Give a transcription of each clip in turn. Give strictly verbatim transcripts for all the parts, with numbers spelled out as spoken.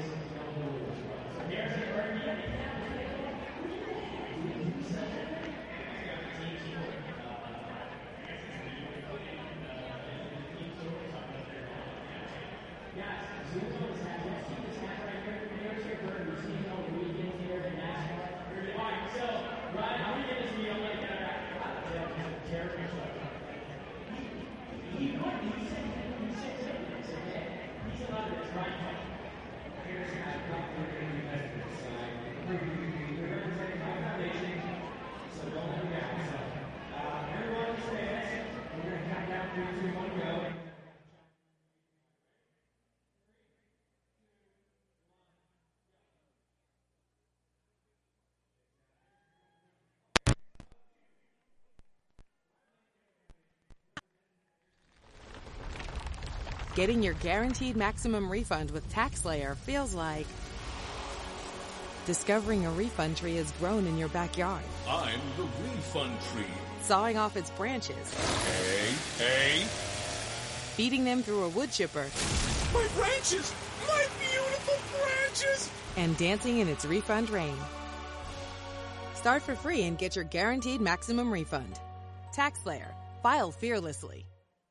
Getting your guaranteed maximum refund with TaxSlayer feels like discovering a refund tree has grown in your backyard. I'm the refund tree. Sawing off its branches. Hey, hey. Feeding them through a wood chipper. My branches! My beautiful branches! And dancing in its refund rain. Start for free and get your guaranteed maximum refund. TaxSlayer. File fearlessly.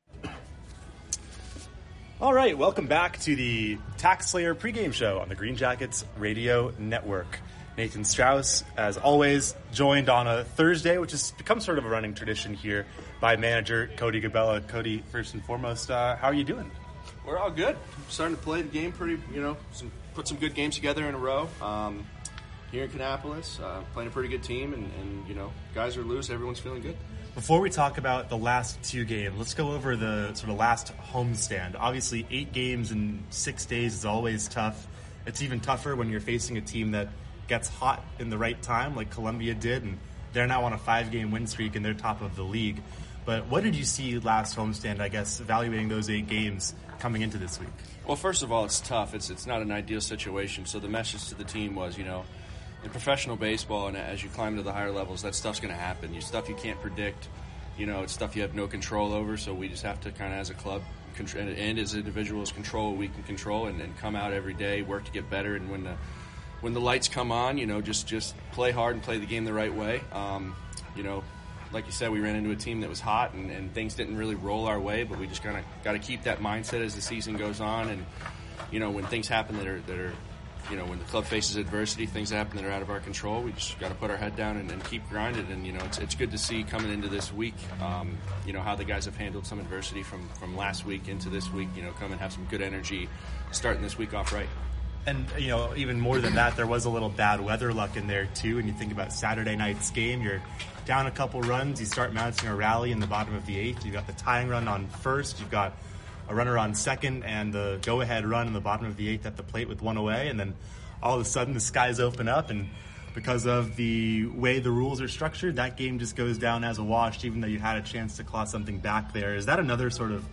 All right, welcome back to the TaxSlayer pregame show on the Green Jackets Radio Network. Nathan Strauss, as always, joined on a Thursday, which has become sort of a running tradition here, by manager Cody Gabella. Cody, first and foremost, uh, how are you doing? We're all good. Starting to play the game pretty, you know, some, put some good games together in a row. Um, here in Kannapolis, uh, playing a pretty good team, and, and, you know, guys are loose, everyone's feeling good. Before we talk about the last two games, let's go over the sort of last homestand. Obviously, eight games in six days is always tough. It's even tougher when you're facing a team that gets hot in the right time, like Columbia did, and they're now on a five-game win streak and they're top of the league. But what did you see last homestand, I guess, evaluating those eight games coming into this week? Well, first of all, it's tough. It's it's not an ideal situation. So the message to the team was, you know, in professional baseball, and as you climb to the higher levels, that stuff's going to happen. You stuff you can't predict. You know, it's stuff you have no control over. So we just have to kind of, as a club, and as individuals, control what we can control, and, and come out every day, work to get better. And when the when the lights come on, you know, just just play hard and play the game the right way. Um, you know, like you said, we ran into a team that was hot, and, and things didn't really roll our way. But we just kind of got to keep that mindset as the season goes on. And you know, when things happen that are that are You know, when the club faces adversity, things happen that are out of our control, we just got to put our head down and, and keep grinding. And, you know, it's it's good to see coming into this week, um, you know, how the guys have handled some adversity from, from last week into this week, you know, come and have some good energy starting this week off right. And, you know, even more than that, there was a little bad weather luck in there, too. And you think about Saturday night's game, you're down a couple runs, you start mounting a rally in the bottom of the eighth, you've got the tying run on first, you've got a runner on second, and the go-ahead run in the bottom of the eighth at the plate with one away, and then all of a sudden the skies open up, and because of the way the rules are structured, that game just goes down as a wash, even though you had a chance to claw something back there. Is that another sort of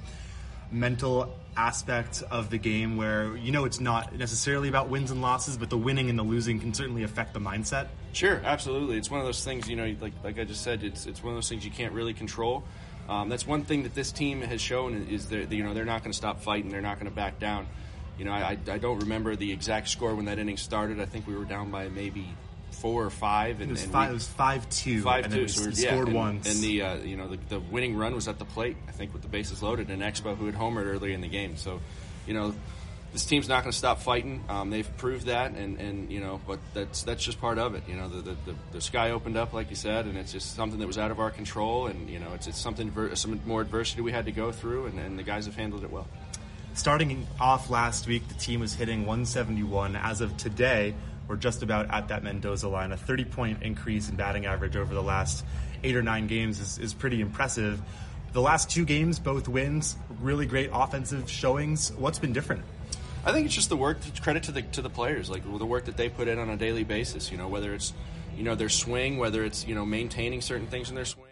mental aspect of the game where, you know, it's not necessarily about wins and losses, but the winning and the losing can certainly affect the mindset? Sure, absolutely. It's one of those things, you know, like like I just said, it's it's one of those things you can't really control. Um, that's one thing that this team has shown is that, you know, they're not going to stop fighting. They're not going to back down. You know, I, I don't remember the exact score when that inning started. I think we were down by maybe four or five. And, it was and five. we, it was five two. Five and two. It was, so we yeah, scored and, once. And the uh, you know the, the winning run was at the plate. I think with the bases loaded, and Expo who had homered early in the game. So, you know, this team's not going to stop fighting. Um, they've proved that, and, and you know, but that's that's just part of it. You know, the, the the the sky opened up, like you said, and it's just something that was out of our control. And you know, it's it's something some more adversity we had to go through, and, and the guys have handled it well. Starting off last week, the team was hitting one seventy-one. As of today, we're just about at that Mendoza line. A thirty-point increase in batting average over the last eight or nine games is, is pretty impressive. The last two games, both wins, really great offensive showings. What's been different? I think it's just the work, credit to the to the players, like the work that they put in on a daily basis. You know, whether it's, you know, their swing, whether it's, you know, maintaining certain things in their swing,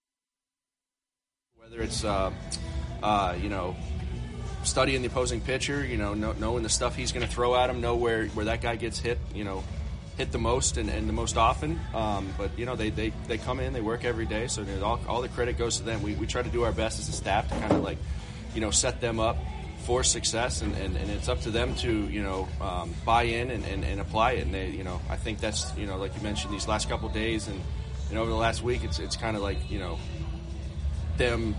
whether it's, uh, uh, you know, studying the opposing pitcher, you know, know, knowing the stuff he's going to throw at him, know where, where that guy gets hit, you know, hit the most and, and the most often. Um, but, you know, they, they, they come in, they work every day, so all, all the credit goes to them. We, we try to do our best as a staff to kind of, like, you know, set them up for success, and, and, and it's up to them to, you know, um, buy in and, and, and apply it. And they, you know, I think that's, you know, like you mentioned, these last couple of days and, and over the last week, it's it's kind of like, you know, them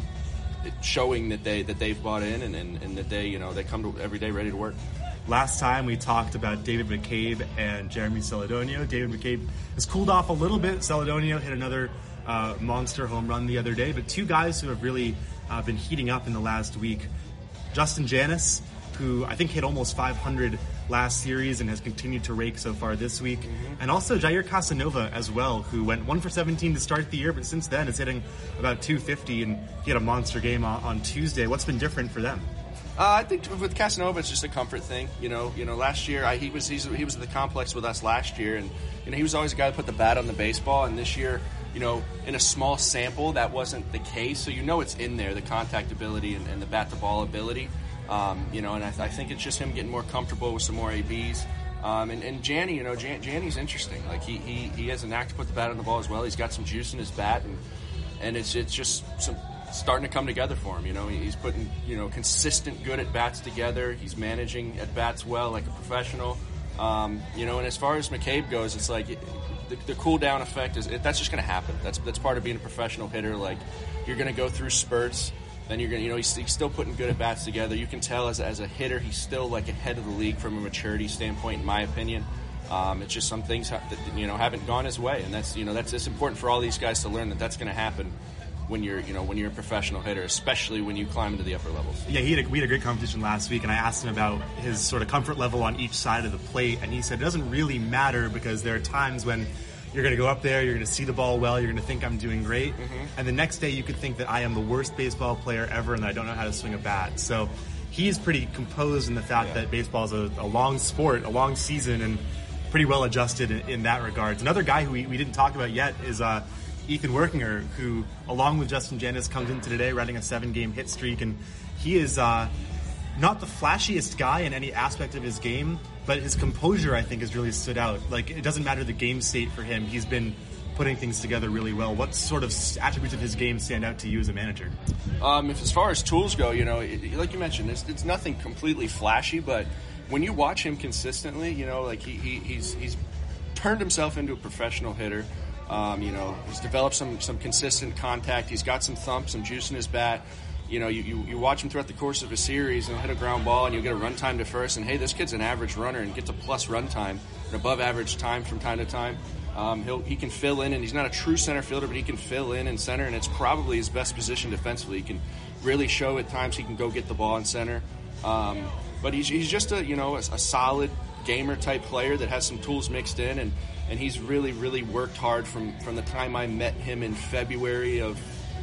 showing that they that they've bought in and, and, and that they, you know, they come to every day ready to work. Last time we talked about David McCabe and Jeremy Celedonio. David McCabe has cooled off a little bit. Celedonio hit another uh, monster home run the other day, but two guys who have really uh, been heating up in the last week. Justin Janis, who I think hit almost five hundred last series and has continued to rake so far this week. Mm-hmm. And also Jair Casanova as well, who went one for seventeen to start the year, but since then is hitting about two fifty, and he had a monster game on, on Tuesday. What's been different for them? Uh, I think with Casanova, it's just a comfort thing. You know, you know. Last year, I, he was he's, he was at the complex with us last year, and you know he was always a guy that put the bat on the baseball. And this year, you know, in a small sample, that wasn't the case. So you know it's in there, the contact ability and, and the bat to ball ability. Um, you know, and I, th- I think it's just him getting more comfortable with some more A Bs. Um, and, and Janny, you know, Jan- Janny's interesting. Like he, he he has a knack to put the bat on the ball as well. He's got some juice in his bat, and and it's it's just some. starting to come together for him. You know, he's putting, you know, consistent good at bats together. He's managing at bats well, like a professional. Um, you know, and as far as McCabe goes, it's like it, the, the cool down effect is it, that's just going to happen. That's that's part of being a professional hitter. Like you're going to go through spurts, then you're going to, you know, he's, he's still putting good at bats together. You can tell as as a hitter, he's still like ahead of the league from a maturity standpoint, in my opinion. Um, it's just some things ha- that you know haven't gone his way, and that's you know that's it's important for all these guys to learn that that's going to happen. When you're, you know, when you're a professional hitter, especially when you climb into the upper levels. Yeah, he had a, we had a great competition last week, and I asked him about his sort of comfort level on each side of the plate, and he said it doesn't really matter because there are times when you're going to go up there, you're going to see the ball well, you're going to think I'm doing great, mm-hmm. and the next day you could think that I am the worst baseball player ever and that I don't know how to swing a bat. So he's pretty composed in the fact yeah. that baseball is a, a long sport, a long season, and pretty well adjusted in, in that regard. Another guy who we, we didn't talk about yet is uh, Ethan Workinger, who, along with Justin Janis, comes into today riding a seven-game hit streak, and he is uh, not the flashiest guy in any aspect of his game, but his composure, I think, has really stood out. Like, it doesn't matter the game state for him. He's been putting things together really well. What sort of attributes of his game stand out to you as a manager? Um, if as far as tools go, you know, it, like you mentioned, it's, it's nothing completely flashy, but when you watch him consistently, you know, like he, he he's he's turned himself into a professional hitter. Um, you know, he's developed some some consistent contact. He's got some thump, some juice in his bat. You know, you, you, you watch him throughout the course of a series and he'll hit a ground ball and you'll get a run time to first. And, hey, this kid's an average runner and gets a plus run time, an above average time from time to time. Um, he'll, he can fill in, and he's not a true center fielder, but he can fill in in center, and it's probably his best position defensively. He can really show at times he can go get the ball in center. Um, but he's, he's just a, you know, a, a solid gamer-type player that has some tools mixed in, and And he's really, really worked hard from, from the time I met him in February of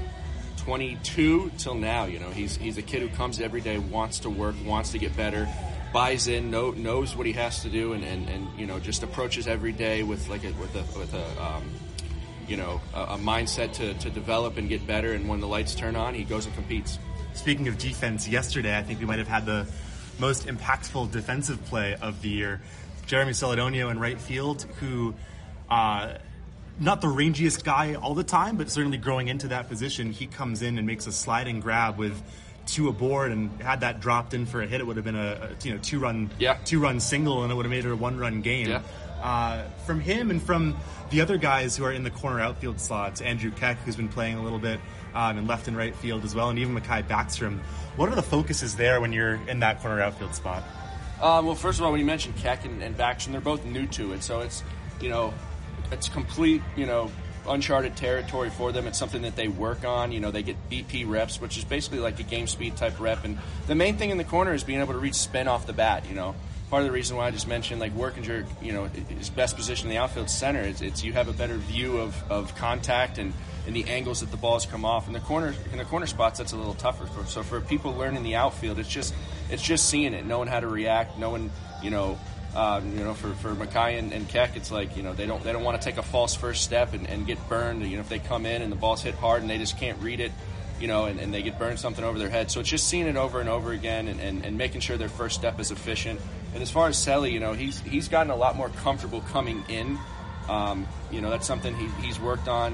twenty-two till now. You know, he's he's a kid who comes every day, wants to work, wants to get better, buys in, know, knows what he has to do, and, and, and you know just approaches every day with like a, with a with a um, you know a, a mindset to, to develop and get better. And when the lights turn on, he goes and competes. Speaking of defense, yesterday I think we might have had the most impactful defensive play of the year. Jeremy Celedonio in right field, who, uh, not the rangiest guy all the time, but certainly growing into that position, he comes in and makes a sliding grab with two aboard, and had that dropped in for a hit, it would have been a, a you know two run yeah. two run single, and it would have made it a one run game. Yeah. Uh, from him and from the other guys who are in the corner outfield slots, Andrew Keck, who's been playing a little bit um, in left and right field as well, and even Mekhi Backstrom. What are the focuses there when you're in that corner outfield spot? Um, well, first of all, when you mentioned Keck and, and Backstrom, they're both new to it, so it's, you know, it's complete, you know, uncharted territory for them. It's something that they work on. You know, they get B P reps, which is basically like a game speed type rep, and the main thing in the corner is being able to reach spin off the bat. You know, part of the reason why I just mentioned like Workinger, you know, his best position in the outfield center. It's, it's you have a better view of, of contact and, and the angles that the balls come off. In the corner, in the corner spots, that's a little tougher. For, so for people learning the outfield, it's just it's just seeing it, knowing how to react, knowing you know. Um, you know, for for Mekhi and, and Keck, it's like you know they don't they don't want to take a false first step and, and get burned. You know, if they come in and the ball's hit hard and they just can't read it, you know, and, and they get burned something over their head. So it's just seeing it over and over again and, and, and making sure their first step is efficient. And as far as Selly, you know, he's he's gotten a lot more comfortable coming in. Um, you know, that's something he, he's worked on.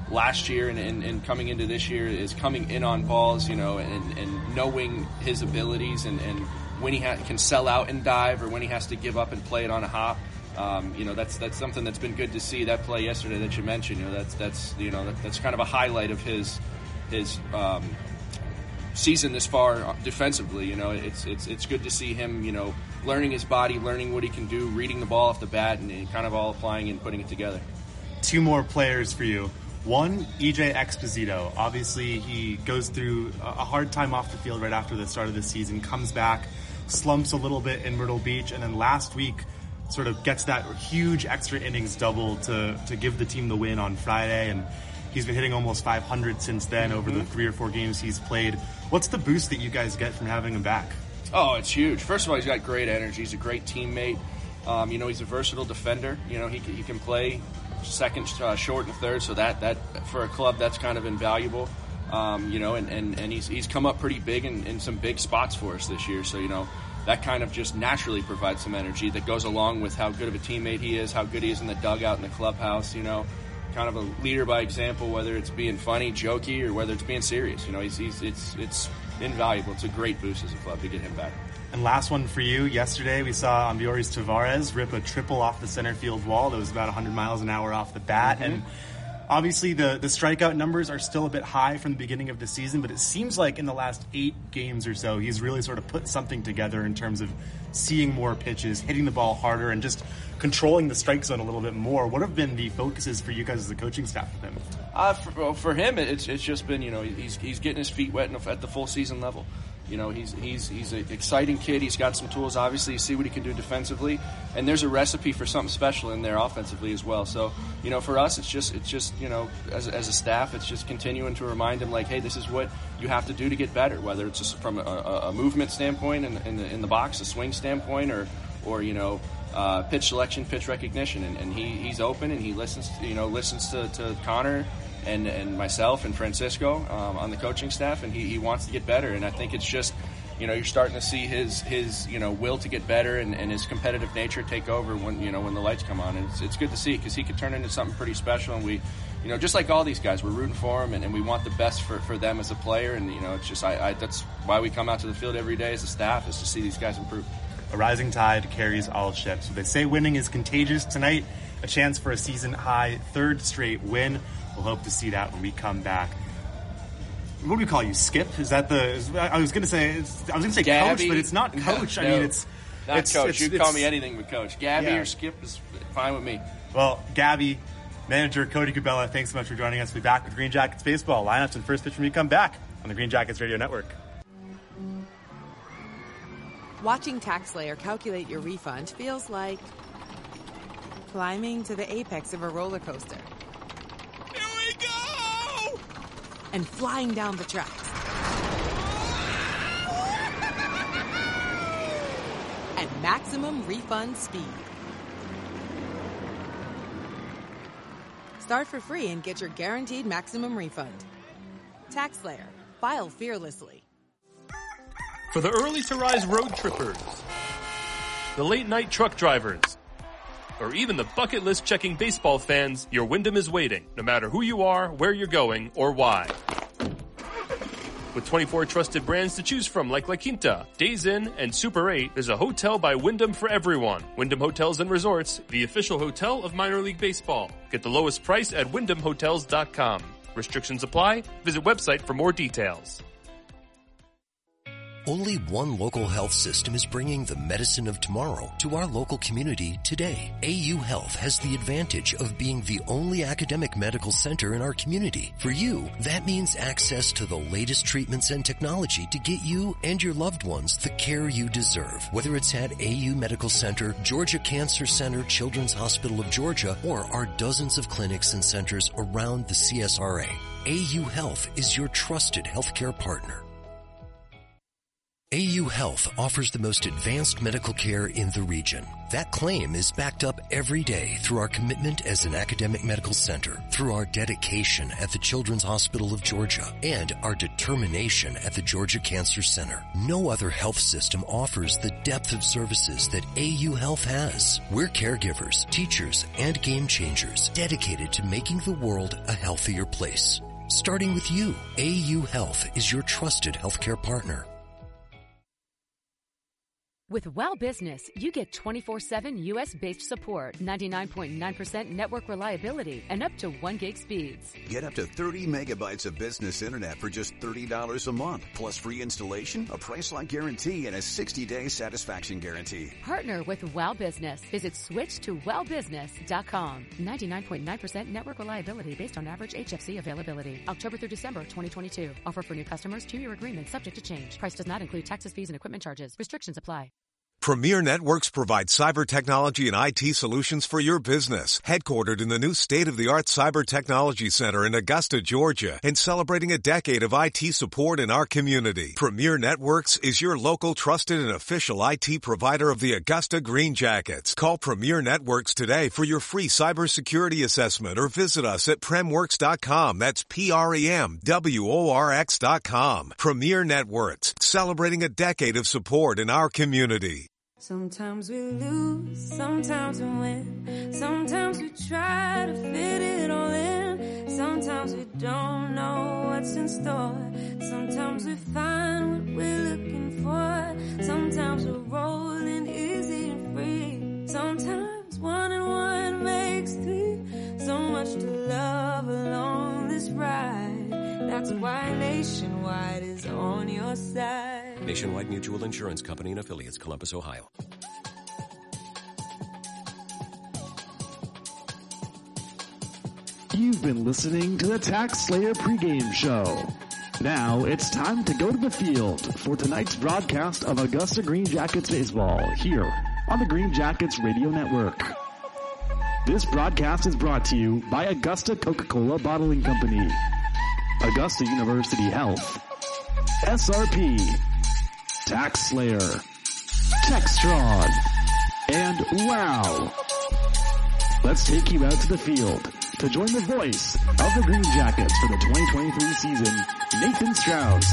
last year and, and, and coming into this year is coming in on balls, you know, and, and knowing his abilities and, and when he ha- can sell out and dive or when he has to give up and play it on a hop. Um, you know, that's that's something that's been good to see. That play yesterday that you mentioned, you know, that's that's you know that, that's kind of a highlight of his his um, season this far defensively. You know, it's it's it's good to see him, you know, learning his body, learning what he can do, reading the ball off the bat, and, and kind of all applying and putting it together. Two more players for you. One, E J Exposito. Obviously, he goes through a hard time off the field right after the start of the season, comes back, slumps a little bit in Myrtle Beach, and then last week sort of gets that huge extra innings double to, to give the team the win on Friday, and he's been hitting almost five hundred since then over the three or four games he's played. What's the boost that you guys get from having him back? Oh, it's huge. First of all, he's got great energy. He's a great teammate. Um, you know, he's a versatile defender. You know, he, he can play second, uh, short, and third, so that, that for a club, that's kind of invaluable. Um, you know, and, and, and he's he's come up pretty big in, in some big spots for us this year, so, you know, that kind of just naturally provides some energy that goes along with how good of a teammate he is, how good he is in the dugout in the clubhouse, you know, kind of a leader by example, whether it's being funny, jokey, or whether it's being serious. You know, he's, he's it's it's invaluable. It's a great boost as a club to get him back. And last one for you. Yesterday we saw Ambiorix Tavares rip a triple off the center field wall that was about one hundred miles an hour off the bat. Mm-hmm. And obviously the, the strikeout numbers are still a bit high from the beginning of the season, but it seems like in the last eight games or so, he's really sort of put something together in terms of seeing more pitches, hitting the ball harder, and just controlling the strike zone a little bit more. What have been the focuses for you guys as a coaching staff with him? Uh, for, well, for him, it's it's just been, you know, he's he's getting his feet wet at the full season level. You know, he's he's he's an exciting kid. He's got some tools. Obviously, you see what he can do defensively, and there's a recipe for something special in there offensively as well. So, you know, for us, it's just it's just you know, as as a staff, it's just continuing to remind him, like, hey, this is what you have to do to get better. Whether it's just from a, a, a movement standpoint in, in the in the box, a swing standpoint, or or you know, uh, pitch selection, pitch recognition, and, and he he's open and he listens. You know, listens to, to Connor. And, and myself and Francisco um, on the coaching staff, and he, he wants to get better. And I think it's just, you know, you're starting to see his his you know will to get better and, and his competitive nature take over when you know when the lights come on. And it's, it's good to see because he could turn into something pretty special. And we, you know, just like all these guys, we're rooting for him, and, and we want the best for, for them as a player. And you know, it's just I, I that's why we come out to the field every day as a staff, is to see these guys improve. A rising tide carries all ships. So they say winning is contagious tonight. A chance for a season-high third straight win. We'll hope to see that when we come back. What do we call you, Skip? Is that the? Is, I was going to say. I was going to say Gabby, coach, but it's not coach. No, I mean, it's not it's, coach. It's, you it's, call me anything but coach. Gabby yeah. or Skip is fine with me. Well, Gabby, manager Cody Kubella, thanks so much for joining us. We'll be back with Green Jackets baseball lineups and first pitch when we come back on the Green Jackets Radio Network. Watching TaxSlayer calculate your refund feels like climbing to the apex of a roller coaster. Here we go! And flying down the tracks. At maximum refund speed. Start for free and get your guaranteed maximum refund. TaxSlayer. File fearlessly. For the early to rise road trippers, the late night truck drivers, or even the bucket list checking baseball fans, your Wyndham is waiting, no matter who you are, where you're going, or why. With twenty-four trusted brands to choose from like La Quinta, Days Inn, and Super eight, there's a hotel by Wyndham for everyone. Wyndham Hotels and Resorts, the official hotel of minor league baseball. Get the lowest price at wyndham hotels dot com. Restrictions apply. Visit website for more details. Only one local health system is bringing the medicine of tomorrow to our local community today. A U Health has the advantage of being the only academic medical center in our community. For you, that means access to the latest treatments and technology to get you and your loved ones the care you deserve. Whether it's at A U Medical Center, Georgia Cancer Center, Children's Hospital of Georgia, or our dozens of clinics and centers around the C S R A, A U Health is your trusted healthcare partner. A U Health offers the most advanced medical care in the region. That claim is backed up every day through our commitment as an academic medical center, through our dedication at the Children's Hospital of Georgia, and our determination at the Georgia Cancer Center. No other health system offers the depth of services that A U Health has. We're caregivers, teachers, and game changers dedicated to making the world a healthier place. Starting with you, A U Health is your trusted healthcare partner. With Well Business, you get twenty-four seven U S-based support, ninety-nine point nine percent network reliability, and up to one gig speeds. Get up to thirty megabytes of business internet for just thirty dollars a month, plus free installation, a price-lock guarantee, and a sixty-day satisfaction guarantee. Partner with Well Business. Visit switch to well business dot com. ninety-nine point nine percent network reliability based on average H F C availability. October through December twenty twenty-two. Offer for new customers, two-year agreement subject to change. Price does not include taxes, fees, and equipment charges. Restrictions apply. Premier Networks provides cyber technology and I T solutions for your business. Headquartered in the new state-of-the-art Cyber Technology Center in Augusta, Georgia, and celebrating a decade of I T support in our community. Premier Networks is your local trusted and official I T provider of the Augusta Green Jackets. Call Premier Networks today for your free cybersecurity assessment or visit us at premworks dot com. That's P R E M W O R X dot com. Premier Networks, celebrating a decade of support in our community. Sometimes we lose, sometimes we win. Sometimes we try to fit it all in. Sometimes we don't know what's in store. Sometimes we find what we're looking for. Sometimes we're rolling easy and free. Sometimes one and one makes three. So much to love along this ride. That's why Nationwide is on your side. Nationwide Mutual Insurance Company and Affiliates, Columbus, Ohio. You've been listening to the Tax Slayer pregame show. Now it's time to go to the field for tonight's broadcast of Augusta Green Jackets baseball here on the Green Jackets Radio Network. This broadcast is brought to you by Augusta Coca-Cola Bottling Company, Augusta University Health, S R P, Tax Slayer, Textron, and WOW. Let's take you out to the field to join the voice of the Green Jackets for the twenty twenty-three season, Nathan Strauss.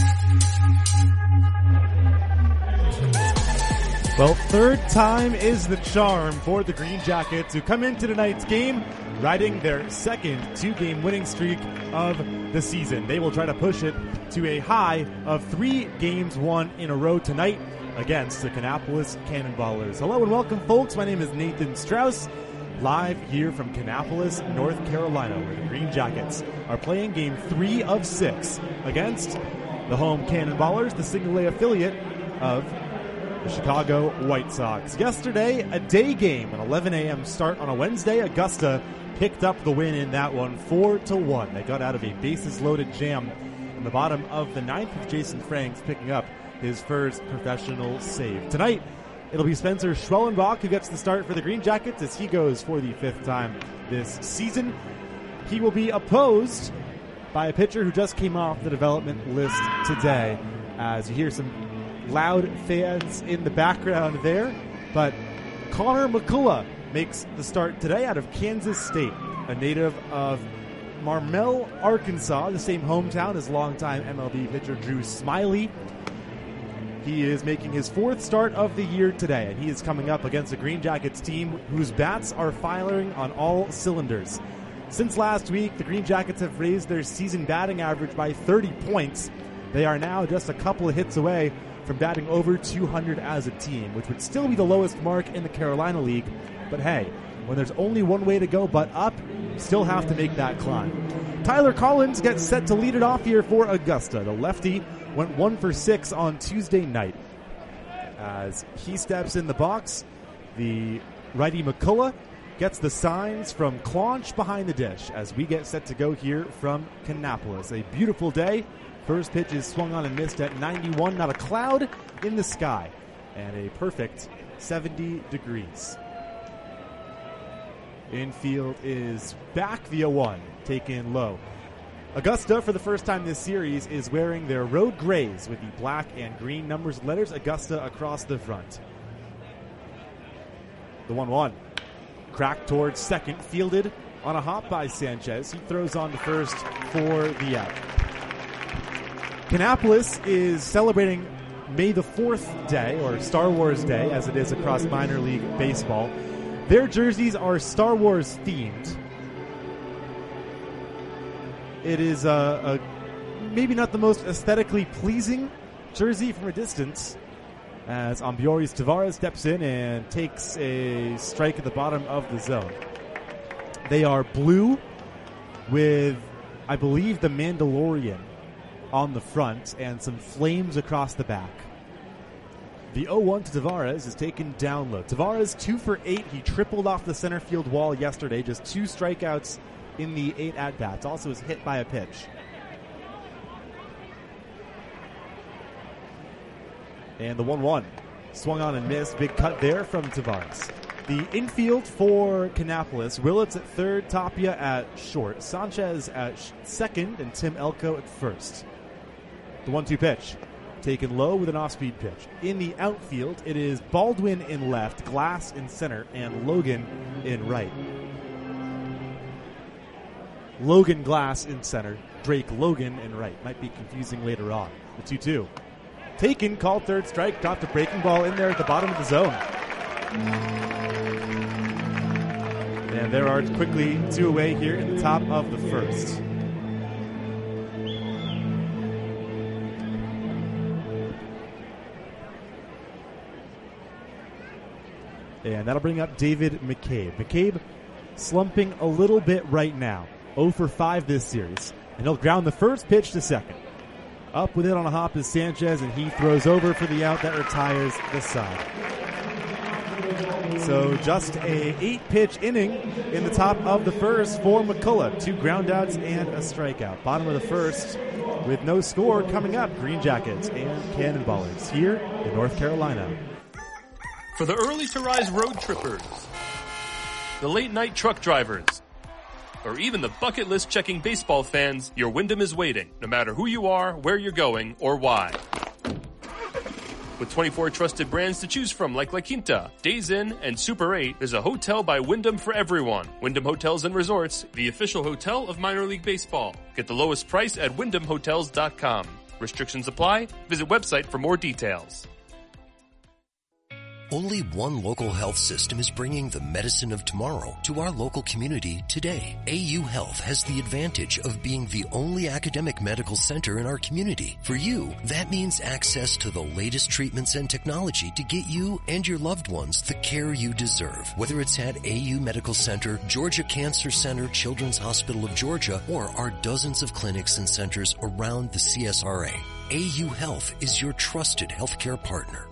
Well, third time is the charm for the Green Jackets, who come into tonight's game riding their second two-game winning streak of the season. They will try to push it to a high of three games won in a row tonight against the Kannapolis Cannonballers. Hello and welcome, folks. My name is Nathan Strauss, live here from Kannapolis, North Carolina, where the Green Jackets are playing game three of six against the home Cannonballers, the single A affiliate of the Chicago White Sox. Yesterday, a day game, an eleven a.m. start on a Wednesday. Augusta picked up the win in that one, four to one. They got out of a bases-loaded jam in the bottom of the ninth, with Jason Franks picking up his first professional save. Tonight, it'll be Spencer Schwellenbach who gets the start for the Green Jackets as he goes for the fifth time this season. He will be opposed by a pitcher who just came off the development list today, as you hear some loud fans in the background there. But Connor McCullough makes the start today out of Kansas State, a native of Marmel, Arkansas, the same hometown as longtime M L B pitcher Drew Smiley. He is making his fourth start of the year today, and he is coming up against a Green Jackets team whose bats are firing on all cylinders. Since last week, the Green Jackets have raised their season batting average by thirty points. They are now just a couple of hits away from batting over two hundred as a team, which would still be the lowest mark in the Carolina League. But hey, when there's only one way to go but up, you still have to make that climb. Tyler Collins gets set to lead it off here for Augusta. The lefty went one for six on Tuesday night. As he steps in the box, the righty McCullough gets the signs from Claunch behind the dish as we get set to go here from Kannapolis. A beautiful day. First pitch is swung on and missed at ninety-one. Not a cloud in the sky. And a perfect seventy degrees. Infield is back via one. Taken low. Augusta, for the first time this series, is wearing their road grays with the black and green numbers and letters Augusta across the front. The one one. Cracked towards second, fielded on a hop by Sanchez. He throws on to first for the out. Kannapolis is celebrating May the fourth Day, or Star Wars Day, as it is across minor league baseball. Their jerseys are Star Wars themed. It is a, a maybe not the most aesthetically pleasing jersey from a distance, as Ambioris Tavares steps in and takes a strike at the bottom of the zone. They are blue with, I believe, the Mandalorian on the front and some flames across the back. The oh one to Tavares is taken down low. Tavares, two for eight. He tripled off the center field wall yesterday. Just two strikeouts in the eight at-bats. Also was hit by a pitch. And the one one. Swung on and missed. Big cut there from Tavares. The infield for Kannapolis. Willits at third, Tapia at short, Sanchez at sh- second, and Tim Elko at first. The one two pitch. Taken low with an off-speed pitch. In the outfield, it is Baldwin in left, Glass in center, and Logan in right. Logan Glass in center, Drake Logan in right. Might be confusing later on. The two two. Taken, called third strike, dropped a breaking ball in there at the bottom of the zone. And there are quickly two away here in the top of the first. And that'll bring up David McCabe. McCabe slumping a little bit right now. oh for five this series. And he'll ground the first pitch to second. Up with it on a hop is Sanchez, and he throws over for the out that retires the side. So just a eight-pitch inning in the top of the first for McCullough. Two groundouts and a strikeout. Bottom of the first with no score coming up. Green Jackets and Cannonballers here in North Carolina. For the early to rise road trippers, the late night truck drivers, or even the bucket list checking baseball fans, your Wyndham is waiting, no matter who you are, where you're going, or why. With twenty-four trusted brands to choose from like La Quinta, Days Inn, and Super eight, there's a hotel by Wyndham for everyone. Wyndham Hotels and Resorts, the official hotel of minor league baseball. Get the lowest price at wyndham hotels dot com. Restrictions apply. Visit website for more details. Only one local health system is bringing the medicine of tomorrow to our local community today. A U Health has the advantage of being the only academic medical center in our community. For you, that means access to the latest treatments and technology to get you and your loved ones the care you deserve. Whether it's at A U Medical Center, Georgia Cancer Center, Children's Hospital of Georgia, or our dozens of clinics and centers around the C S R A. A U Health is your trusted healthcare partner.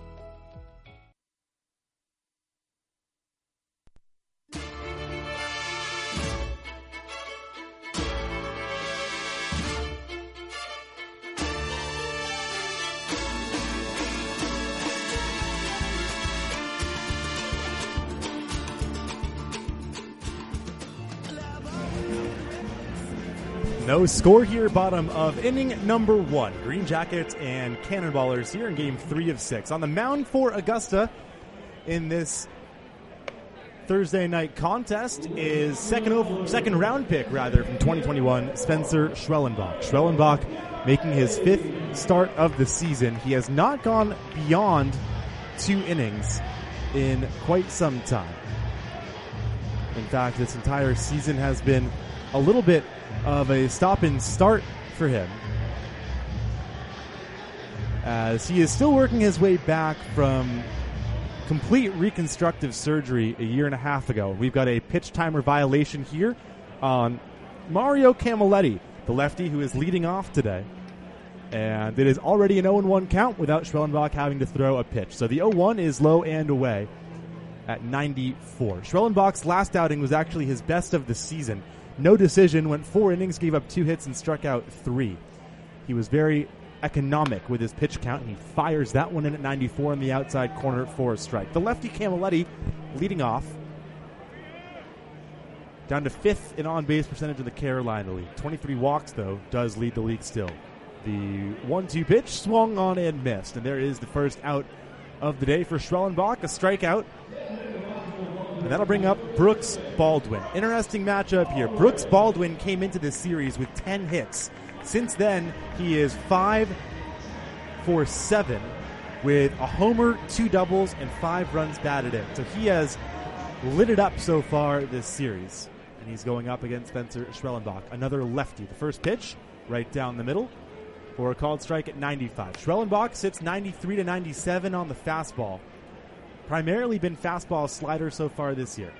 No score here, bottom of inning number one. Green Jackets and Cannonballers here in game three of six. On the mound for Augusta in this Thursday night contest is second over, second round pick, rather, from twenty twenty-one, Spencer Schwellenbach. Schwellenbach making his fifth start of the season. He has not gone beyond two innings in quite some time. In fact, this entire season has been a little bit of a stop and start for him, as he is still working his way back from complete reconstructive surgery a year and a half ago. We've got a pitch timer violation here on Mario Camilletti, the lefty who is leading off today. And it is already an oh and one count without Schwellenbach having to throw a pitch. So the oh one is low and away at ninety-four. Schwellenbach's last outing was actually his best of the season. No decision, went four innings, gave up two hits, and struck out three. He was very economic with his pitch count, and he fires that one in at ninety-four on the outside corner for a strike. The lefty Camilletti leading off. down to fifth in on-base percentage in the Carolina League. twenty-three walks, though, does lead the league still. The one two pitch swung on and missed, and there is the first out of the day for Schwellenbach, a strikeout. And that'll bring up Brooks Baldwin. Interesting matchup here. Brooks Baldwin came into this series with ten hits. Since then, he is five for seven with a homer, two doubles, and five runs batted in. So he has lit it up so far this series. And he's going up against Spencer Schwellenbach, another lefty. The first pitch, right down the middle, for a called strike at ninety-five. Schwellenbach sits ninety-three to ninety-seven on the fastball. Primarily been fastball slider so far this year.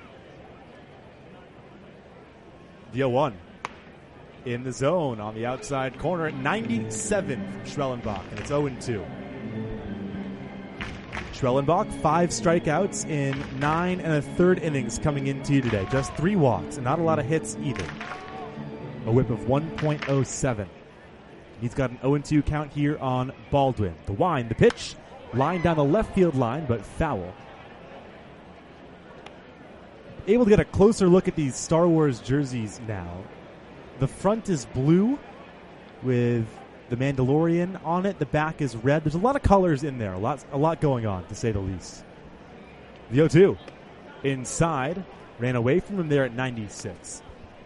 The oh one in the zone on the outside corner at ninety-seven from Schwellenbach, and it's oh and two. Schwellenbach, five strikeouts in nine and a third innings coming into today. Just three walks, and not a lot of hits either. A whip of one point oh seven. He's got an oh and two count here on Baldwin. The wind, the pitch, line down the left field line, but foul. Able to get a closer look at these Star Wars jerseys now. The front is blue with the Mandalorian on it. The back is red. There's a lot of colors in there. A lot, a lot going on, to say the least. The oh two inside. Ran away from him there at ninety-six.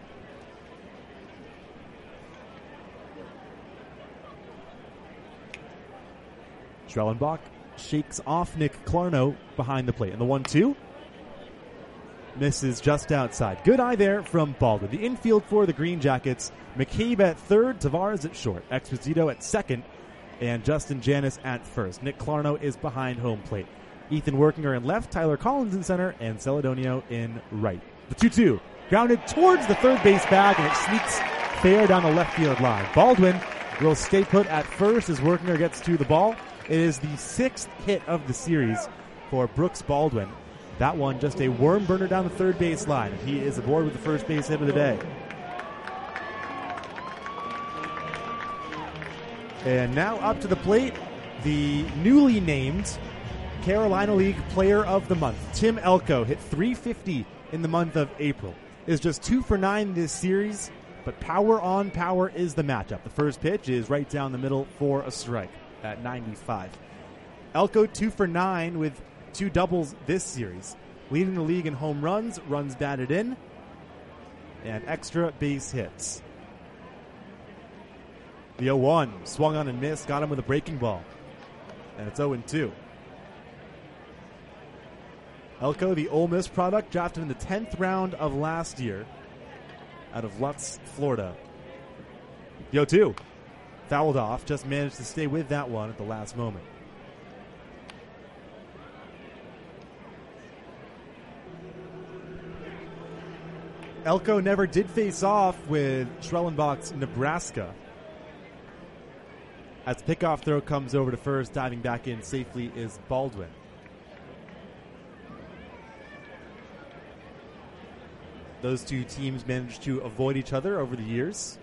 Schwellenbach shakes off Nick Clarno behind the plate. And the one two misses just outside. Good eye there from Baldwin. The infield for the Green Jackets, McCabe at third, Tavares at short, Exposito at second, and Justin Janis at first. Nick Clarno is behind home plate. Ethan Workinger in left, Tyler Collins in center, and Celedonio in right. The two two grounded towards the third base bag, and it sneaks fair down the left field line. Baldwin will stay put at first as Workinger gets to the ball. It is the sixth hit of the series for Brooks Baldwin. That one just a worm burner down the third base line. He is aboard with the first base hit of the day. And now up to the plate, the newly named Carolina League Player of the Month, Tim Elko, hit three fifty in the month of April. Is just two for nine this series, but power on power is the matchup. The first pitch is right down the middle for a strike at ninety-five. Elko two for nine with two doubles this series, leading the league in home runs, runs batted in, and extra base hits. The oh one swung on and missed, got him with a breaking ball, and it's oh and two. Elko, the Ole Miss product, drafted in the tenth round of last year out of Lutz, Florida. The oh two fouled off, just managed to stay with that one at the last moment. Elko never did face off with Schwellenbach's Nebraska. As pickoff throw comes over to first, diving back in safely is Baldwin. Those two teams managed to avoid each other over the years.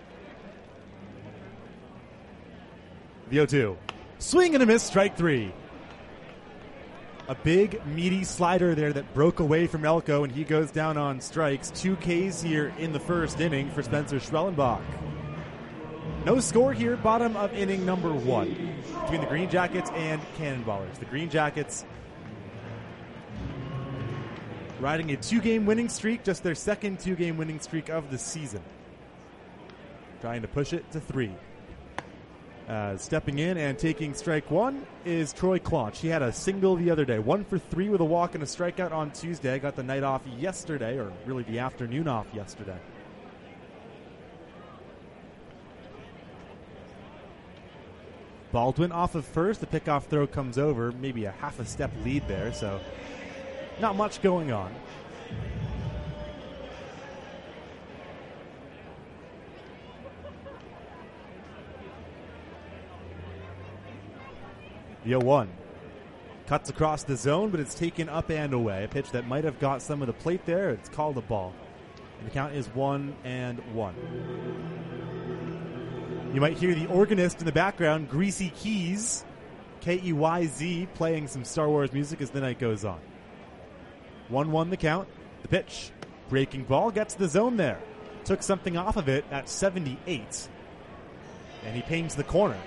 The oh two. Swing and a miss, strike three. A big, meaty slider there that broke away from Elko, and he goes down on strikes. Two Ks here in the first inning for Spencer Schwellenbach. No score here, bottom of inning number one between the Green Jackets and Cannonballers. The Green Jackets riding a two-game winning streak, just their second two-game winning streak of the season. Trying to push it to three. Uh, stepping in and taking strike one is Troy Claunch. He had a single the other day. One for three with a walk and a strikeout on Tuesday. Got the night off yesterday, or really the afternoon off yesterday. Baldwin off of first. The pickoff throw comes over. Maybe a half a step lead there, so not much going on. The oh one cuts across the zone, but it's taken up and away. A pitch that might have got some of the plate there. It's called a ball. And the count is one and one. You might hear the organist in the background, Greasy Keys, K E Y Z, playing some Star Wars music as the night goes on. one one the count. The pitch Breaking ball gets the zone there. Took something off of it at seventy-eight. And he pings the corner.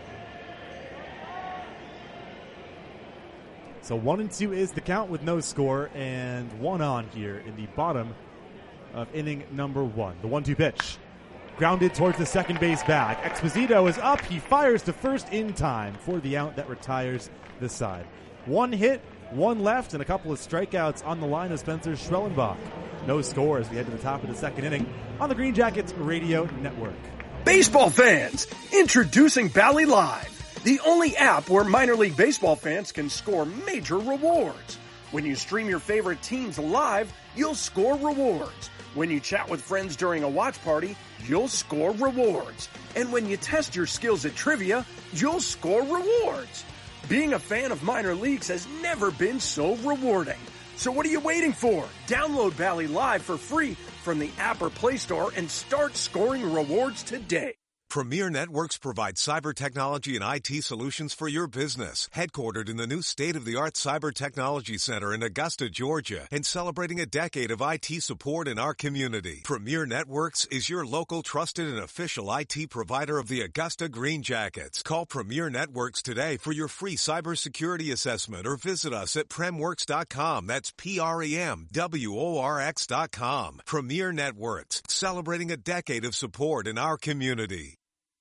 So one and two is the count with no score and one on here in the bottom of inning number one. The one two pitch. Grounded towards the second base bag. Exposito is up. He fires to first in time for the out that retires the side. One hit, one left, and a couple of strikeouts on the line of Spencer Schwellenbach. No score as we head to the top of the second inning on the Green Jackets Radio Network. Baseball fans, introducing Bally Live, the only app where minor league baseball fans can score major rewards. When you stream your favorite teams live, you'll score rewards. When you chat with friends during a watch party, you'll score rewards. And when you test your skills at trivia, you'll score rewards. Being a fan of minor leagues has never been so rewarding. So what are you waiting for? Download Bally Live for free from the app or Play Store and start scoring rewards today. Premier Networks provides cyber technology and I T solutions for your business. Headquartered in the new state-of-the-art Cyber Technology Center in Augusta, Georgia, and celebrating a decade of I T support in our community. Premier Networks is your local trusted and official I T provider of the Augusta Green Jackets. Call Premier Networks today for your free cybersecurity assessment or visit us at premworks dot com. That's P R E M W O R X dot com. Premier Networks, celebrating a decade of support in our community.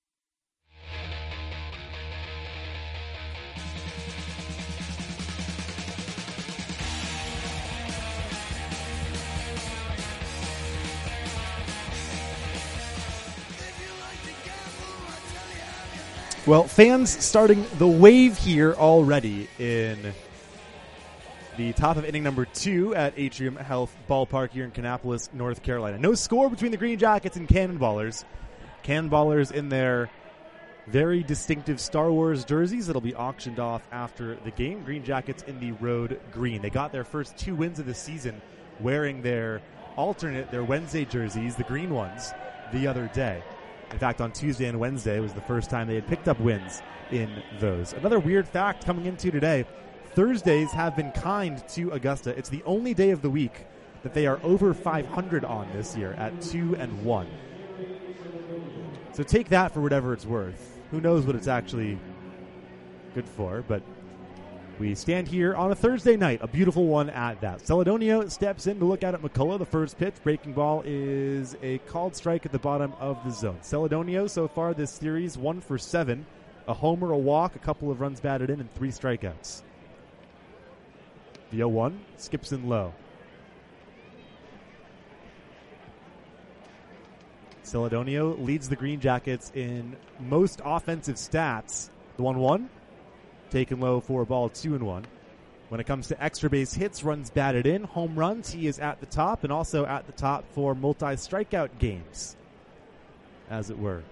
Well, fans starting the wave here already in the top of inning number two at Atrium Health Ballpark here in Kannapolis, North Carolina. No score between the Green Jackets and Cannonballers. Cannonballers in their very distinctive Star Wars jerseys that'll be auctioned off after the game. Green Jackets in the road green. They got their first two wins of the season wearing their alternate, their Wednesday jerseys, the green ones, the other day. In fact, on Tuesday and Wednesday was the first time they had picked up wins in those. Another weird fact coming into today, Thursdays have been kind to Augusta. It's the only day of the week that they are over five hundred on this year at two and one. So take that for whatever it's worth. Who knows what it's actually good for, but we stand here on a Thursday night, a beautiful one at that. Celedonio steps in to look out at McCullough. The first pitch, breaking ball, is a called strike at the bottom of the zone. Celedonio so far this series, one for seven. A homer, a walk, a couple of runs batted in, and three strikeouts. The oh one skips in low. Celedonio leads the Green Jackets in most offensive stats. The one one. Taken low for a ball, two and one. When it comes to extra base hits, runs batted in, home runs, he is at the top, and also at the top for multi-strikeout games, as it were.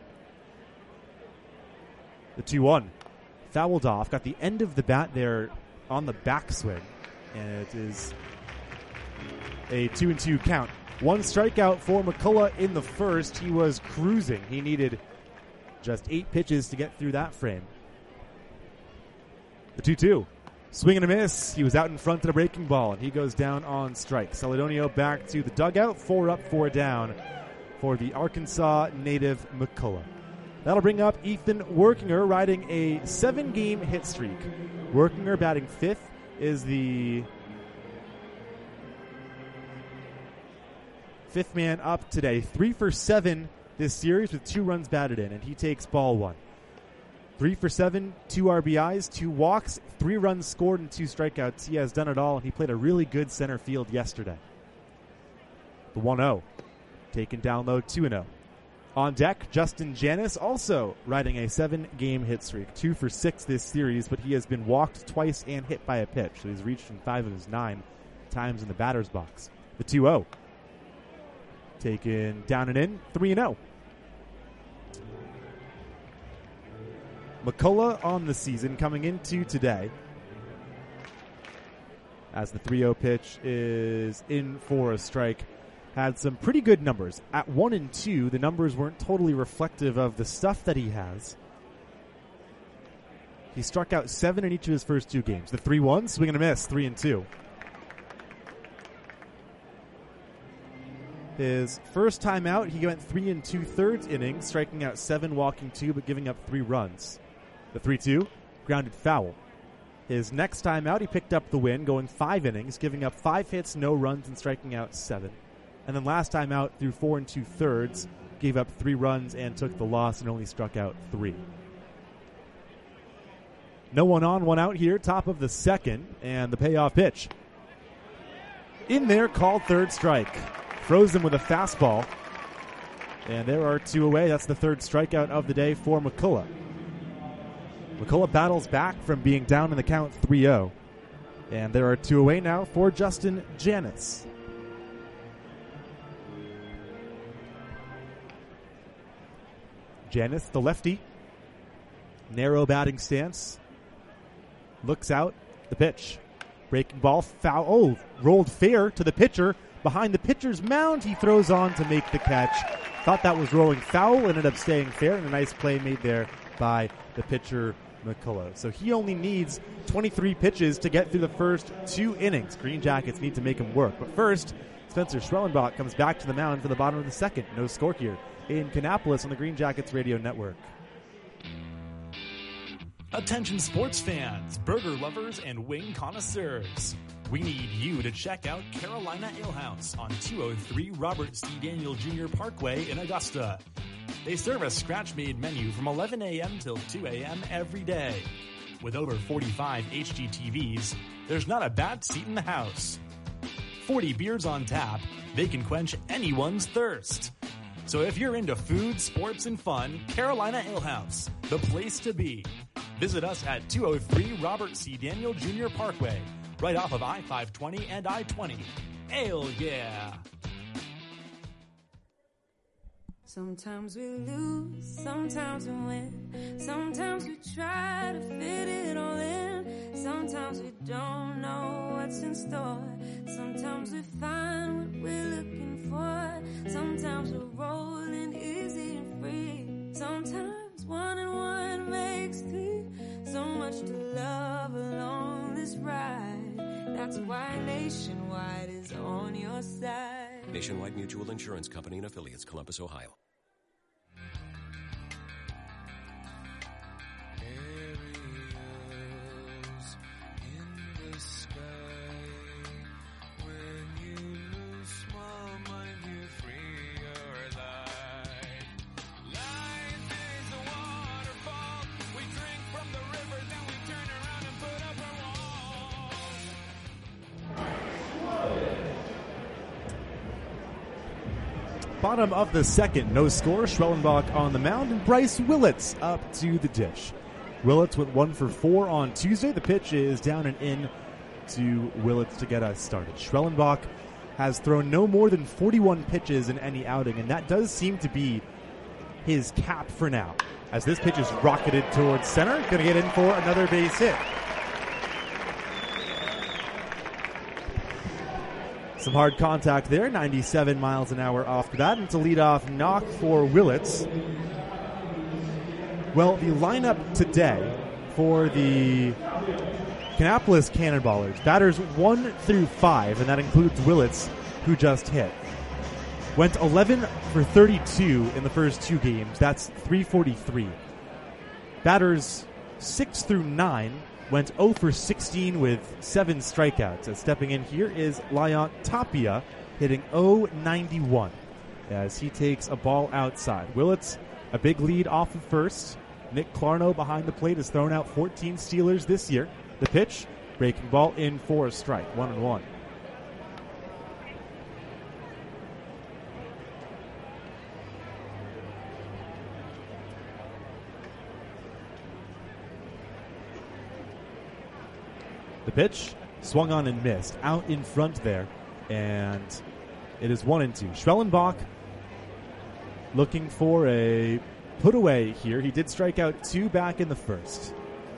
The two one. Fouled off, got the end of the bat there on the backswing, and it is a two and two count. One strikeout for McCullough in the first. He was cruising. He needed just eight pitches to get through that frame. The two two. Swing and a miss. He was out in front of the breaking ball, and he goes down on strike. Celedonio back to the dugout. Four up, four down for the Arkansas native McCullough. That'll bring up Ethan Workinger, riding a seven-game hit streak. Workinger batting fifth is the fifth man up today. Three for seven this series with two runs batted in, and he takes ball one. Three for seven, two R B Is, two walks, three runs scored, and two strikeouts. He has done it all, and he played a really good center field yesterday. The one oh. Taken down low, two and oh. On deck, Justin Janis, also riding a seven-game hit streak. Two for six this series, but he has been walked twice and hit by a pitch. So he's reached in five of his nine times in the batter's box. The two oh. Taken down and in, three and oh. McCullough on the season coming into today, as the three oh pitch is in for a strike, had some pretty good numbers. At one and two, the numbers weren't totally reflective of the stuff that he has. He struck out seven in each of his first two games. The three one, swing and a miss, three and two. His first time out, he went three and two-thirds innings, striking out seven, walking two, but giving up three runs. The three two, grounded foul. His next time out, he picked up the win, going five innings, giving up five hits, no runs, and striking out seven. And then last time out, through four and two-thirds, gave up three runs and took the loss and only struck out three. No one on, one out here, top of the second, and the payoff pitch. In there, called third strike. Frozen with a fastball. And there are two away. That's the third strikeout of the day for McCullough. McCullough battles back from being down in the count three oh. And there are two away now for Justin Janis. Janis, the lefty. Narrow batting stance. Looks out. The pitch. Breaking ball. Foul. Oh, rolled fair to the pitcher. Behind the pitcher's mound, he throws on to make the catch. Thought that was rolling foul, ended up staying fair, and a nice play made there by the pitcher, McCullough. So he only needs twenty-three pitches to get through the first two innings. Green Jackets need to make him work. But first, Spencer Schwellenbach comes back to the mound for the bottom of the second. No score here in Kannapolis on the Green Jackets Radio Network. Attention sports fans, burger lovers, and wing connoisseurs. We need you to check out Carolina Ale House on two oh three Robert C. Daniel Junior Parkway in Augusta. They serve a scratch-made menu from eleven a.m. till two a.m. every day. With over forty-five H D T Vs, there's not a bad seat in the house. forty beers on tap, they can quench anyone's thirst. So if you're into food, sports, and fun, Carolina Ale House, the place to be. Visit us at two oh three Robert C. Daniel Junior Parkway, right off of I five twenty and I twenty. Ale, yeah. Sometimes we lose, sometimes we win. Sometimes we try to fit it all in. Sometimes we don't know what's in store. Sometimes we find what we're looking for. Sometimes we're rolling easy and free. Sometimes one and one makes three. So much to love along this ride. That's why Nationwide is on your side. Nationwide Mutual Insurance Company and Affiliates, Columbus, Ohio. Bottom of the second, no score. Schwellenbach on the mound, and Bryce Willits up to the dish. Willits went one for four on Tuesday. The pitch is down and in to Willits to get us started. Schwellenbach has thrown no more than forty-one pitches in any outing, and that does seem to be his cap for now. As this pitch is rocketed towards center, going to get in for another base hit. Some hard contact there, ninety-seven miles an hour off the bat. And it's a leadoff knock for Willits. Well, the lineup today for the Kannapolis Cannonballers, batters one through five, and that includes Willits, who just hit, went eleven for thirty-two in the first two games. That's three forty-three. Batters six through nine went oh for sixteen with seven strikeouts. As stepping in here is Liant Tapia, hitting oh ninety-one as he takes a ball outside. Willits, a big lead off of first. Nick Clarno behind the plate has thrown out fourteen stealers this year. The pitch, breaking ball in for a strike, one and one. The pitch swung on and missed. Out in front there. And it is one and two. Schwellenbach looking for a put away here. He did strike out two back in the first.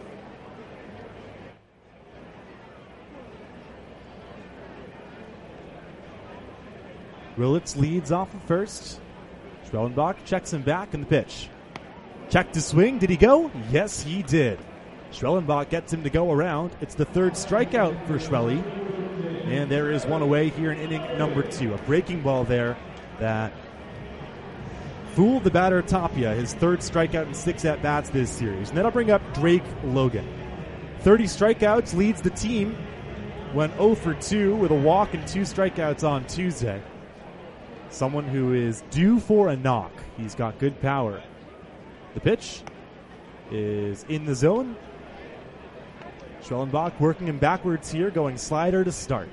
Willits leads off of first. Schwellenbach checks him back in the pitch. Check to swing. Did he go? Yes, he did. Schwellenbach gets him to go around. It's the third strikeout for Schwelly. And there is one away here in inning number two. A breaking ball there that fooled the batter Tapia, his third strikeout in six at-bats this series. And that'll bring up Drake Logan. thirty strikeouts, leads the team. Went oh for two with a walk and two strikeouts on Tuesday. Someone who is due for a knock. He's got good power. The pitch is in the zone. Schwellenbach working him backwards here, going slider to start.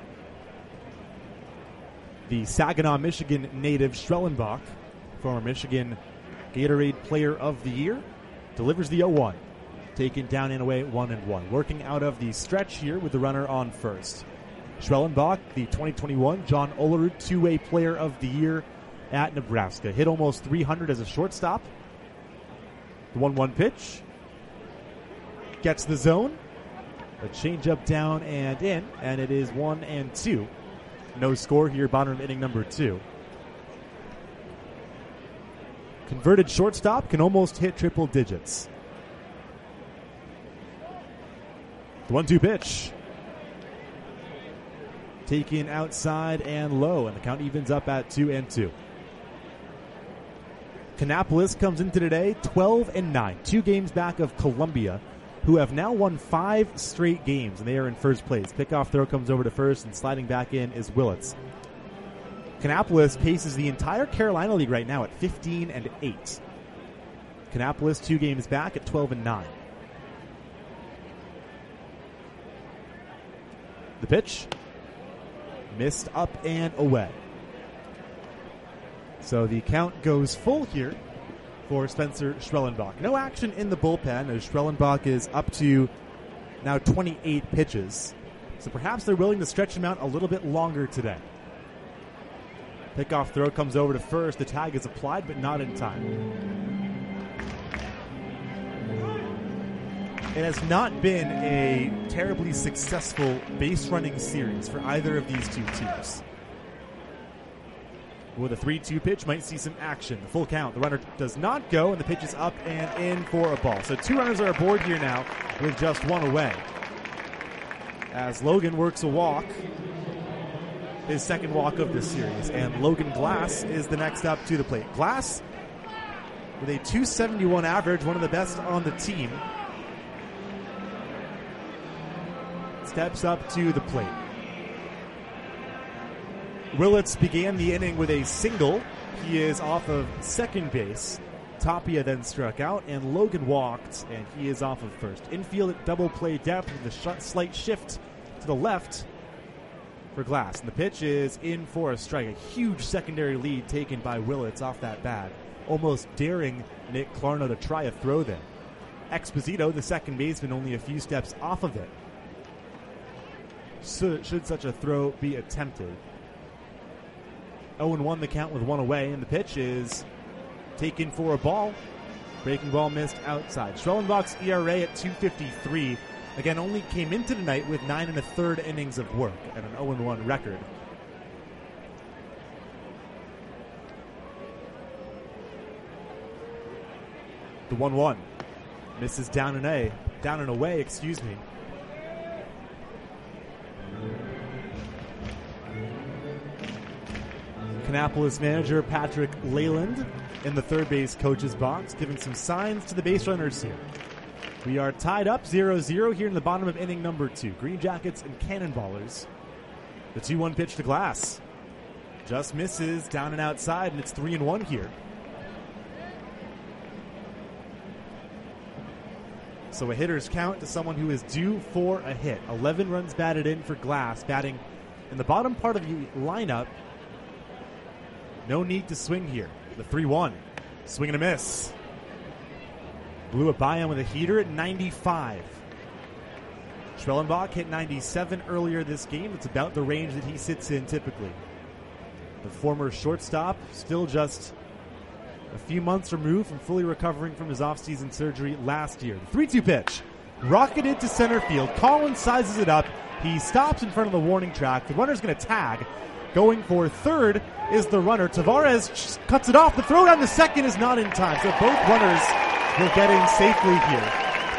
The Saginaw, Michigan native Schwellenbach, former Michigan Gatorade Player of the Year, delivers the oh one. Taken down and away, one and one. Working out of the stretch here with the runner on first. Schwellenbach, the twenty twenty-one John Olerud two-way Player of the Year at Nebraska. Hit almost three hundred as a shortstop. The one one pitch. Gets the zone. A changeup down and in, and it is one and two. No score here, bottom of inning number two. Converted shortstop, can almost hit triple digits. The one two pitch. Taken outside and low, and the count evens up at two and two. Kannapolis comes into today twelve and nine, two games back of Columbia, who have now won five straight games, and they are in first place. Pickoff throw comes over to first, and sliding back in is Willits. Kannapolis paces the entire Carolina League right now at fifteen and eight. Kannapolis two games back at twelve and nine. The pitch missed up and away. So the count goes full here for Spencer Schwellenbach. No action in the bullpen as Schwellenbach is up to now twenty-eight pitches. So perhaps they're willing to stretch him out a little bit longer today. Pickoff throw comes over to first. The tag is applied, but not in time. It has not been a terribly successful base running series for either of these two teams. With a three two pitch, might see some action. The full count. The runner does not go, and the pitch is up and in for a ball. So two runners are aboard here now with just one away. As Logan works a walk, his second walk of this series, and Logan Glass is the next up to the plate. Glass, with a two seventy-one average, one of the best on the team, steps up to the plate. Willits began the inning with a single. He is off of second base. Tapia then struck out, and Logan walked, and he is off of first. Infield at double play depth with a sh- slight shift to the left for Glass. And the pitch is in for a strike. A huge secondary lead taken by Willits off that bat, almost daring Nick Clarno to try a throw there. Exposito, the second baseman, only a few steps off of it. So, should such a throw be attempted. oh and one the count with one away, and the pitch is taken for a ball. Breaking ball missed outside. Schwellenbach's E R A at two fifty-three. Again, only came into tonight with nine and a third innings of work and an oh and one record. The one one misses down and a down and away, excuse me. Kannapolis manager Patrick Leyland in the third base coach's box, giving some signs to the base runners here. We are tied up zero zero here in the bottom of inning number two. Green Jackets and Cannonballers. The two one pitch to Glass. Just misses down and outside, and it's three and one here. So a hitter's count to someone who is due for a hit. eleven runs batted in for Glass, batting in the bottom part of the lineup. No need to swing here. The three one. Swing and a miss. Blew it by him with a heater at ninety-five. Schwellenbach hit ninety-seven earlier this game. It's about the range that he sits in typically. The former shortstop still just a few months removed from fully recovering from his offseason surgery last year. The three two pitch. Rocketed to center field. Collins sizes it up. He stops in front of the warning track. The runner's going to tag. Going for third is the runner. Tavares cuts it off. The throw down to second is not in time. So both runners will get in safely here.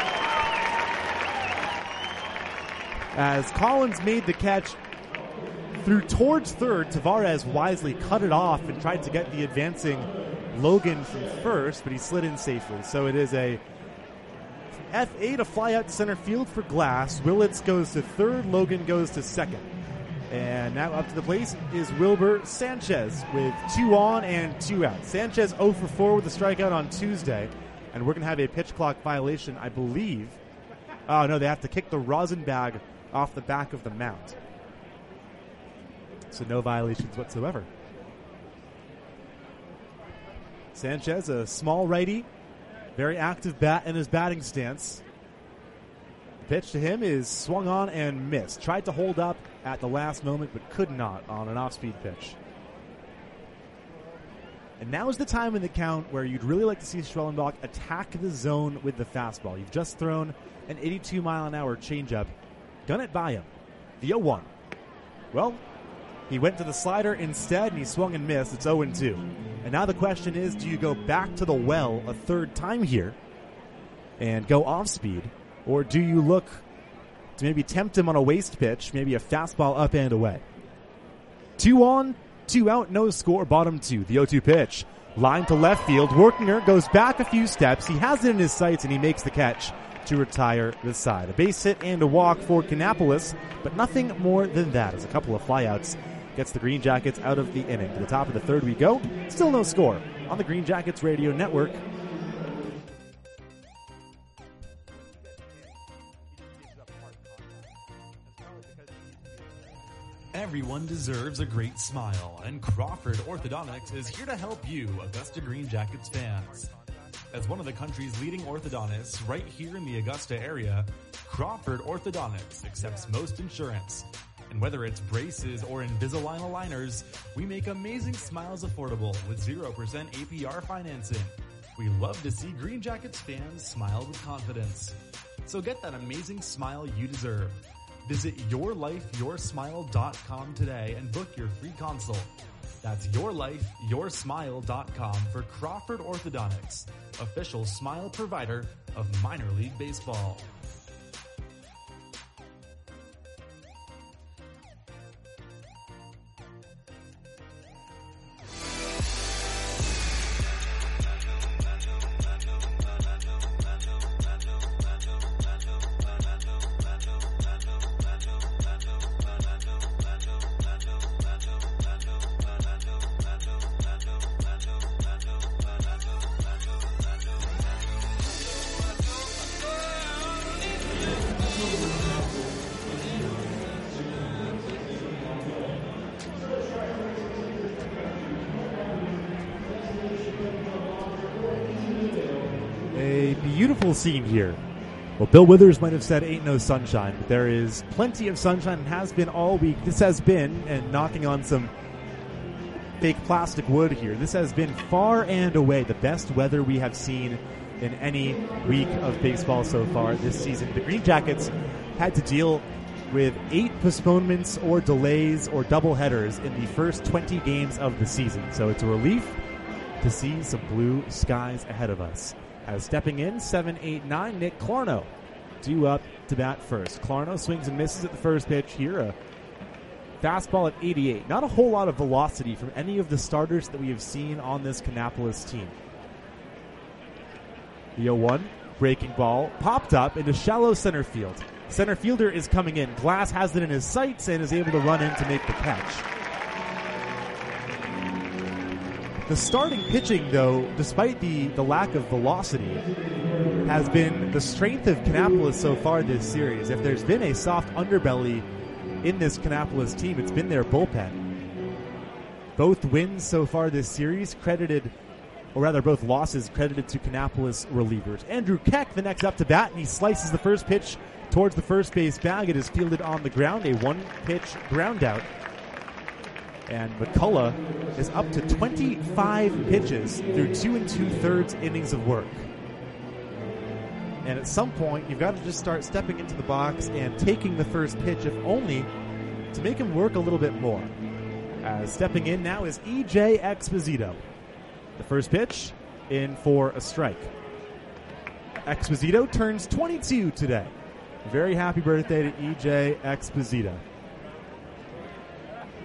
As Collins made the catch threw towards third. Tavares wisely cut it off and tried to get the advancing Logan from first, but he slid in safely. So it is a F eight, a fly out to center field for Glass. Willits goes to third. Logan goes to second. And now up to the plate is Wilbur Sanchez with two on and two out. Sanchez oh for four with a strikeout on Tuesday. And we're going to have a pitch clock violation, I believe. Oh, no, they have to kick the rosin bag off the back of the mound. So no violations whatsoever. Sanchez, a small righty, very active bat in his batting stance. The pitch to him is swung on and missed. Tried to hold up at the last moment, but could not on an off-speed pitch. And now is the time in the count where you'd really like to see Schwellenbach attack the zone with the fastball. You've just thrown an eighty-two mile an hour changeup. Gun it by him. The oh one. Well, he went to the slider instead, and he swung and missed. It's oh and two. And now the question is, do you go back to the well a third time here and go off speed, or do you look to maybe tempt him on a waste pitch, maybe a fastball up and away? Two on, two out, no score, bottom two. The oh two pitch. Line to left field. Workner goes back a few steps. He has it in his sights, and he makes the catch to retire the side. A base hit and a walk for Kannapolis, but nothing more than that, as a couple of flyouts gets the Green Jackets out of the inning. To the top of the third we go. Still no score on the Green Jackets Radio Network. Everyone deserves a great smile, and Crawford Orthodontics is here to help you, Augusta Green Jackets fans. As one of the country's leading orthodontists right here in the Augusta area, Crawford Orthodontics accepts most insurance. And whether it's braces or Invisalign aligners, we make amazing smiles affordable with zero percent A P R financing. We love to see Green Jackets fans smile with confidence. So get that amazing smile you deserve. Visit your life your smile dot com today and book your free consult. That's your life your smile dot com for Crawford Orthodontics, official smile provider of minor league baseball. Beautiful scene here. Well, Bill Withers might have said ain't no sunshine, but there is plenty of sunshine and has been all week. This has been, and knocking on some fake plastic wood here, this has been far and away the best weather we have seen in any week of baseball so far this season. The Green Jackets had to deal with eight postponements or delays or doubleheaders in the first twenty games of the season. So it's a relief to see some blue skies ahead of us. As stepping in, seven eight nine, Nick Clarno, due up to bat first. Clarno swings and misses at the first pitch here. A fastball at eighty-eight. Not a whole lot of velocity from any of the starters that we have seen on this Kannapolis team. The oh one, breaking ball, popped up into shallow center field. Center fielder is coming in. Glass has it in his sights and is able to run in to make the catch. The starting pitching, though, despite the, the lack of velocity, has been the strength of Kannapolis so far this series. If there's been a soft underbelly in this Kannapolis team, it's been their bullpen. Both wins so far this series credited, or rather both losses credited to Kannapolis relievers. Andrew Keck, the next up to bat, and he slices the first pitch towards the first base bag. It is fielded on the ground, a one-pitch ground out. And McCullough is up to twenty-five pitches through two and two-thirds innings of work. And at some point, you've got to just start stepping into the box and taking the first pitch, if only to make him work a little bit more. As stepping in now is E J Exposito. The first pitch in for a strike. Exposito turns twenty-two today. Very happy birthday to E J Exposito.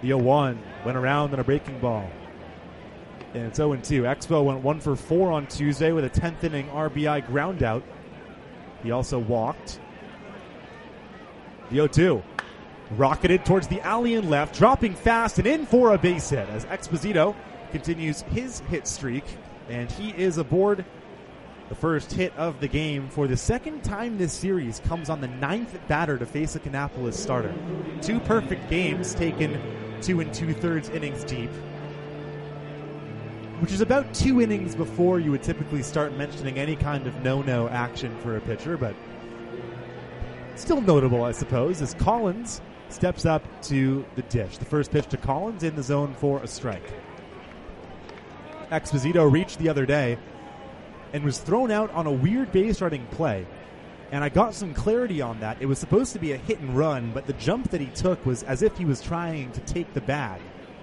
The oh one went around on a breaking ball. And it's oh and two. Expo went one for four on Tuesday with a tenth inning R B I ground out. He also walked. The oh two rocketed towards the alley and left, dropping fast and in for a base hit as Exposito continues his hit streak. And he is aboard. The first hit of the game for the second time this series comes on the ninth batter to face a Kannapolis starter. Two perfect games taken two and two-thirds innings deep, which is about two innings before you would typically start mentioning any kind of no-no action for a pitcher, but still notable, I suppose, as Collins steps up to the dish. The first pitch to Collins in the zone for a strike. Exposito reached the other day and was thrown out on a weird base running play. And I got some clarity on that. It was supposed to be a hit and run, but the jump that he took was as if he was trying to take the bag.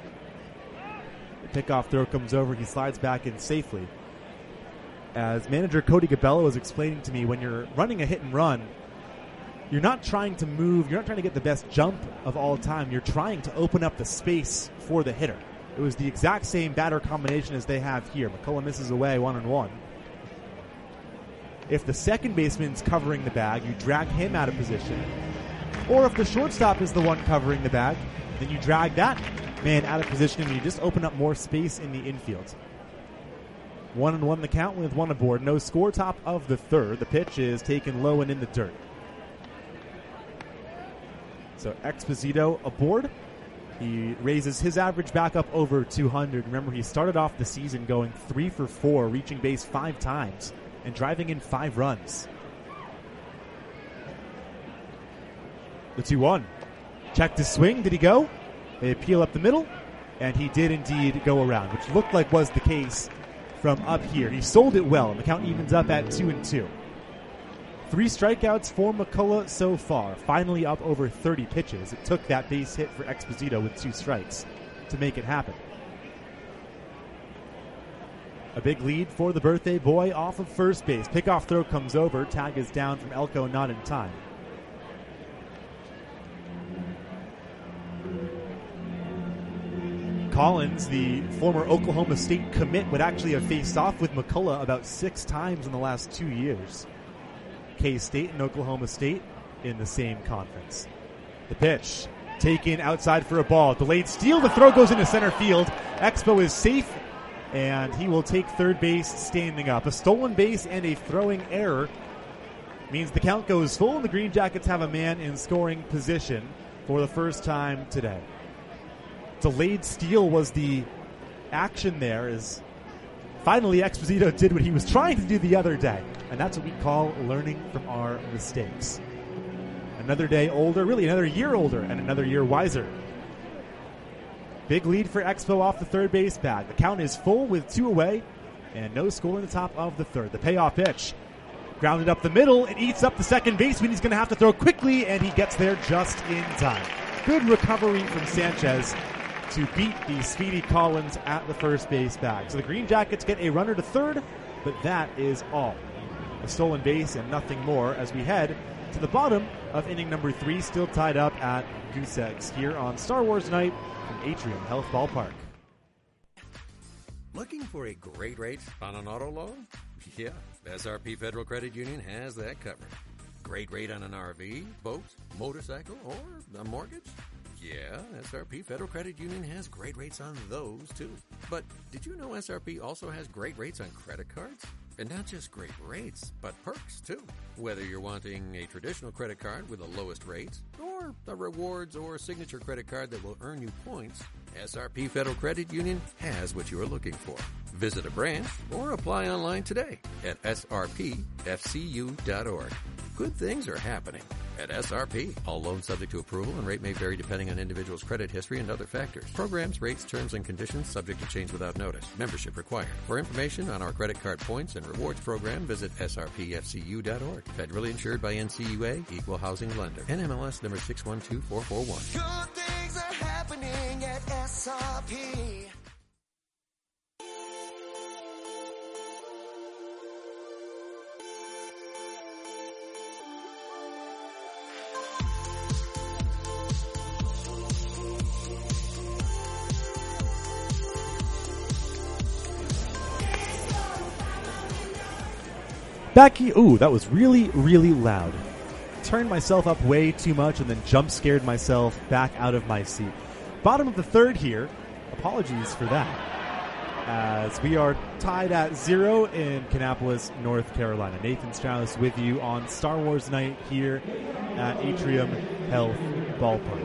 The pickoff throw comes over. He slides back in safely. As manager Cody Gabello was explaining to me, when you're running a hit and run, you're not trying to move. You're not trying to get the best jump of all time. You're trying to open up the space for the hitter. It was the exact same batter combination as they have here. McCullough misses away one and one. If the second baseman's covering the bag, you drag him out of position. Or if the shortstop is the one covering the bag, then you drag that man out of position and you just open up more space in the infield. One and one the count with one aboard. No score, top of the third. The pitch is taken low and in the dirt. So Exposito aboard. He raises his average back up over two hundred. Remember, he started off the season going three for four, reaching base five times and driving in five runs. The two one. Checked his swing. Did he go? They peel up the middle, and he did indeed go around, which looked like was the case from up here. He sold it well, and the count evens up at two and two. Three strikeouts for McCullough so far, finally up over thirty pitches. It took that base hit for Exposito with two strikes to make it happen. A big lead for the birthday boy off of first base. Pickoff throw comes over. Tag is down from Elko, not in time. Collins, the former Oklahoma State commit, would actually have faced off with McCullough about six times in the last two years. K-State and Oklahoma State in the same conference. The pitch taken outside for a ball. Delayed steal. The throw goes into center field. Expo is safe, and he will take third base standing up. A stolen base and a throwing error means the count goes full, and the Green Jackets have a man in scoring position for the first time today. Delayed steal was the action there, as finally Exposito did what he was trying to do the other day, and that's what we call learning from our mistakes. Another day older, really another year older, and another year wiser. Big lead for Expo off the third base bag. The count is full with two away, and no score in the top of the third. The payoff pitch, grounded up the middle, it eats up the second baseman. He's going to have to throw quickly, and he gets there just in time. Good recovery from Sanchez to beat the speedy Collins at the first base bag. So the Green Jackets get a runner to third, but that is all. A stolen base and nothing more as we head to the bottom of inning number three, still tied up at Goose Eggs here on Star Wars Night from Atrium Health Ballpark. Looking for a great rate on an auto loan? Yeah, S R P Federal Credit Union has that covered. Great rate on an R V, boat, motorcycle, or a mortgage? Yeah, S R P Federal Credit Union has great rates on those, too. But did you know S R P also has great rates on credit cards? And not just great rates, but perks, too. Whether you're wanting a traditional credit card with the lowest rates, or a rewards or signature credit card that will earn you points, S R P Federal Credit Union has what you are looking for. Visit a branch or apply online today at S R P F C U dot org. Good things are happening at S R P. All loans subject to approval, and rate may vary depending on individual's credit history and other factors. Programs, rates, terms, and conditions subject to change without notice. Membership required. For information on our credit card points and rewards program, visit S R P F C U dot org. Federally insured by N C U A, Equal Housing Lender. N M L S number six one two four four one. Good things are happening at S R P. Back here. Ooh, that was really, really loud. Turned myself up way too much and then jump scared myself back out of my seat. Bottom of the third here. Apologies for that. As we are tied at zero in Kannapolis, North Carolina. Nathan Strauss with you on Star Wars Night here at Atrium Health Ballpark.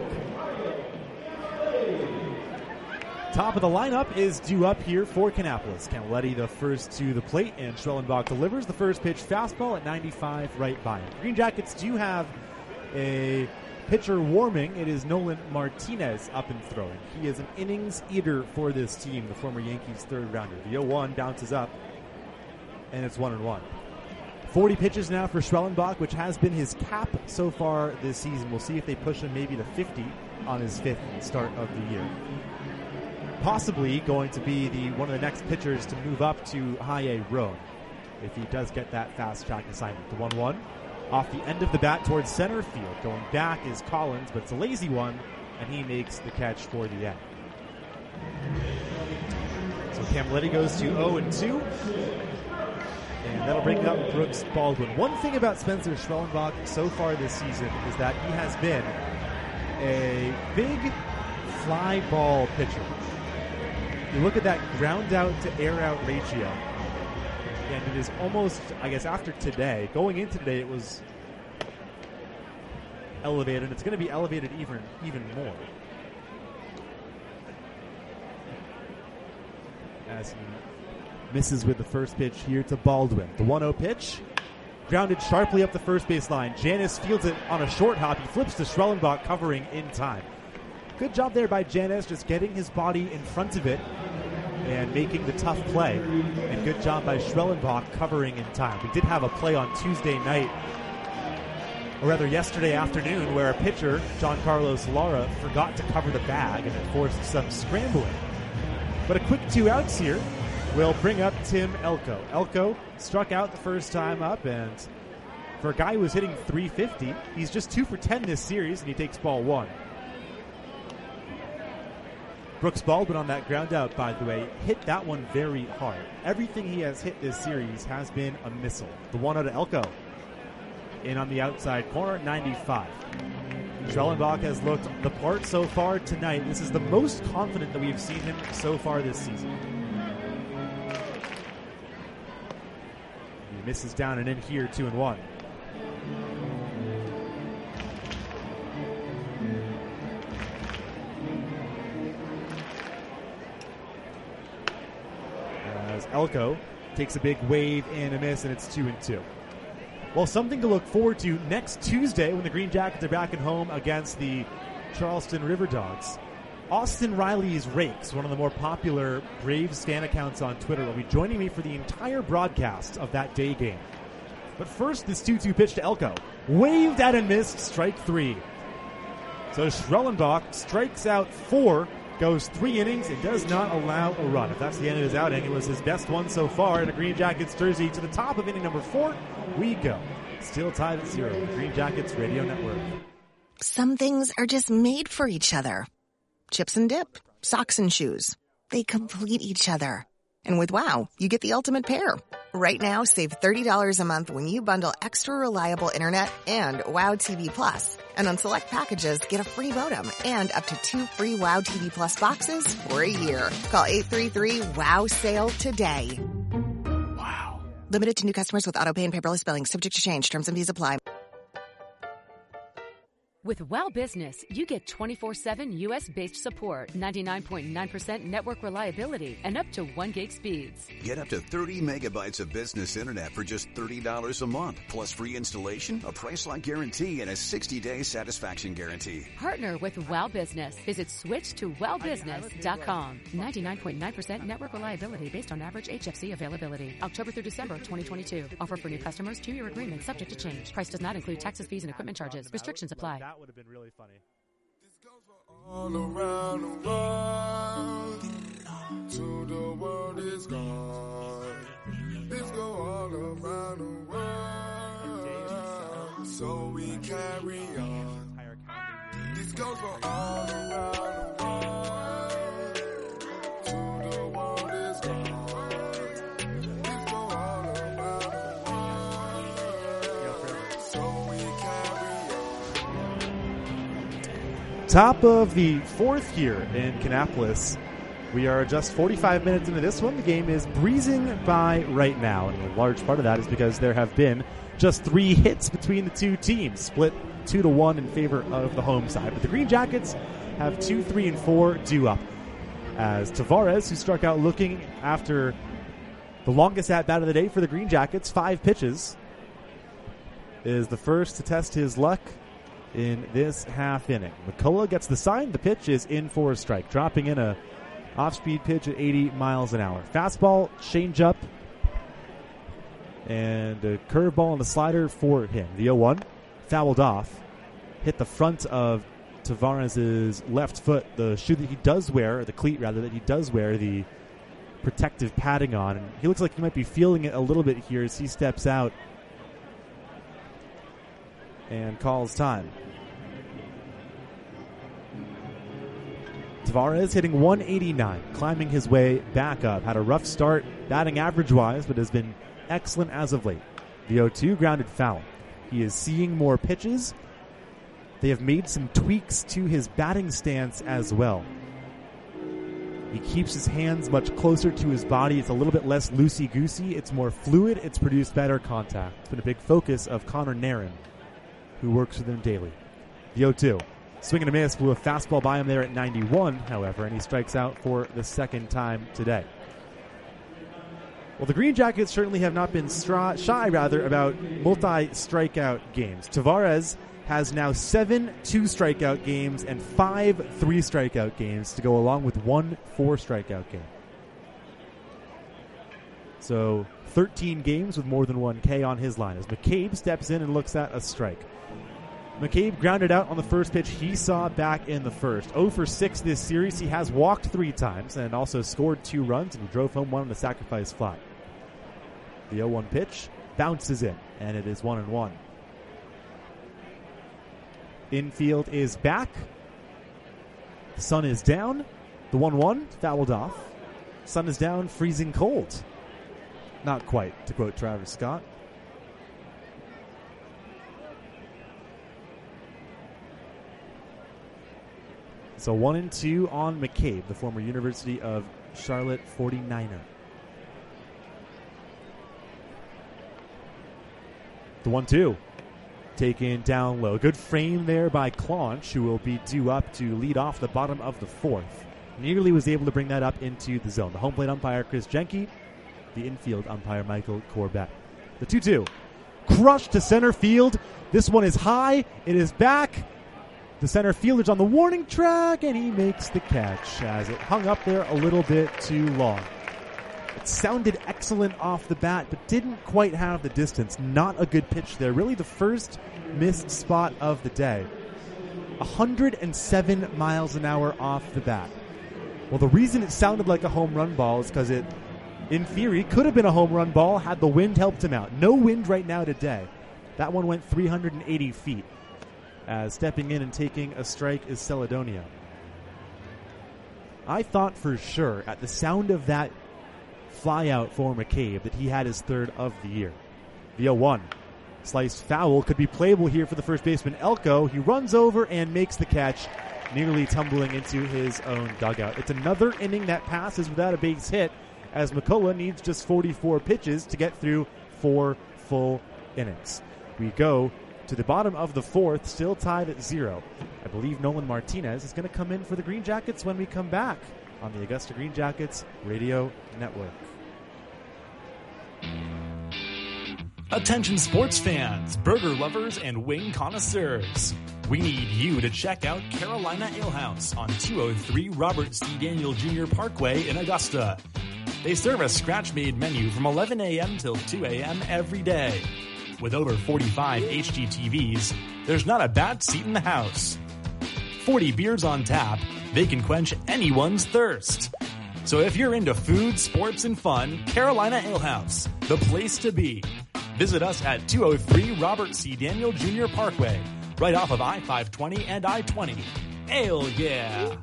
Top of the lineup is due up here for Kannapolis. Camilletti the first to the plate, and Schwellenbach delivers the first pitch fastball at ninety-five right by him. Green Jackets do have a pitcher warming. It is Nolan Martinez up and throwing. He is an innings eater for this team, the former Yankees third rounder. The oh one bounces up, and it's one and one. forty pitches now for Schwellenbach, which has been his cap so far this season. We'll see if they push him maybe to fifty on his fifth start of the year. Possibly going to be the one of the next pitchers to move up to high A Roan if he does get that fast track assignment. The one one off the end of the bat towards center field. Going back is Collins, but it's a lazy one, and he makes the catch for the end. So Camilletti goes to oh and two, and that'll bring up Brooks Baldwin. One thing about Spencer Schwellenbach so far this season is that he has been a big fly ball pitcher. You look at that ground out to air out ratio, and it is almost, I guess, after today, going into today, it was elevated, and it's going to be elevated even, even more. As he misses with the first pitch here to Baldwin. The one oh pitch, grounded sharply up the first base line. Janis fields it on a short hop. He flips to Schwellenbach, covering in time. Good job there by Janis, just getting his body in front of it and making the tough play. And good job by Schwellenbach covering in time. We did have a play on Tuesday night, or rather yesterday afternoon, where a pitcher, John Carlos Lara, forgot to cover the bag and it forced some scrambling. But a quick two outs here will bring up Tim Elko. Elko struck out the first time up, and for a guy who was hitting three fifty, he's just two for ten this series, and he takes ball one. Brooks Baldwin on that ground out, by the way, hit that one very hard. Everything he has hit this series has been a missile. The one out of Elko. In on the outside corner, ninety-five. Schwellenbach has looked the part so far tonight. This is the most confident that we've seen him so far this season. He misses down and in here, two and one. As Elko takes a big wave and a miss, and it's two and two. Well, something to look forward to next Tuesday when the Green Jackets are back at home against the Charleston River Dogs. Austin Riley's Rakes, one of the more popular Braves fan accounts on Twitter, will be joining me for the entire broadcast of that day game. But first, this two two pitch to Elko. Waved at and missed, strike three. So Schwellenbach strikes out four, goes three innings, and does not allow a run. If that's the end of his outing, it was his best one so far in a Green Jackets jersey. To the top of inning number four, we go. Still tied at zero. The Green Jackets Radio Network. Some things are just made for each other. Chips and dip, socks and shoes. They complete each other. And with WOW, you get the ultimate pair. Right now, save thirty dollars a month when you bundle extra reliable internet and WOW T V Plus. And on select packages, get a free modem and up to two free WOW T V Plus boxes for a year. Call eight three three WOW SALE today. Wow. Limited to new customers with auto pay and paperless billing. Subject to change. Terms and fees apply. With WOW Business, you get twenty-four seven U S-based support, ninety-nine point nine percent network reliability, and up to one gig speeds. Get up to thirty megabytes of business internet for just thirty dollars a month, plus free installation, a price-lock guarantee, and a sixty-day satisfaction guarantee. Partner with WOW Business. Visit switch to wow business dot com. ninety-nine point nine percent network reliability based on average H F C availability. October through December twenty twenty-two. Offer for new customers, two-year agreement subject to change. Price does not include taxes, fees, and equipment charges. Restrictions apply. That would have been really funny. All around the world, to the world is gone. This go all around the world, so we carry on. This goes for all around the world, to the world is gone. This go all around the world. Top of the fourth here in Kannapolis. We are just forty-five minutes into this one. The game is breezing by right now, and a large part of that is because there have been just three hits between the two teams, split two to one in favor of the home side. But the Green Jackets have two, three, and four due up, as Tavares, who struck out looking after the longest at-bat of the day for the Green Jackets, five pitches, is the first to test his luck in this half inning. McCullough gets the sign. The pitch is in for a strike, dropping in a off-speed pitch at eighty miles an hour. Fastball, change-up, and a curveball and a slider for him. The oh one fouled off, hit the front of Tavares' left foot, the shoe that he does wear, or the cleat rather, that he does wear the protective padding on. And he looks like he might be feeling it a little bit here as he steps out and calls time. Tavares hitting one eighty-nine, climbing his way back up. Had a rough start batting average-wise, but has been excellent as of late. The oh two grounded foul. He is seeing more pitches. They have made some tweaks to his batting stance as well. He keeps his hands much closer to his body. It's a little bit less loosey-goosey. It's more fluid. It's produced better contact. It's been a big focus of Connor Nairn, who works with him daily. The oh two. Swing and a miss, blew a fastball by him there at ninety-one, however, and he strikes out for the second time today. Well, the Green Jackets certainly have not been stra- shy, rather, about multi-strikeout games. Tavares has now seven two-strikeout games and five three-strikeout games to go along with one four-strikeout game. So thirteen games with more than one K on his line as McCabe steps in and looks at a strike. McCabe grounded out on the first pitch he saw back in the first. oh for six this series. He has walked three times and also scored two runs, and he drove home one on the sacrifice fly. The oh one pitch bounces in, and it is one and one. Infield is back. The sun is down. The one one fouled off. Sun is down, freezing cold. Not quite, to quote Travis Scott. So one and two on McCabe, the former University of Charlotte forty-niner. The one two. Taken down low. Good frame there by Claunch, who will be due up to lead off the bottom of the fourth. Nearly was able to bring that up into the zone. The home plate umpire, Chris Jenke. The infield umpire, Michael Corbett. The two two. Crushed to center field. This one is high. It is back. The center fielder's on the warning track, and he makes the catch as it hung up there a little bit too long. It sounded excellent off the bat, but didn't quite have the distance. Not a good pitch there. Really the first missed spot of the day. one hundred seven miles an hour off the bat. Well, the reason it sounded like a home run ball is because it, in theory, could have been a home run ball had the wind helped him out. No wind right now today. That one went three hundred eighty feet. As stepping in and taking a strike is Celedonia. I thought for sure at the sound of that fly out for McCabe that he had his third of the year. The oh one. Sliced foul could be playable here for the first baseman Elko. He runs over and makes the catch, nearly tumbling into his own dugout. It's another inning that passes without a base hit, as McCullough needs just forty-four pitches to get through four full innings. We go to the bottom of the fourth, still tied at zero. I believe Nolan Martinez is going to come in for the Green Jackets when we come back on the Augusta Green Jackets Radio Network. Attention sports fans, burger lovers, and wing connoisseurs. We need you to check out Carolina Ale House on two oh three Robert C. Daniel Junior Parkway in Augusta. They serve a scratch-made menu from eleven a.m. till two a.m. every day. With over forty-five H D T Vs, there's not a bad seat in the house. forty beers on tap, they can quench anyone's thirst. So if you're into food, sports, and fun, Carolina Ale House, the place to be. Visit us at two oh three Robert C. Daniel Junior Parkway, right off of I five twenty and I twenty. Ale, yeah!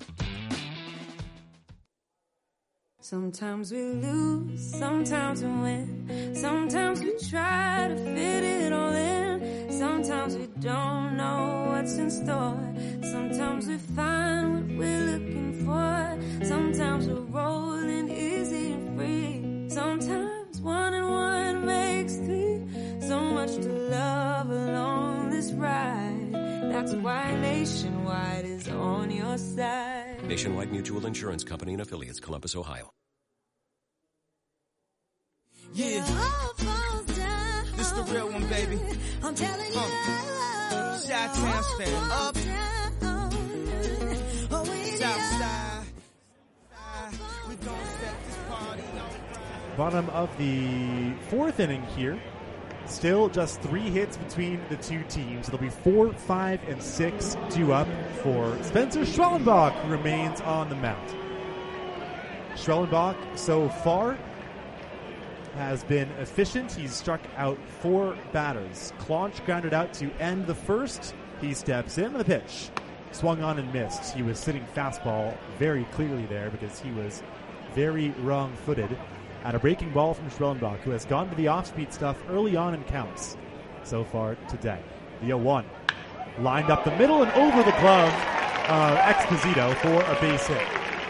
Sometimes we lose, sometimes we win. Sometimes we try to fit it all in. Sometimes we don't know what's in store. Sometimes we find what we're looking for. Sometimes we're rolling easy and free. Sometimes one and one makes three. So much to love along this ride. That's why Nationwide is on your side. Nationwide Mutual Insurance Company and affiliates, Columbus, Ohio. Yeah, this the real one, baby. I'm telling you, uh, Chi-Town stand up, Southside. We gon' set this party on. Bottom of the fourth inning here. Still just three hits between the two teams. It'll be four, five, and six due up for Spencer Schwellenbach, who remains on the mound. Schwellenbach so far has been efficient. He's struck out four batters. Claunch grounded out to end the first. He steps in with a pitch. Swung on and missed. He was sitting fastball very clearly there because he was very wrong-footed at a breaking ball from Schwellenbach, who has gone to the off-speed stuff early on in counts so far today. The oh one lined up the middle and over the glove of Exposito for a base hit.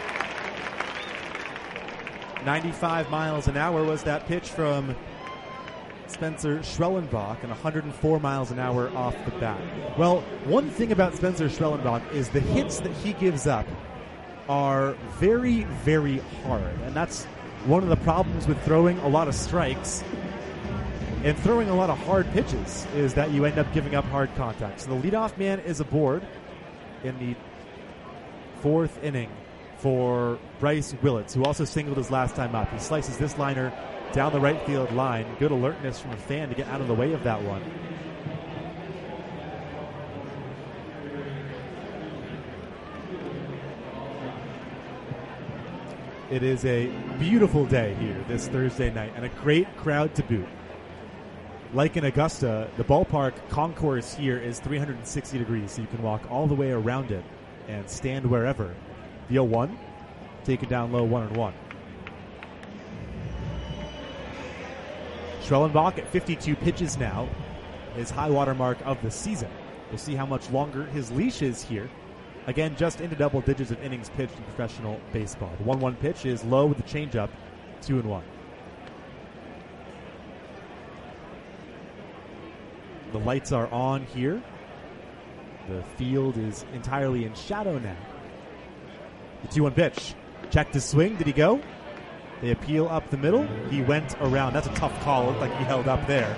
ninety-five miles an hour was that pitch from Spencer Schwellenbach, and one hundred four miles an hour off the bat. Well, one thing about Spencer Schwellenbach is the hits that he gives up are very, very hard, and that's one of the problems with throwing a lot of strikes and throwing a lot of hard pitches is that you end up giving up hard contact. So the leadoff man is aboard in the fourth inning for Bryce Willits, who also singled his last time up. He slices this liner down the right field line. Good alertness from a fan to get out of the way of that one. It is a beautiful day here this Thursday night and a great crowd to boot. Like in Augusta, the ballpark concourse here is three hundred sixty degrees, so you can walk all the way around it and stand wherever. The oh one, taken down low, one and one. Schwellenbach at fifty-two pitches now, his high water mark of the season. We'll see how much longer his leash is here. Again, just into double digits of innings pitched in professional baseball. The one one pitch is low with the changeup, two and one. The lights are on here. The field is entirely in shadow now. The two one pitch. Checked his swing. Did he go? They appeal up the middle. He went around. That's a tough call. It looked like he held up there.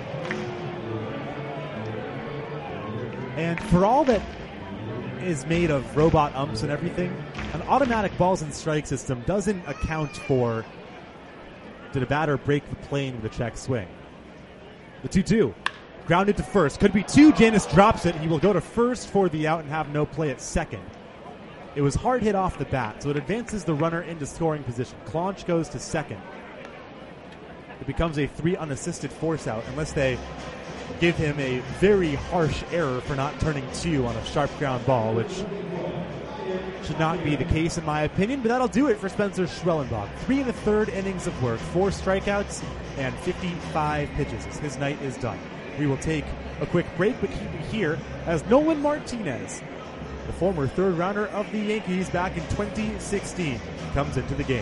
And for all that is made of robot umps and everything, an automatic balls and strike system doesn't account for did a batter break the plane with a check swing. The two two. Grounded to first. Could be two. Janis drops it. He will go to first for the out and have no play at second. It was hard hit off the bat, so it advances the runner into scoring position. Claunch goes to second. It becomes a three unassisted force out unless they give him a very harsh error for not turning two on a sharp ground ball, which should not be the case in my opinion, but that'll do it for Spencer Schwellenbach. Three and a third innings of work, four strikeouts, and fifty-five pitches. His night is done. We will take a quick break, but keep it here as Nolan Martinez, the former third rounder of the Yankees back in twenty sixteen, comes into the game.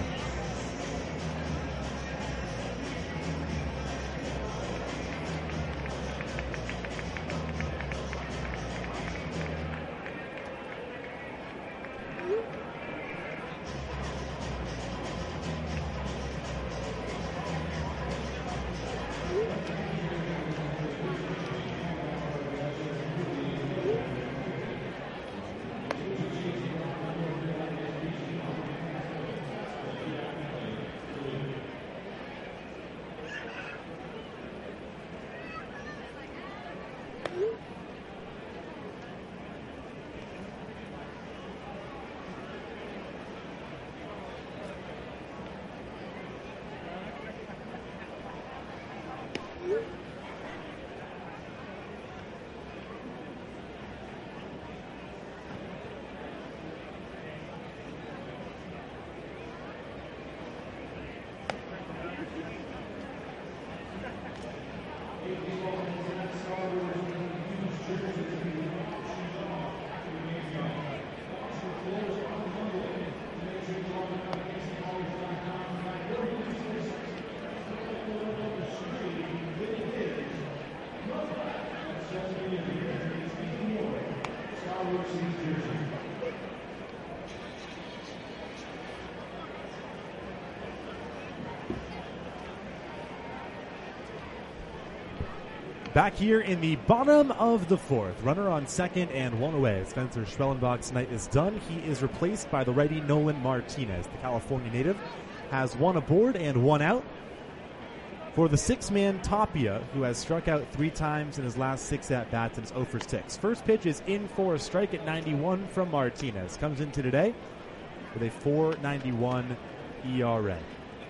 Back here in the bottom of the fourth. Runner on second and one away. Spencer Schwellenbach's night is done. He is replaced by the righty Nolan Martinez. The California native has one aboard and one out. For the six-man Tapia, who has struck out three times in his last six at-bats and is oh for six. First pitch is in for a strike at ninety-one from Martinez. Comes into today with a four ninety-one E R A.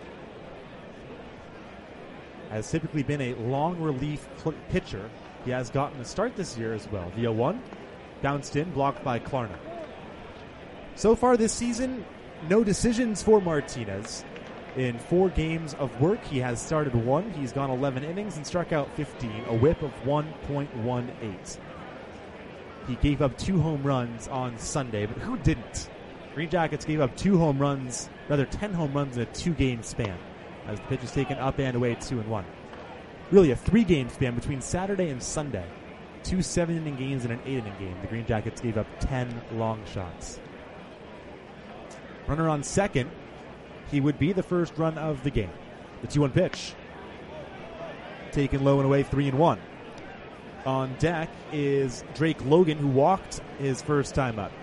Has typically been a long relief pl- pitcher. He has gotten a start this year as well. The oh one, bounced in, blocked by Klarna. So far this season, no decisions for Martinez. In four games of work, he has started one. He's gone eleven innings and struck out fifteen, a whip of one point one eight. He gave up two home runs on Sunday, but who didn't? Green Jackets gave up two home runs, rather ten home runs in a two-game span, as the pitch is taken up and away two and one. Really a three-game span between Saturday and Sunday. Two seven-inning games and an eight-inning game. The Green Jackets gave up ten long shots. Runner on second. He would be the first run of the game. The two one pitch. Taken low and away, three and one. On deck is Drake Logan, who walked his first time up.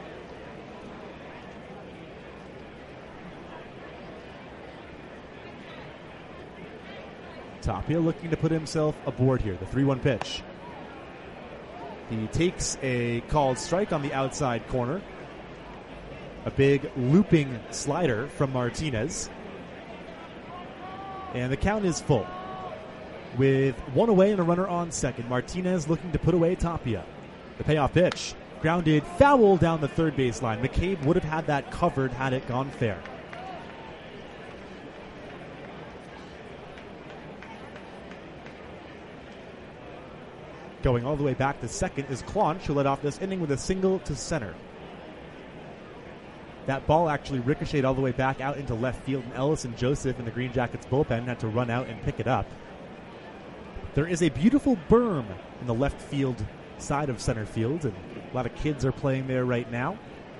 Tapia looking to put himself aboard here. The three one pitch. He takes a called strike on the outside corner. A big looping slider from Martinez. And the count is full. With one away and a runner on second, Martinez looking to put away Tapia. The payoff pitch. Grounded foul down the third baseline. McCabe would have had that covered had it gone fair. Going all the way back to second is Claunch, who led off this inning with a single to center. That ball actually ricocheted all the way back out into left field, and Ellis and Joseph in the Green Jackets bullpen had to run out and pick it up. There is a beautiful berm in the left field side of center field, and a lot of kids are playing there right now.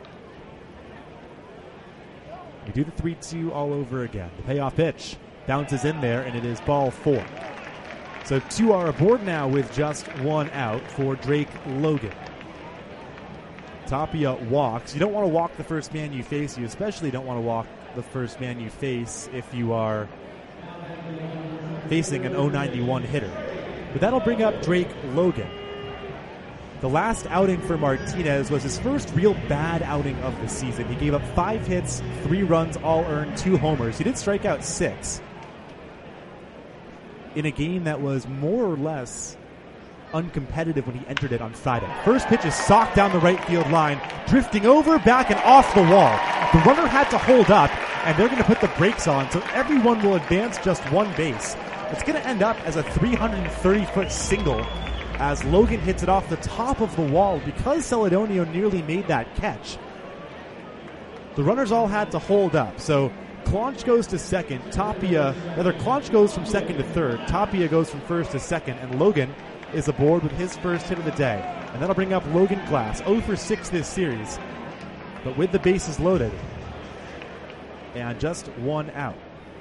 We do the three two all over again. The payoff pitch bounces in there, and it is ball four. So two are aboard now with just one out for Drake Logan. Tapia walks. You don't want to walk the first man you face. You especially don't want to walk the first man you face if you are facing an oh ninety-one hitter. But that'll bring up Drake Logan. The last outing for Martinez was his first real bad outing of the season. He gave up five hits, three runs, all earned, two homers. He did strike out six in a game that was more or less uncompetitive when he entered it on Friday. First pitch is socked down the right field line, drifting over, back, and off the wall. The runner had to hold up, and they're going to put the brakes on, so everyone will advance just one base. It's going to end up as a three hundred thirty foot single as Logan hits it off the top of the wall because Celedonio nearly made that catch. The runners all had to hold up, so Claunch goes to second, Tapia, rather Claunch goes from second to third, Tapia goes from first to second, and Logan is aboard with his first hit of the day. And that'll bring up Logan Glass, oh for six this series, but with the bases loaded. And just one out.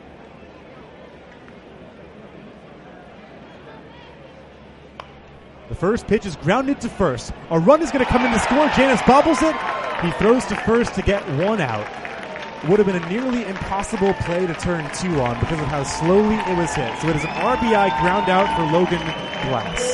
The first pitch is grounded to first. A run is going to come in to score. Janis bobbles it. He throws to first to get one out. Would have been a nearly impossible play to turn two on because of how slowly it was hit. So it is an R B I ground out for Logan Glass.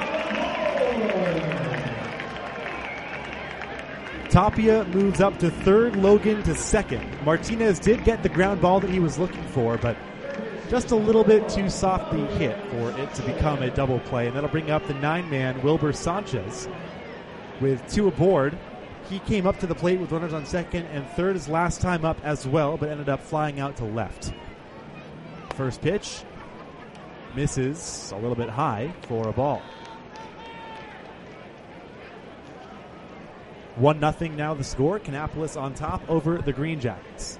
Tapia moves up to third, Logan to second. Martinez did get the ground ball that he was looking for, but just a little bit too softly hit for it to become a double play. And that'll bring up the nine-man Wilber Sanchez with two aboard. He came up to the plate with runners on second and third his last time up as well, but ended up flying out to left. First pitch misses a little bit high for a ball. One nothing now the score. Kannapolis on top over the Green Jackets.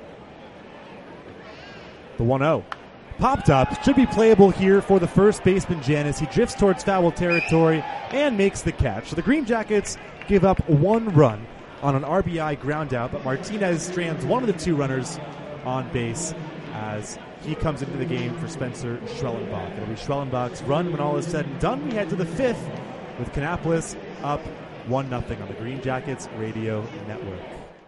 The one oh. Popped up. Should be playable here for the first baseman, Janis. He drifts towards foul territory and makes the catch. So the Green Jackets give up one run on an R B I ground out, but Martinez strands one of the two runners on base as he comes into the game for Spencer Schwellenbach. It'll be Schwellenbach's run when all is said and done. We head to the fifth with Kannapolis up one nothing on the Green Jackets Radio Network.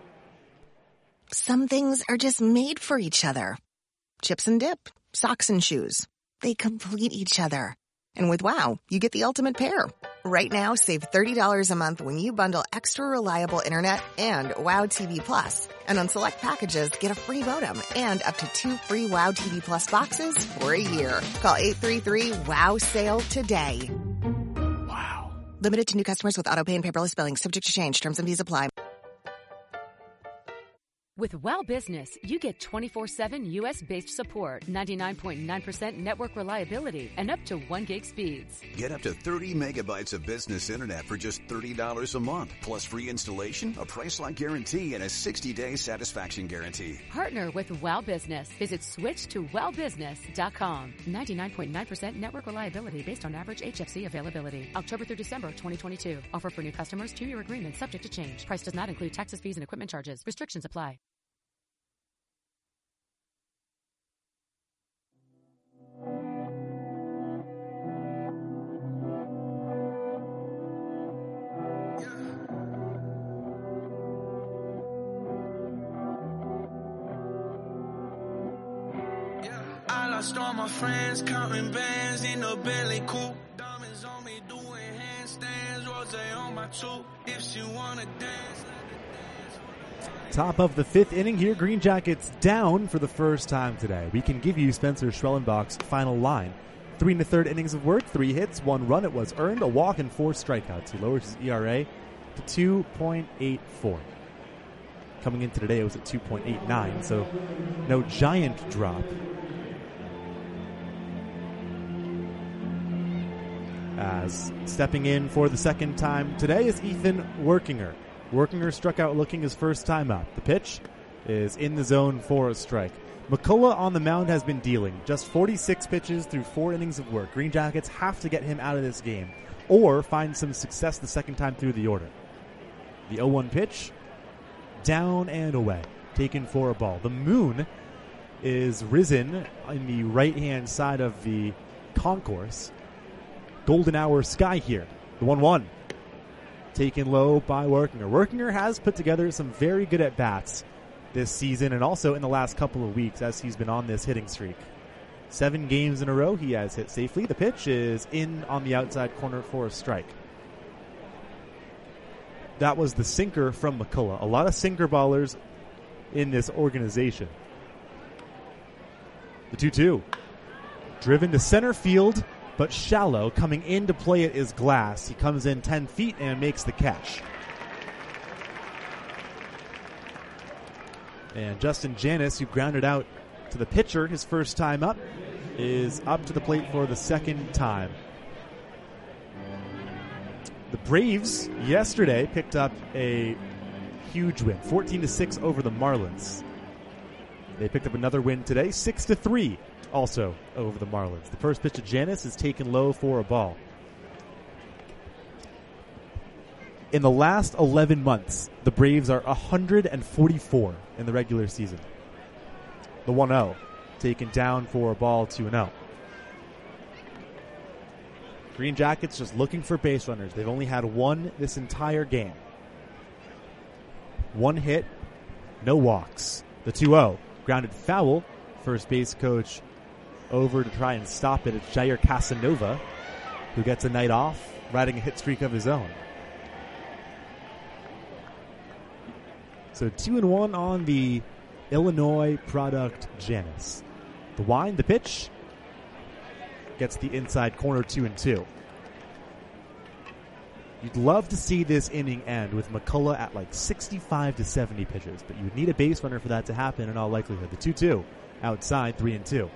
Some things are just made for each other. Chips and dip, socks and shoes. They complete each other. And with WOW, you get the ultimate pair. Right now, save thirty dollars a month when you bundle extra reliable internet and WOW T V Plus. And on select packages, get a free modem and up to two free WOW T V Plus boxes for a year. Call eight three three WOW SALE today. Wow. Limited to new customers with auto pay and paperless billing. Subject to change. Terms and fees apply. With WOW Business, you get twenty-four seven U S-based support, ninety-nine point nine percent network reliability, and up to one gig speeds. Get up to thirty megabytes of business internet for just thirty dollars a month, plus free installation, a price-lock guarantee, and a sixty-day satisfaction guarantee. Partner with WOW Business. Visit switch to wow business dot com. ninety-nine point nine percent network reliability based on average H F C availability. October through December twenty twenty-two. Offer for new customers, two-year agreement subject to change. Price does not include taxes, fees, and equipment charges. Restrictions apply. I lost all my friends, counting bands in the Bentley coupe. Diamonds on me doing handstands, rose on my tooth. If she wanna dance, Top of the fifth inning here, Green Jackets down for the first time today. We can give you Spencer Schwellenbach's final line. Three and a third innings of work, three hits, one run. It was earned, a walk, and four strikeouts. He lowers his E R A to two point eight four. Coming into today, it was at two point eight nine, so no giant drop. As stepping in for the second time today is Ethan Workinger. Workinger struck out looking his first time up. The pitch is in the zone for a strike. McCullough on the mound has been dealing. Just forty-six pitches through four innings of work. Green Jackets have to get him out of this game or find some success the second time through the order. The oh one pitch, down and away, taken for a ball. The moon is risen in the right-hand side of the concourse. Golden hour sky here. The one one. Taken low by Workinger. Workinger has put together some very good at-bats this season and also in the last couple of weeks as he's been on this hitting streak. Seven games in a row he has hit safely. The pitch is in on the outside corner for a strike. That was the sinker from McCullough. A lot of sinker ballers in this organization. The two two. Driven to center field, but shallow. Coming in to play it is Glass. He comes in ten feet and makes the catch. And Justin Janis, who grounded out to the pitcher his first time up, is up to the plate for the second time. The Braves yesterday picked up a huge win, fourteen to six over the Marlins. They picked up another win today, six to three. Also over the Marlins. The first pitch to Janis is taken low for a ball. In the last eleven months, the Braves are one hundred forty-four in the regular season. The one oh, taken down for a ball, two and oh. Green Jackets just looking for base runners. They've only had one this entire game. One hit, no walks. The two oh, grounded foul. First base coach over to try and stop it. It's Jair Casanova, who gets a night off, riding a hit streak of his own. So two and one on the Illinois product Janis. The wind, the pitch, gets the inside corner, two and two. You'd love to see this inning end with McCullough at like sixty-five to seventy pitches, but you would need a base runner for that to happen in all likelihood. The two two, outside, three and two.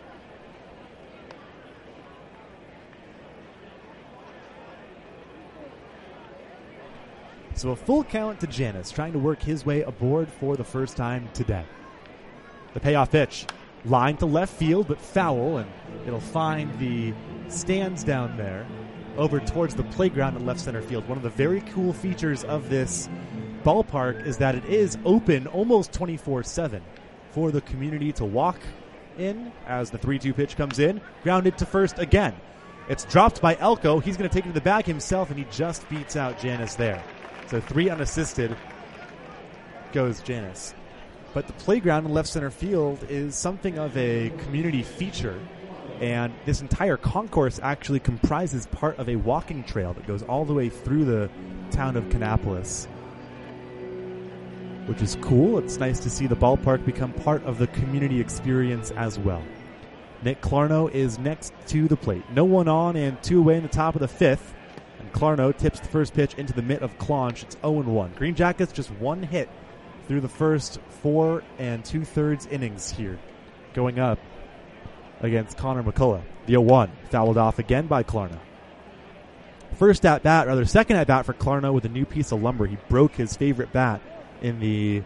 So a full count to Janis, trying to work his way aboard for the first time today. The payoff pitch, line to left field, but foul, and it'll find the stands down there over towards the playground at left center field. One of the very cool features of this ballpark is that it is open almost twenty-four seven for the community to walk in as the three two pitch comes in. Grounded to first again. It's dropped by Elko. He's going to take it to the bag himself, and he just beats out Janis there. So three unassisted goes Janis. But the playground in left center field is something of a community feature, and this entire concourse actually comprises part of a walking trail that goes all the way through the town of Kannapolis, which is cool. It's nice to see the ballpark become part of the community experience as well. Nick Clarno is next to the plate. No one on and two away in the top of the fifth. And Clarno tips the first pitch into the mitt of Clonch. It's oh and one. Green Jackets just one hit through the first four and two-thirds innings here, going up against Connor McCullough. The oh one fouled off again by Clarno. First at bat, rather second at bat for Clarno with a new piece of lumber. He broke his favorite bat in the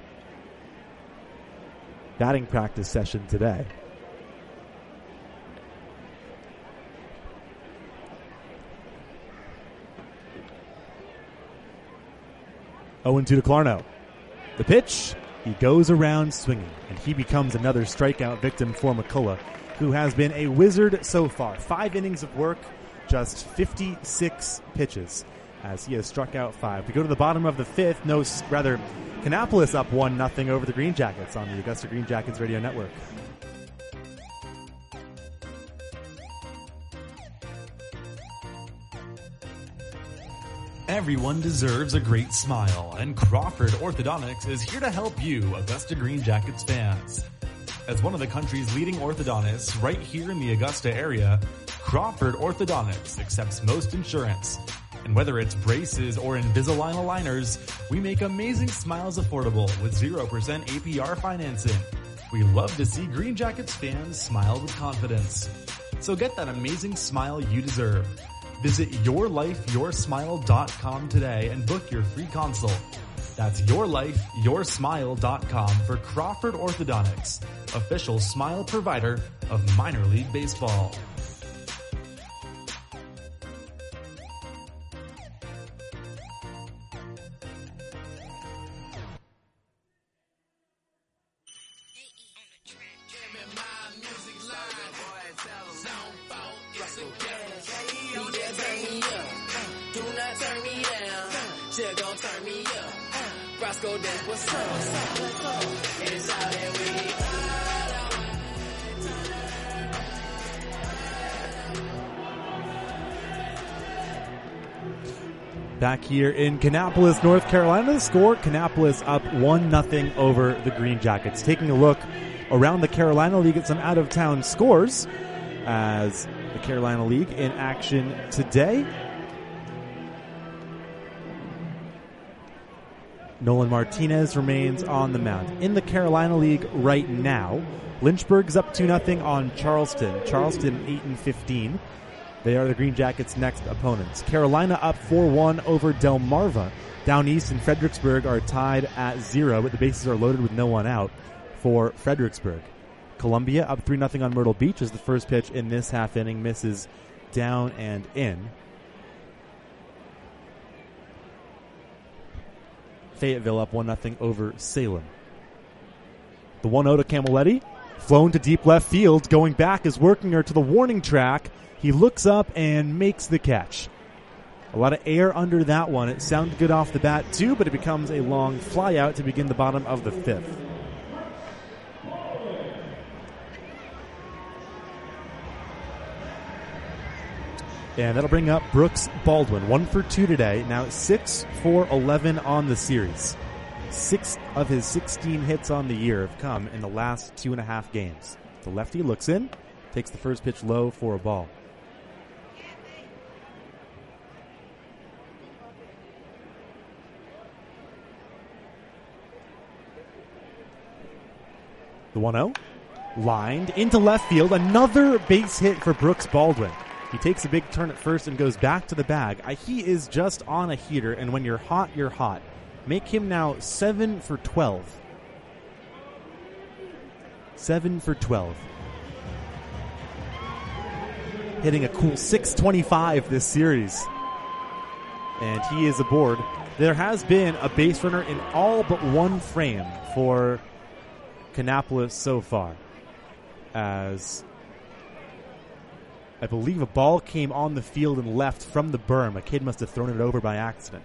batting practice session today. oh and two to Clarno. The pitch, he goes around swinging, and he becomes another strikeout victim for McCullough, who has been a wizard so far. Five innings of work, just fifty-six pitches, as he has struck out five. We go to the bottom of the fifth. No, rather, Kannapolis up one nothing over the Green Jackets on the Augusta Green Jackets Radio Network. Everyone deserves a great smile, and Crawford Orthodontics is here to help you, Augusta Green Jackets fans. As one of the country's leading orthodontists right here in the Augusta area, Crawford Orthodontics accepts most insurance. And whether it's braces or Invisalign aligners, we make amazing smiles affordable with zero percent A P R financing. We love to see Green Jackets fans smile with confidence. So get that amazing smile you deserve. Visit your life your smile dot com today and book your free consult. That's your life your smile dot com for Crawford Orthodontics, official smile provider of minor league baseball. Back here in Kannapolis, North Carolina, the score, Kannapolis up one nothing over the Green Jackets. Taking a look around the Carolina League at some out-of-town scores as the Carolina League in action today. Nolan Martinez remains on the mound. In the Carolina League right now, Lynchburg's up two nothing on Charleston. Charleston eight and fifteen. They are the Green Jackets' next opponents. Carolina up four one over Delmarva. Down east in Fredericksburg are tied at zero, but the bases are loaded with no one out for Fredericksburg. Columbia up three nothing on Myrtle Beach as the first pitch in this half inning misses down and in. Fayetteville up one nothing over Salem. The one oh to Camilletti. Flown to deep left field. Going back is Workinger to the warning track. He looks up and makes the catch. A lot of air under that one. It sounded good off the bat too, but it becomes a long fly out to begin the bottom of the fifth. And that'll bring up Brooks Baldwin. One for two today. Now six for eleven on the series. Six of his sixteen hits on the year have come in the last two and a half games. The lefty looks in, takes the first pitch low for a ball. The one oh. Lined into left field. Another base hit for Brooks Baldwin. He takes a big turn at first and goes back to the bag. He is just on a heater, and when you're hot, you're hot. Make him now seven for twelve. seven for twelve. Hitting a cool six twenty-five this series. And he is aboard. There has been a base runner in all but one frame for Kannapolis so far, as I believe a ball came on the field and left from the berm. A kid must have thrown it over by accident.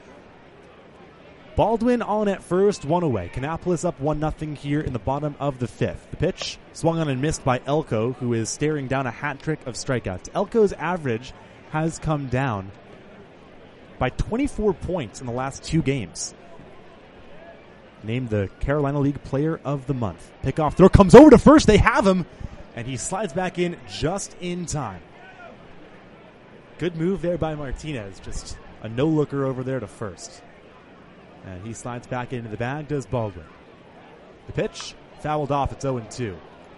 Baldwin on at first, one away. Kannapolis up one nothing here in the bottom of the fifth. The pitch swung on and missed by Elko, who is staring down a hat trick of strikeouts. Elko's average has come down by twenty-four points in the last two games. Named the Carolina League Player of the Month. Pickoff throw comes over to first. They have him, and he slides back in just in time. Good move there by Martinez. Just a no-looker over there to first. And he slides back into the bag, does Baldwin. The pitch, fouled off, it's oh and two.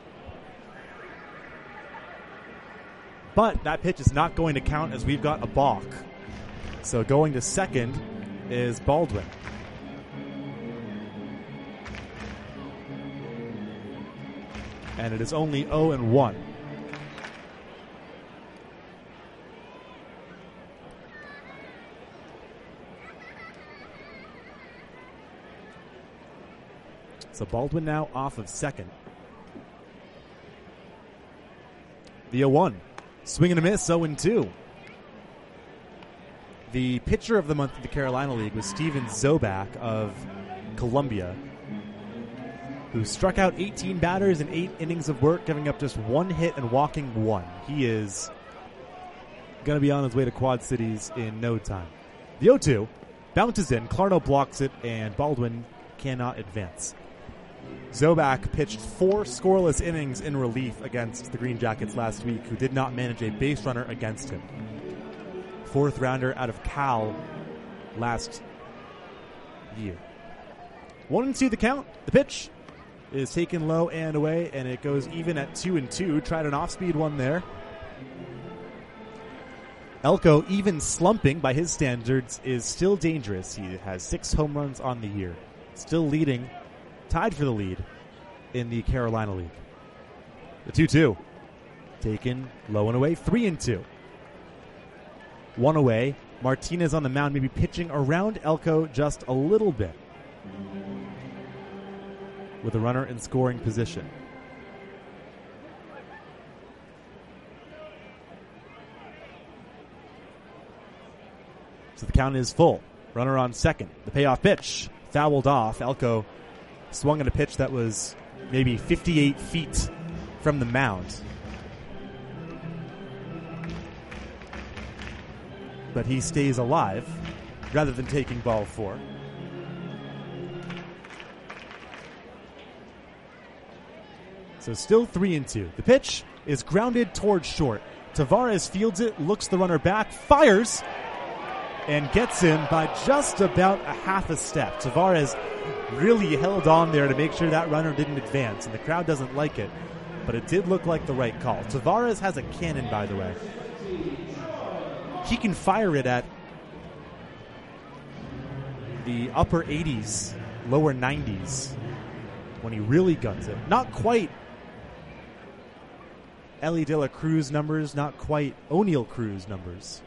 But that pitch is not going to count as we've got a balk. So going to second is Baldwin. And it is only oh and one. So Baldwin now off of second. The oh one. Swing and a miss, oh and two. The pitcher of the month of the Carolina League was Steven Zobak of Columbia, who struck out eighteen batters in eight innings of work, giving up just one hit and walking one. He is going to be on his way to Quad Cities in no time. The oh two bounces in, Clarno blocks it, and Baldwin cannot advance. Zobak pitched four scoreless innings in relief against the Green Jackets last week, who did not manage a base runner against him. Fourth rounder out of Cal last year. One and two the count. The pitch is taken low and away, and it goes even at two and two. Tried an off-speed one there. Elko, even slumping by his standards, is still dangerous. He has six home runs on the year. Still leading, tied for the lead in the Carolina League. The two two. Taken low and away, three and two. One away. Martinez on the mound, maybe pitching around Elko just a little bit, with a runner in scoring position. So the count is full. Runner on second. The payoff pitch fouled off. Elko swung at a pitch that was maybe fifty-eight feet from the mound. But he stays alive rather than taking ball four. So still three and two. The pitch is grounded towards short. Tavares fields it, looks the runner back, fires, and gets in by just about a half a step. Tavares really held on there to make sure that runner didn't advance, and the crowd doesn't like it, but it did look like the right call. Tavares has a cannon, by the way. He can fire it at the upper eighties, lower nineties when he really guns it. Not quite Ellie De La Cruz numbers, not quite O'Neill Cruz numbers,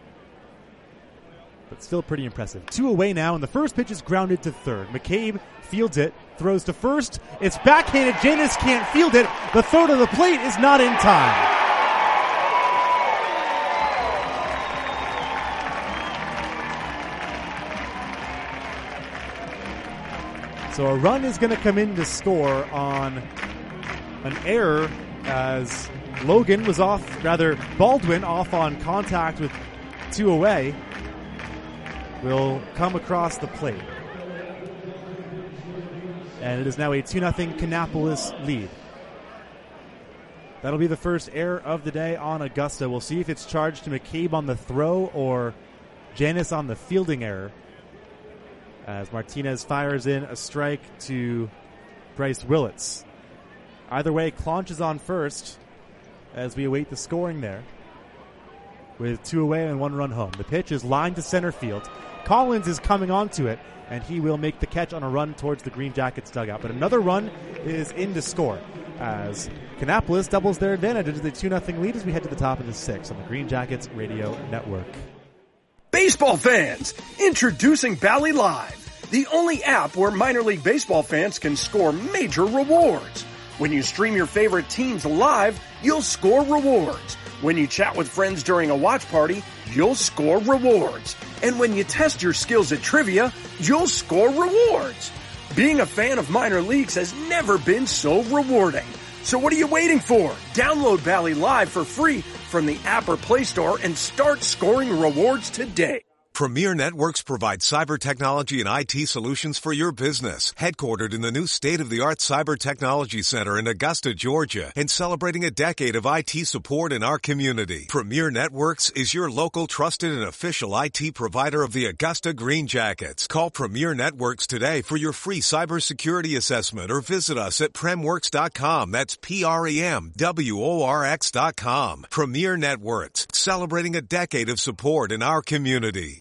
but still pretty impressive. Two away now, and the first pitch is grounded to third. McCabe fields it, throws to first. It's backhanded. Janus can't field it. The throw to the plate is not in time. So a run is going to come in to score on an error, as Logan was off, rather Baldwin off on contact with two away, will come across the plate. And it is now a two nothing Kannapolis lead. That'll be the first error of the day on Augusta. We'll see if it's charged to McCabe on the throw or Janus on the fielding error, as Martinez fires in a strike to Bryce Willits. Either way, Claunch is on first as we await the scoring there, with two away and one run home. The pitch is lined to center field. Collins is coming onto it, and he will make the catch on a run towards the Green Jackets dugout. But another run is in to score, as Kannapolis doubles their advantage into the two nothing lead as we head to the top of the sixth on the Green Jackets Radio Network. Baseball fans, introducing Bally Live, the only app where minor league baseball fans can score major rewards. When you stream your favorite teams live, you'll score rewards. When you chat with friends during a watch party, you'll score rewards. And when you test your skills at trivia, you'll score rewards. Being a fan of minor leagues has never been so rewarding. So what are you waiting for? Download Bally Live for free from the app or Play Store and start scoring rewards today. Premier Networks provides cyber technology and I T solutions for your business. Headquartered in the new state-of-the-art Cyber Technology Center in Augusta, Georgia, and celebrating a decade of I T support in our community. Premier Networks is your local trusted and official I T provider of the Augusta Green Jackets. Call Premier Networks today for your free cybersecurity assessment or visit us at premworks dot com. That's P R E M W O R X dot com. Premier Networks, celebrating a decade of support in our community.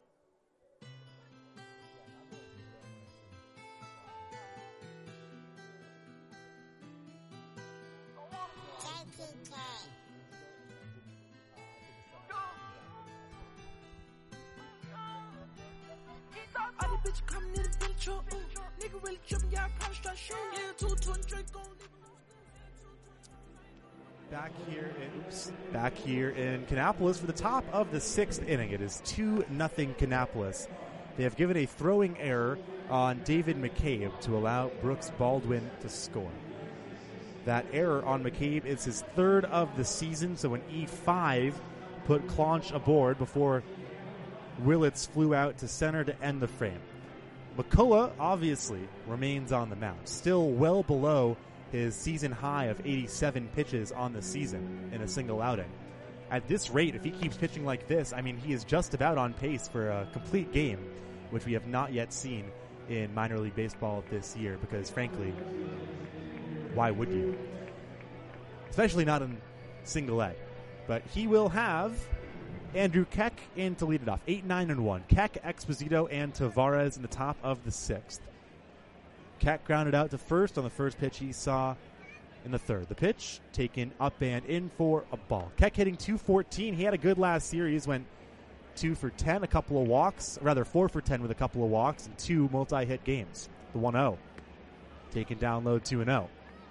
Back here in oops, back here in Kannapolis for the top of the sixth inning. It is two nothing Kannapolis. They have given a throwing error on David McCabe to allow Brooks Baldwin to score. That error on McCabe is his third of the season, so an E five put Claunch aboard before Willits flew out to center to end the frame. McCullough obviously remains on the mound, still well below his season high of eighty-seven pitches on the season in a single outing. At this rate, if he keeps pitching like this, I mean, he is just about on pace for a complete game, which we have not yet seen in minor league baseball this year, because frankly, why would you? Especially not in single A. But he will have Andrew Keck in to lead it off. eight, nine, and one. Keck, Exposito, and Tavares in the top of the sixth. Keck grounded out to first on the first pitch he saw in the third. The pitch taken up and in for a ball. Keck hitting two fourteen. He had a good last series, went two for ten, a couple of walks, rather four for ten with a couple of walks, and two multi-hit games. The one oh. Taken down low, two and oh.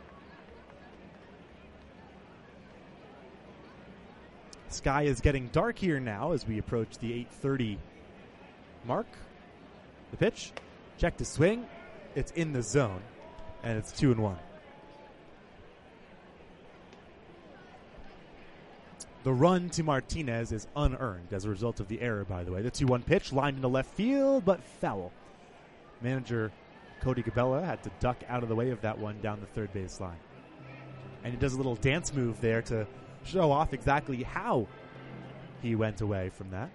Sky is getting dark here now as we approach the eight thirty mark. The pitch, check to swing. It's in the zone, and it's two and one. The run to Martinez is unearned as a result of the error, by the way. The two one pitch lined into left field, but foul. Manager Cody Gabella had to duck out of the way of that one down the third base line. And he does a little dance move there to show off exactly how he went away from that.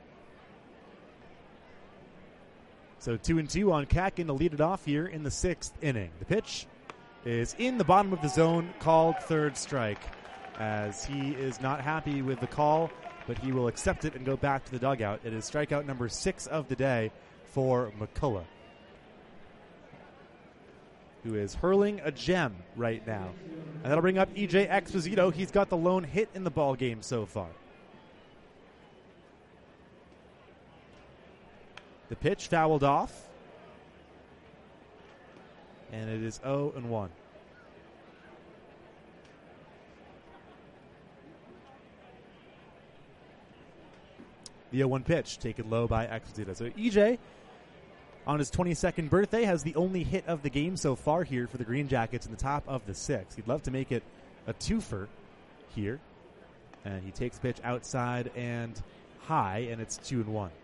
So two and two on Kakin to lead it off here in the sixth inning. The pitch is in the bottom of the zone, called third strike, as he is not happy with the call, but he will accept it and go back to the dugout. It is strikeout number six of the day for McCullough, who is hurling a gem right now. And that'll bring up E J Exposito. He's got the lone hit in the ball game so far. The pitch fouled off. And it is oh and one. The oh one pitch taken low by Exposito. So E J, on his twenty-second birthday, has the only hit of the game so far here for the Green Jackets in the top of the sixth. He'd love to make it a twofer here. And he takes the pitch outside and high, and it's two and one.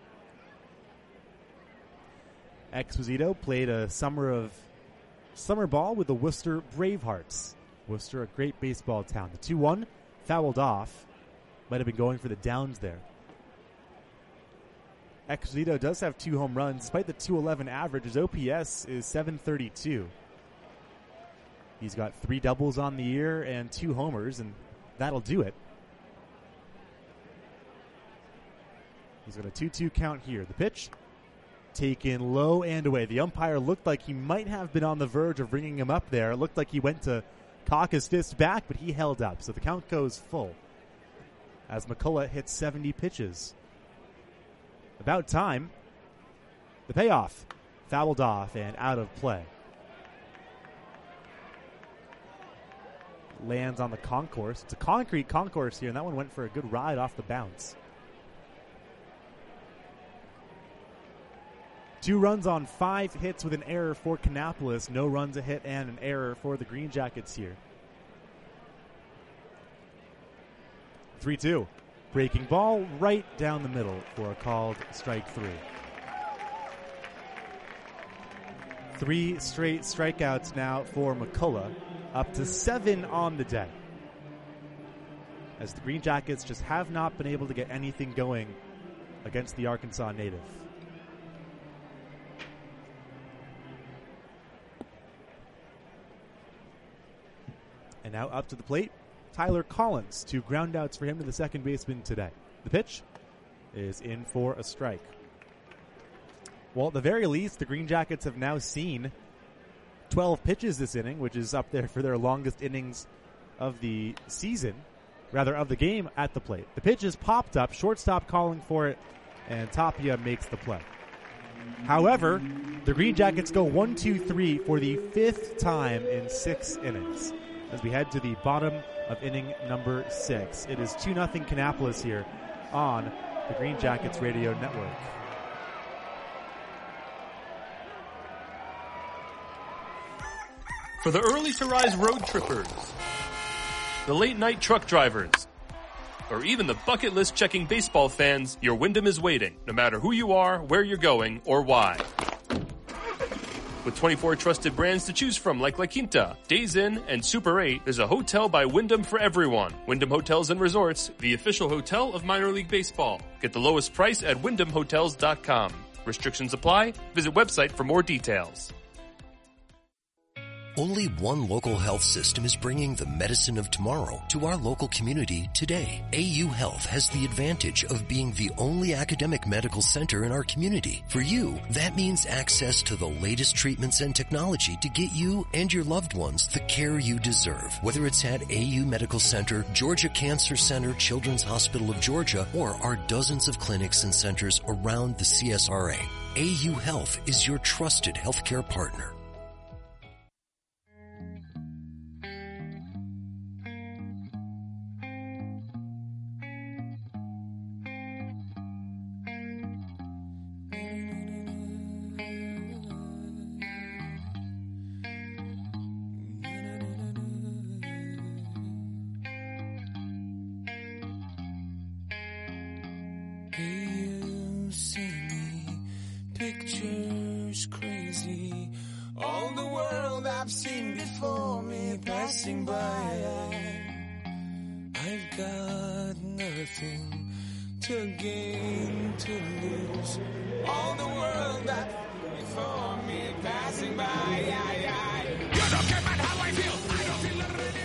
Exposito played a summer of summer ball with the Worcester Bravehearts. Worcester, a great baseball town. The two one fouled off. Might have been going for the downs there. Exposito does have two home runs. Despite the two eleven average, his O P S is seven thirty-two. He's got three doubles on the year and two homers, and that'll do it. He's got a two two count here. The pitch taken low and away. The umpire looked like he might have been on the verge of bringing him up there. It looked like he went to cock his fist back, but he held up. So the count goes full as McCullough hits seventy pitches. About time. The payoff fouled off and out of play. lands on the concourse. It's a concrete concourse here, and that one went for a good ride off the bounce. Two runs on five hits with an error for Kannapolis. No runs, a hit, and an error for the Green Jackets here. three two. Breaking ball right down the middle for a called strike three. Three straight strikeouts now for McCullough, up to seven on the day. As the Green Jackets just have not been able to get anything going against the Arkansas native. And now up to the plate, Tyler Collins. Two ground outs for him to the second baseman today. The pitch is in for a strike. Well, at the very least, the Green Jackets have now seen twelve pitches this inning, which is up there for their longest innings of the season, rather of the game at the plate. The pitch is popped up, shortstop calling for it, and Tapia makes the play. However, the Green Jackets go one two three for the fifth time in six innings. As we head to the bottom of inning number six. It is two nothing Kannapolis here on the Green Jackets Radio Network. For the early to rise road trippers, the late night truck drivers, or even the bucket list checking baseball fans, your Wyndham is waiting, no matter who you are, where you're going, or why. With twenty-four trusted brands to choose from like La Quinta, Days Inn, and Super eight, there's a hotel by Wyndham for everyone. Wyndham Hotels and Resorts, the official hotel of minor league baseball. Get the lowest price at wyndham hotels dot com. Restrictions apply. Visit website for more details. Only one local health system is bringing the medicine of tomorrow to our local community today. A U Health has the advantage of being the only academic medical center in our community. For you, that means access to the latest treatments and technology to get you and your loved ones the care you deserve. Whether it's at A U Medical Center, Georgia Cancer Center, Children's Hospital of Georgia, or our dozens of clinics and centers around the C S R A, A U Health is your trusted healthcare partner. Pictures crazy, all the world I've seen before me passing by. I've got nothing to gain, to lose. All the world that's before me passing by. You don't care about how I feel. I don't feel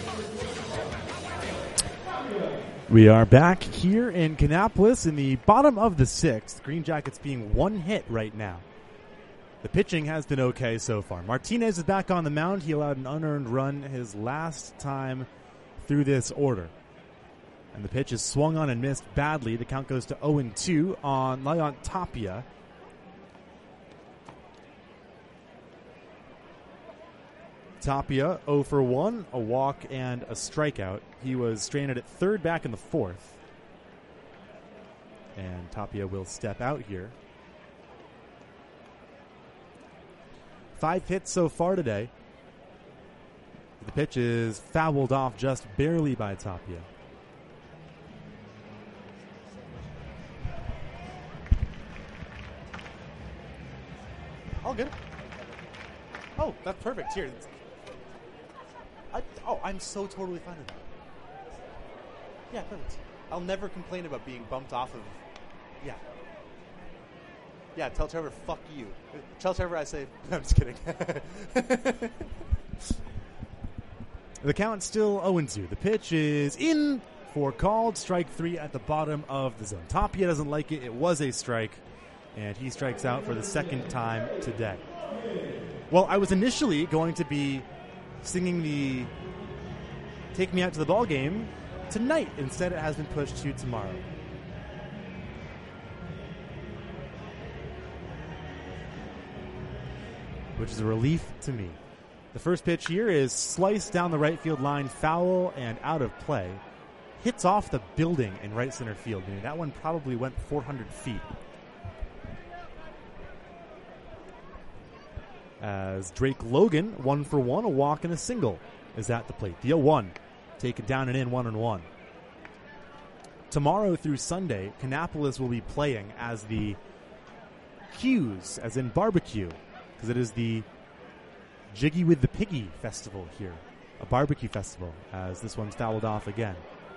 nothing. We are back here in Kannapolis in the bottom of the sixth. Green Jackets being one hit right now. The pitching has been okay so far. Martinez is back on the mound. He allowed an unearned run his last time through this order. And the pitch is swung on and missed badly. The count goes to oh and two on Leon Tapia. Tapia oh for one, a walk and a strikeout. He was stranded at third back in the fourth. And Tapia will step out here. Five hits so far today. The pitch is fouled off just barely by Tapia. I'll get it. Oh, that's perfect. Here. I, oh, I'm so totally fine with that. Yeah, perfect. I'll never complain about being bumped off of. Yeah. Yeah, tell Trevor, fuck you. Tell Trevor I say, I'm just kidding. The count's still oh and two. The pitch is in for called strike three at the bottom of the zone. Tapia doesn't like it. It was a strike, and he strikes out for the second time today. Well, I was initially going to be singing the Take Me Out to the Ball Game tonight. Instead, it has been pushed to tomorrow. Which is a relief to me. The first pitch here is sliced down the right field line, foul and out of play. Hits off the building in right center field. I mean, that one probably went four hundred feet. As Drake Logan, one for one, a walk and a single, is at the plate. The oh one, taken down and in, one and one. Tomorrow through Sunday, Kannapolis will be playing as the Q's, as in barbecue, because it is the Jiggy with the Piggy festival here, a barbecue festival, as this one's fouled off again.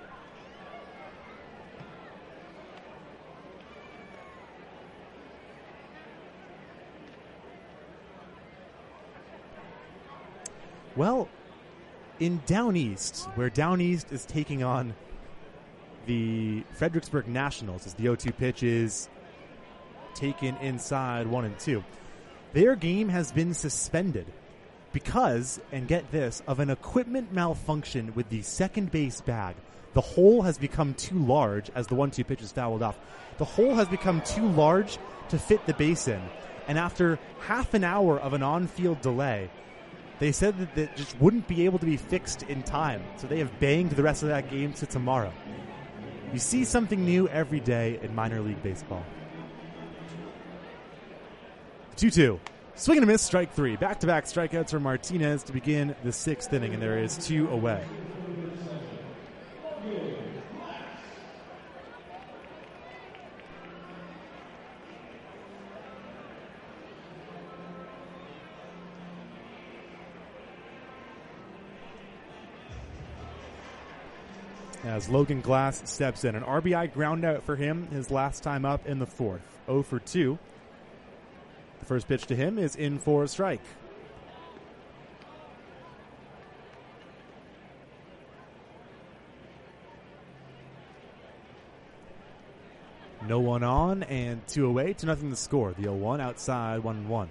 Well, in Down East, where Down East is taking on the Fredericksburg Nationals, as the oh two pitch is taken inside one and two, their game has been suspended because, and get this, of an equipment malfunction with the second base bag. The hole has become too large as the one two pitch is fouled off. The hole has become too large to fit the base in. And after half an hour of an on-field delay, they said that it just wouldn't be able to be fixed in time. So they have banged the rest of that game to tomorrow. You see something new every day in minor league baseball. two two. Swing and a miss, strike three. Back-to-back strikeouts for Martinez to begin the sixth inning, and there is two away. As Logan Glass steps in. An R B I ground out for him his last time up in the fourth. oh for two. The first pitch to him is in for a strike. No one on and two away, two nothing to score. The oh one outside, one and one.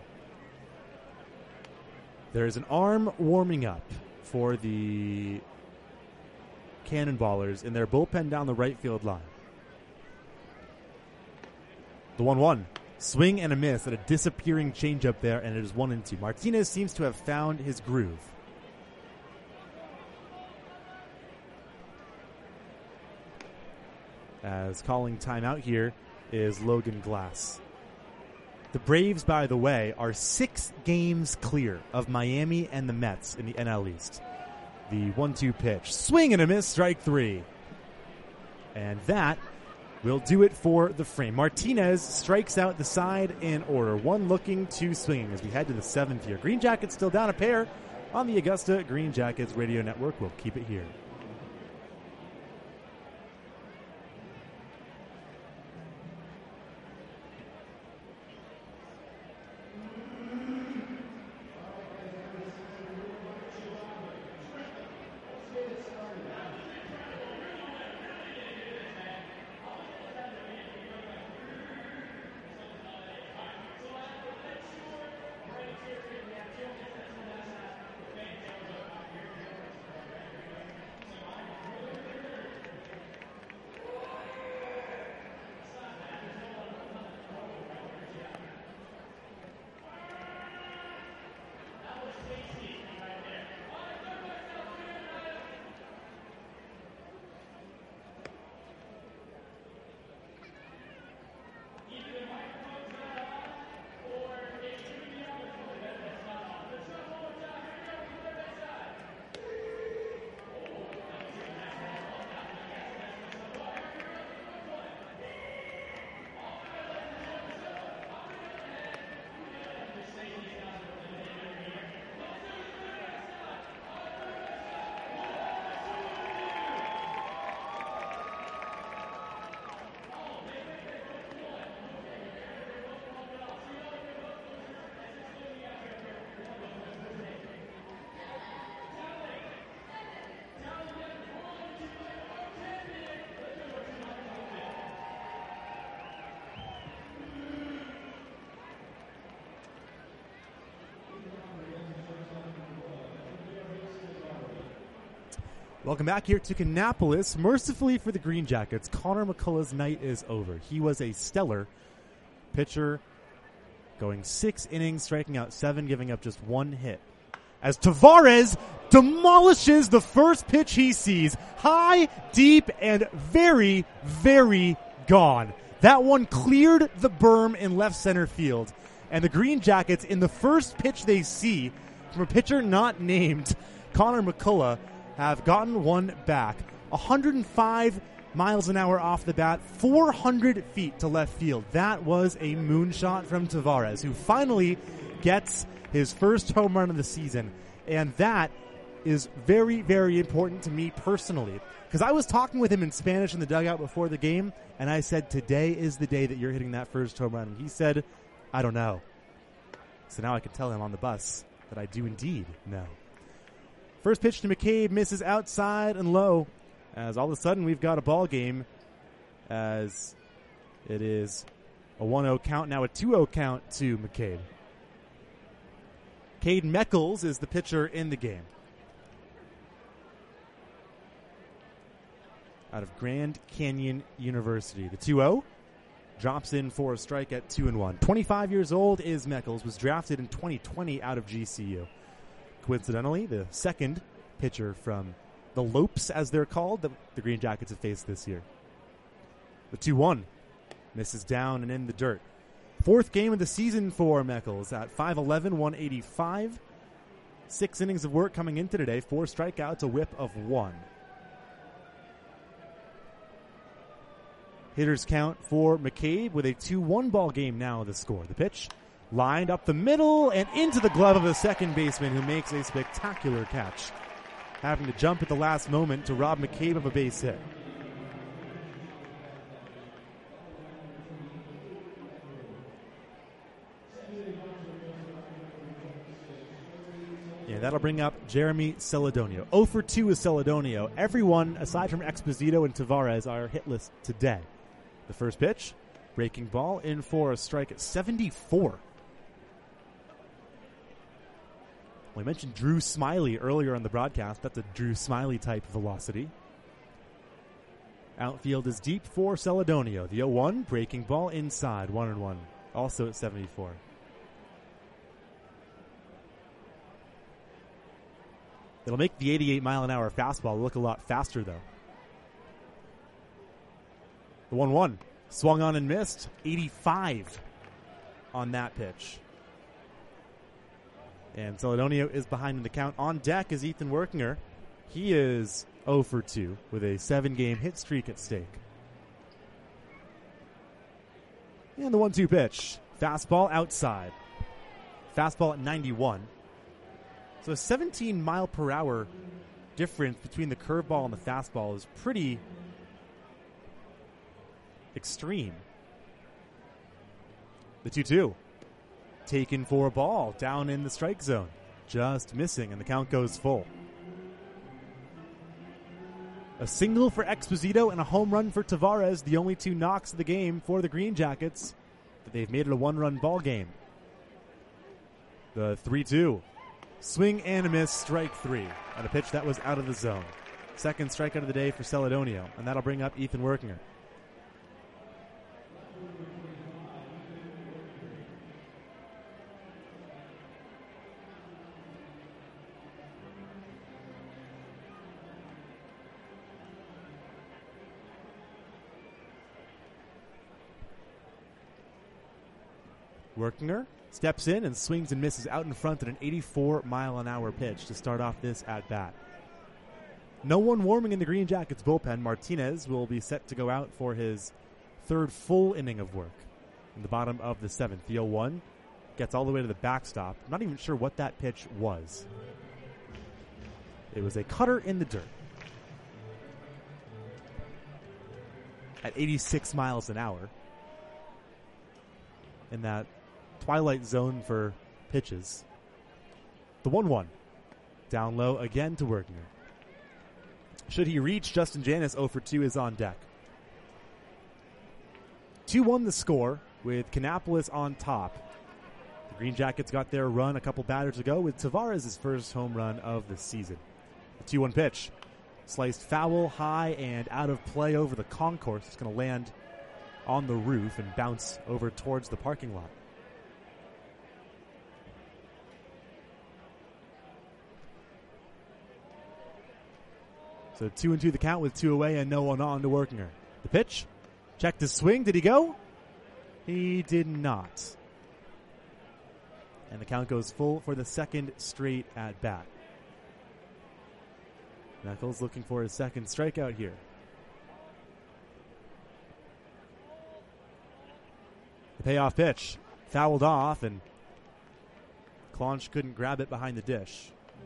There is an arm warming up for the Cannonballers in their bullpen down the right field line. The one one. Swing and a miss at a disappearing changeup there, and it is one and two. Martinez seems to have found his groove. As calling timeout here is Logan Glass. The Braves, by the way, are six games clear of Miami and the Mets in the N L East. The one two pitch. Swing and a miss, strike three. And that will do it for the frame. Martinez strikes out the side in order. One looking, two swinging as we head to the seventh here. Green Jackets still down a pair on the Augusta Green Jackets Radio Network. We'll keep it here. Welcome back here to Kannapolis. Mercifully for the Green Jackets, Connor McCullough's night is over. He was a stellar pitcher, going six innings, striking out seven, giving up just one hit. as Tavares demolishes the first pitch he sees. High, deep, and very, very gone. That one cleared the berm in left center field. And the Green Jackets, in the first pitch they see from a pitcher not named, Connor McCullough, have gotten one back. one hundred five miles an hour off the bat, four hundred feet to left field. That was a moonshot from Tavares, who finally gets his first home run of the season. And that is very, very important to me personally. Because I was talking with him in Spanish in the dugout before the game, and I said, today is the day that you're hitting that first home run. And he said, I don't know. So now I can tell him on the bus that I do indeed know. First pitch to McCabe misses outside and low, as all of a sudden we've got a ball game, as it is a one oh count, now a two oh count to McCabe. Cade Meckles is the pitcher in the game. Out of Grand Canyon University. The two oh drops in for a strike at two and one. twenty-five years old is Meckles, was drafted in twenty twenty out of G C U. Coincidentally, the second pitcher from the Lopes, as they're called, that the Green Jackets have faced this year. The two one misses down and in the dirt. Fourth game of the season for Meckles at five eleven, one eighty-five. Six innings of work coming into today. Four strikeouts, a whip of one. Hitters count for McCabe with a two one ball game now the score. The pitch lined up the middle and into the glove of the second baseman, who makes a spectacular catch, having to jump at the last moment to rob McCabe of a base hit. Yeah, that'll bring up Jeremy Celedonio. oh for two is Celedonio. Everyone, aside from Exposito and Tavares, are hitless today. The first pitch, breaking ball, in for a strike at seventy-four. We mentioned Drew Smiley earlier on the broadcast. That's a Drew Smiley type velocity. Outfield is deep for Celedonio. The oh one, breaking ball inside, one and one. Also at seventy-four. It'll make the eighty-eight mile an hour fastball look a lot faster, though. The one one, swung on and missed. eighty-five on that pitch. And Celedonio is behind in the count. On deck is Ethan Workinger. He is oh for two with a seven-game hit streak at stake. And the one two pitch. Fastball outside. Fastball at ninety-one. So a seventeen mile per hour difference between the curveball and the fastball is pretty extreme. The two two. Taken for a ball down in the strike zone. Just missing, and the count goes full. A single for Exposito and a home run for Tavares, the only two knocks of the game for the Green Jackets. But they've made it a one-run ball game. The three two. Swing and a miss, strike three, on a pitch that was out of the zone. Second strikeout of the day for Celedonio, and that'll bring up Ethan Workinger. Workinger steps in and swings and misses out in front at an eighty-four mile an hour pitch to start off this at bat. No one warming in the Green Jackets bullpen. Martinez will be set to go out for his third full inning of work in the bottom of the seventh. The oh one gets all the way to the backstop. I'm not even sure what that pitch was. It was a cutter in the dirt at eighty-six miles an hour in that twilight zone for pitches. The one one. Down low again to Workinger. Should he reach, Justin Janis oh for two is on deck. two one the score with Kannapolis on top. The Green Jackets got their run a couple batters ago with Tavares' first home run of the season. The two one pitch. Sliced foul, high, and out of play over the concourse. It's going to land on the roof and bounce over towards the parking lot. So two and two the count with two away and no one on to Workinger. The pitch. Checked his swing. Did he go? He did not. And the count goes full for the second straight at bat. Knuckles looking for his second strikeout here. The payoff pitch. Fouled off, and Klonsch couldn't grab it behind the dish.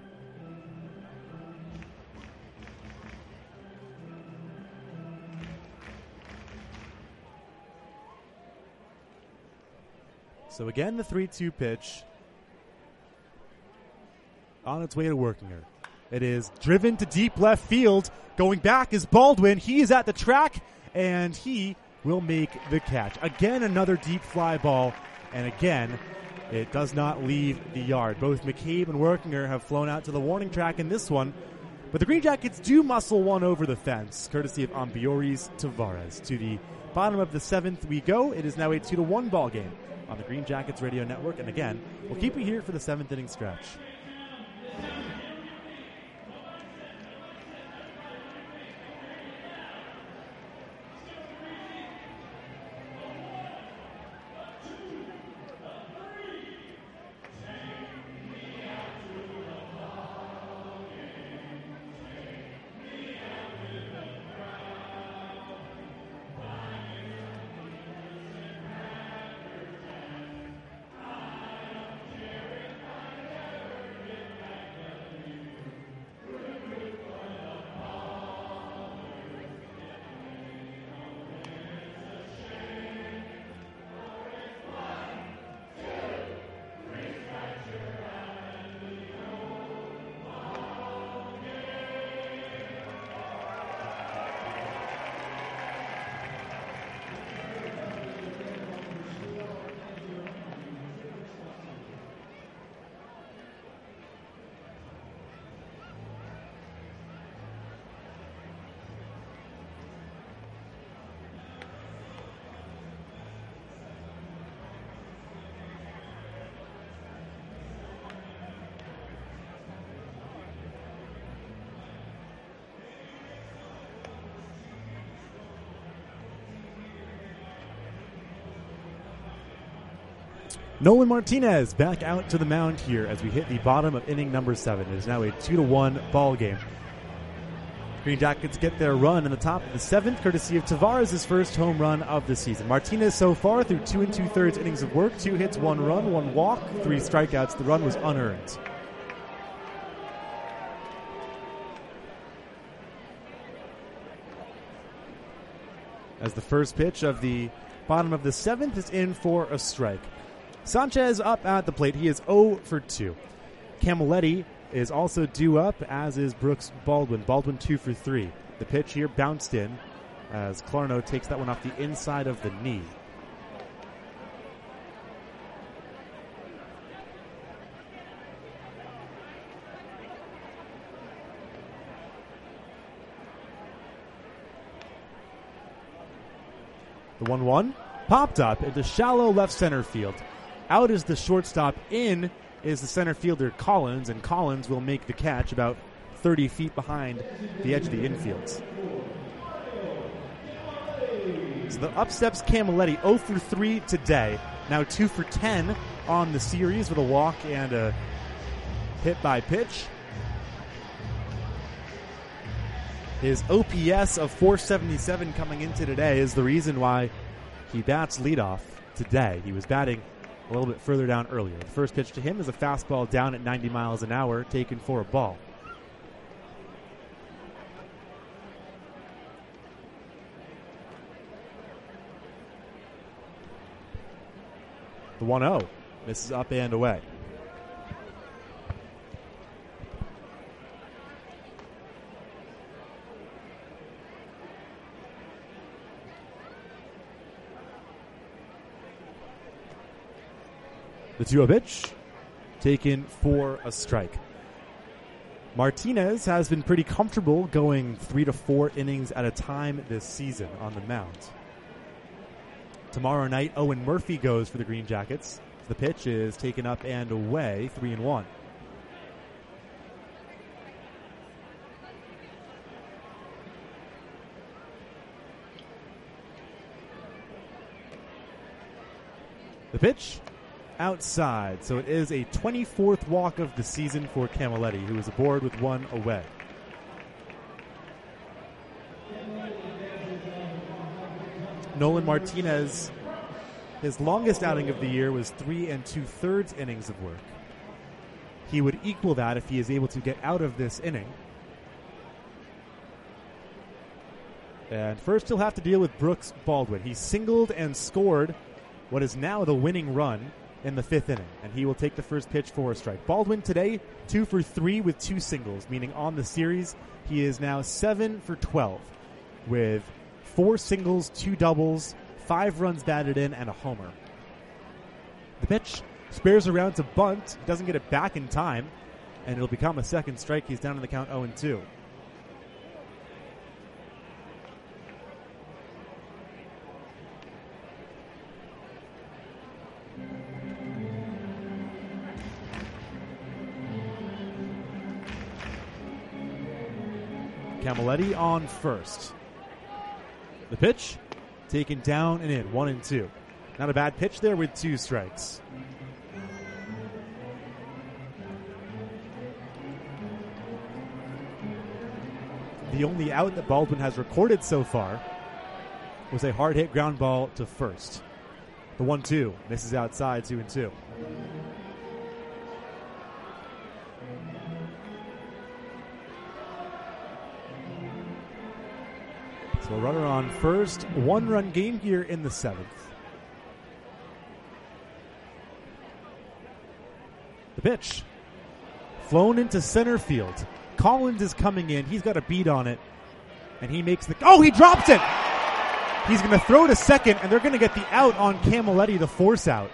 So again, the three two pitch on its way to Workinger. It is driven to deep left field. Going back is Baldwin. He is at the track, and he will make the catch. Again, another deep fly ball, and again, it does not leave the yard. Both McCabe and Workinger have flown out to the warning track in this one, but the Green Jackets do muscle one over the fence, courtesy of Ambioris Tavares. To the bottom of the seventh we go. It is now a two to one ball game on the Green Jackets radio network, and again, we'll keep you here for the seventh inning stretch. Nolan Martinez back out to the mound here as we hit the bottom of inning number seven. It is now a two to one ball game. Green Jackets get their run in the top of the seventh, courtesy of Tavares' first home run of the season. Martinez so far through two and two-thirds innings of work, two hits, one run, one walk, three strikeouts. The run was unearned. As the first pitch of the bottom of the seventh is in for a strike. Sanchez up at the plate. He is oh for two. Camilletti is also due up, as is Brooks Baldwin. Baldwin two for three. The pitch here bounced in as Clarno takes that one off the inside of the knee. The one one popped up into shallow left center field. Out is the shortstop. In is the center fielder Collins, and Collins will make the catch about thirty feet behind the edge of the infield. So the up steps Camilletti, oh for three today. Now two for ten on the series with a walk and a hit by pitch. His O P S of four seventy-seven coming into today is the reason why he bats leadoff today. He was batting a little bit further down earlier. The first pitch to him is a fastball down at ninety miles an hour, taken for a ball. The one oh misses up and away. The two oh pitch taken for a strike. Martinez has been pretty comfortable going three to four innings at a time this season on the mound. Tomorrow night, Owen Murphy goes for the Green Jackets. The pitch is taken up and away, three and one. The pitch outside. So it is a twenty-fourth walk of the season for Camilletti, who is aboard with one away. Nolan Martinez, his longest outing of the year was three and two-thirds innings of work. He would equal that if he is able to get out of this inning. And first he'll have to deal with Brooks Baldwin. He singled and scored what is now the winning run in the fifth inning, and he will take the first pitch for a strike. Baldwin today, two for three with two singles, meaning on the series he is now seven for twelve with four singles, two doubles, five runs batted in, and a homer. The pitch spares around to bunt, doesn't get it back in time, and it'll become a second strike. He's down in the count oh and two. Camilletti on first. The pitch taken down and in, one and two. Not a bad pitch there with two strikes. The only out that Baldwin has recorded so far was a hard hit ground ball to first. The one two misses outside, two and two. So a runner on first, one run game here in the seventh. The pitch flown into center field. Collins is coming in. He's got a beat on it. And he makes the... Oh, he drops it! He's going to throw to second, and they're going to get the out on Camilletti, the force out.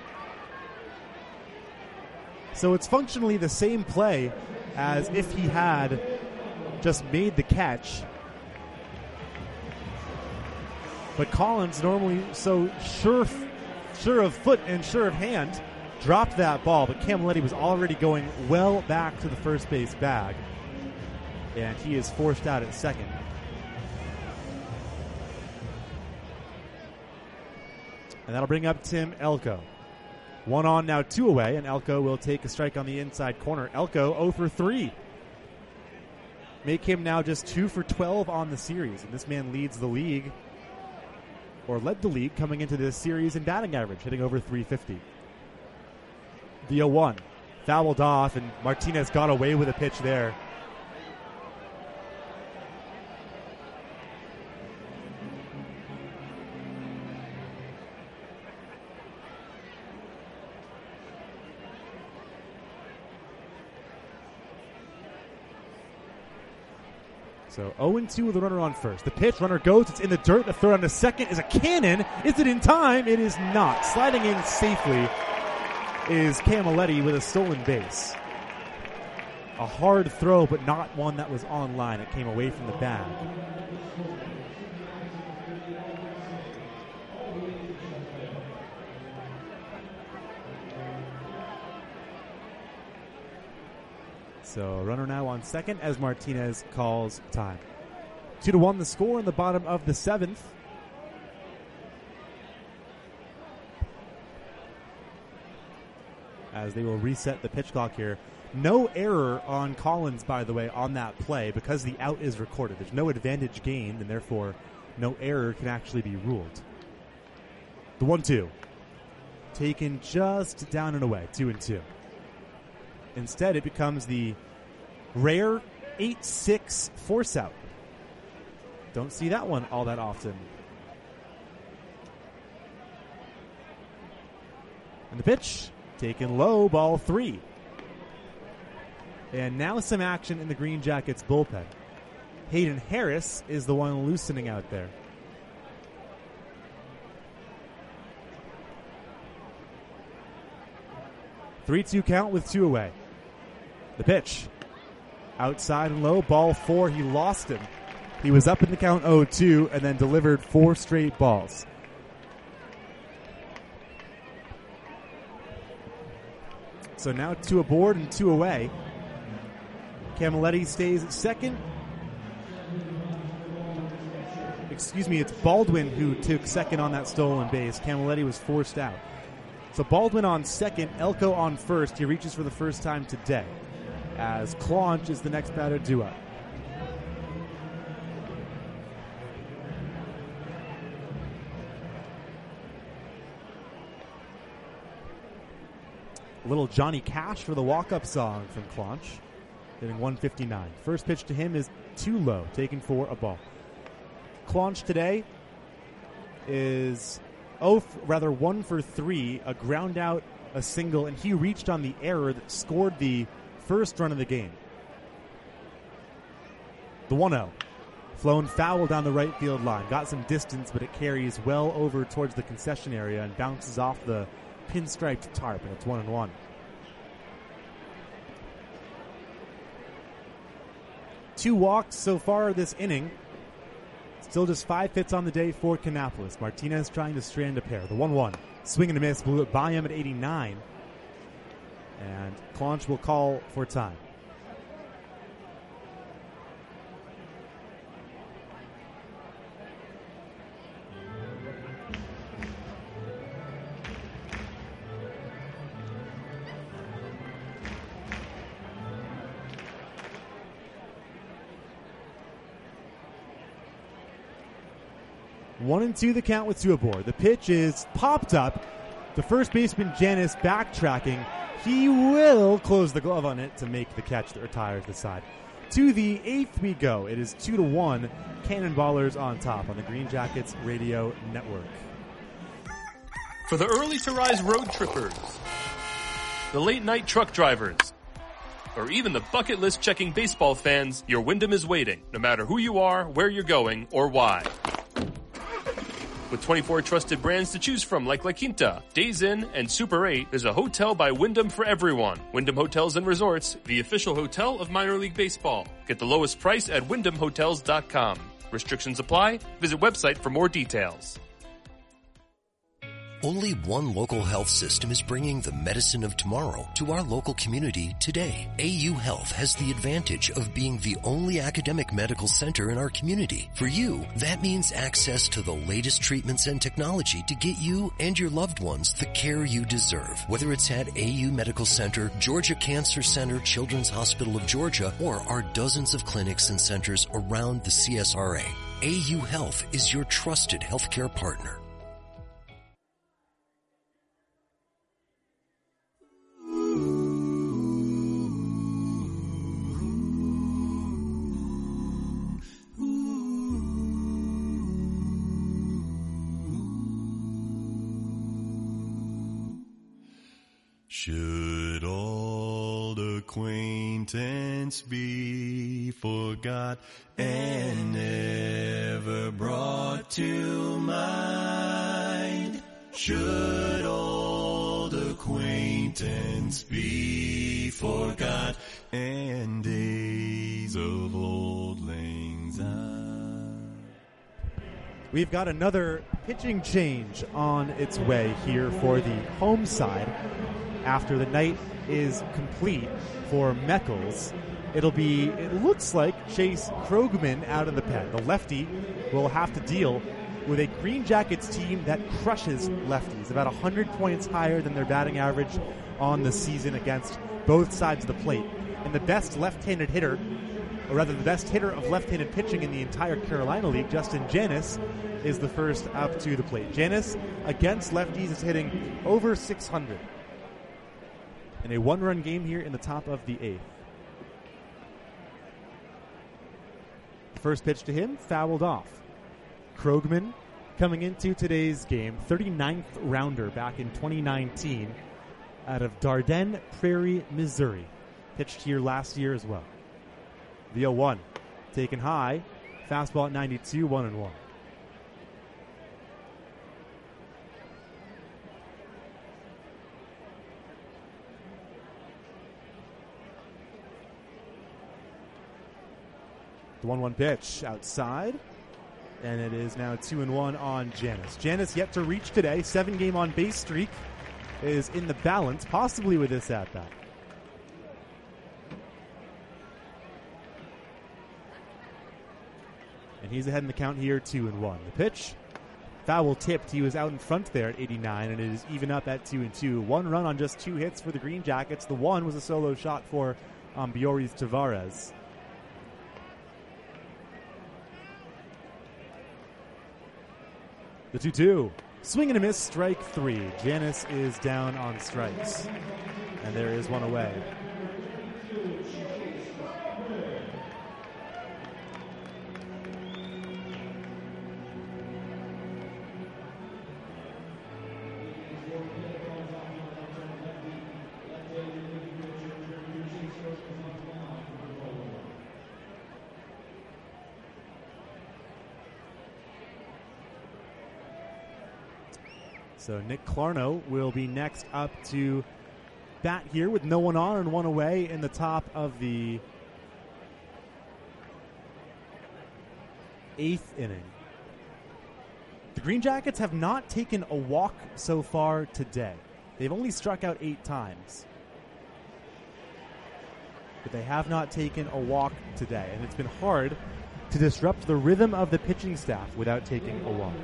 So it's functionally the same play as if he had just made the catch. But Collins, normally so sure, sure of foot and sure of hand, dropped that ball. But Camilletti was already going well back to the first base bag. And he is forced out at second. And that'll bring up Tim Elko. One on now, two away, and Elko will take a strike on the inside corner. Elko oh for three. Make him now just two for twelve on the series. And this man leads the league, or led the league coming into this series in batting average, hitting over three fifty. The oh one. Fouled off, and Martinez got away with a pitch there. So oh and two with the runner on first. The pitch, runner goes, it's in the dirt. The throw on to second is a cannon. Is it in time? It is not. Sliding in safely is Camilletti with a stolen base. A hard throw, but not one that was on line. It came away from the bag. So runner now on second as Martinez calls time. Two to one the score in the bottom of the seventh. As they will reset the pitch clock here. No error on Collins, by the way, on that play because the out is recorded. There's no advantage gained, and therefore no error can actually be ruled. The one two. Taken just down and away, two and two. Instead, it becomes the rare eight six force out. Don't see that one all that often. And the pitch, taken low, ball three. And now some action in the Green Jackets bullpen. Hayden Harris is the one loosening out there. three two count with two away. The pitch. Outside and low, ball four. He lost him. He was up in the count oh two and then delivered four straight balls. So now two aboard and two away. Camilletti stays at second. Excuse me, it's Baldwin who took second on that stolen base. Camilletti was forced out. So Baldwin on second, Elko on first. He reaches for the first time today, as Claunch is the next batter due up. Little Johnny Cash for the walk-up song from Claunch, hitting one fifty-nine. First pitch to him is too low, taken for a ball. Claunch today is oh, rather one for three, a ground out, a single, and he reached on the error that scored the first run of the game. The one oh. Flown foul down the right field line. Got some distance, but it carries well over towards the concession area and bounces off the pinstriped tarp, and it's one and one. Two walks so far this inning. Still just five hits on the day for Kannapolis. Martinez trying to strand a pair. The one one. Swing and a miss. Blew it by him at eighty-nine. And Claunch will call for time. One and two the count with two aboard. The pitch is popped up. The first baseman, Janis, backtracking. He will close the glove on it to make the catch that retires the side. To the eighth we go. It is two to one. Cannonballers on top on the Green Jackets Radio Network. For the early to rise road trippers, the late night truck drivers, or even the bucket list checking baseball fans, your Wyndham is waiting, no matter who you are, where you're going, or why. With twenty-four trusted brands to choose from like La Quinta, Days Inn, and Super eight, there's a hotel by Wyndham for everyone. Wyndham Hotels and Resorts, the official hotel of minor league baseball. Get the lowest price at wyndham hotels dot com. Restrictions apply. Visit website for more details. Only one local health system is bringing the medicine of tomorrow to our local community today. A U Health has the advantage of being the only academic medical center in our community. For you, that means access to the latest treatments and technology to get you and your loved ones the care you deserve. Whether it's at A U Medical Center, Georgia Cancer Center, Children's Hospital of Georgia, or our dozens of clinics and centers around the C S R A, A U Health is your trusted healthcare partner. Should old acquaintance be forgot and never brought to mind? Should old acquaintance be forgot and days of old lang syne? We've got another pitching change on its way here for the home side. After the night is complete for Meckles, it'll be, it looks like, Chase Krogman out of the pen. The lefty will have to deal with a Green Jackets team that crushes lefties, about one hundred points higher than their batting average on the season against both sides of the plate. And the best left-handed hitter, or rather the best hitter of left-handed pitching in the entire Carolina League, Justin Janis, is the first up to the plate. Janis, against lefties, is hitting over six hundred. In a one-run game here in the top of the eighth. First pitch to him, fouled off. Krogman coming into today's game, thirty-ninth rounder back in twenty nineteen out of Dardenne Prairie, Missouri. Pitched here last year as well. The oh one, taken high, fastball at ninety-two, one and one. The one one pitch outside, and it is now two and one on Janis. Janis yet to reach today. Seven game on base streak is in the balance, possibly with this at bat. And he's ahead in the count here, two and one. The pitch foul tipped. He was out in front there at eighty-nine, and it is even up at two and two. One run on just two hits for the Green Jackets. The one was a solo shot for um, Bioris Tavares. The two two. Swing and a miss, strike three. Janis is down on strikes. And there is one away. So Nick Clarno will be next up to bat here with no one on and one away in the top of the eighth inning. The Green Jackets have not taken a walk so far today. They've only struck out eight times. But they have not taken a walk today, and it's been hard to disrupt the rhythm of the pitching staff without taking a walk.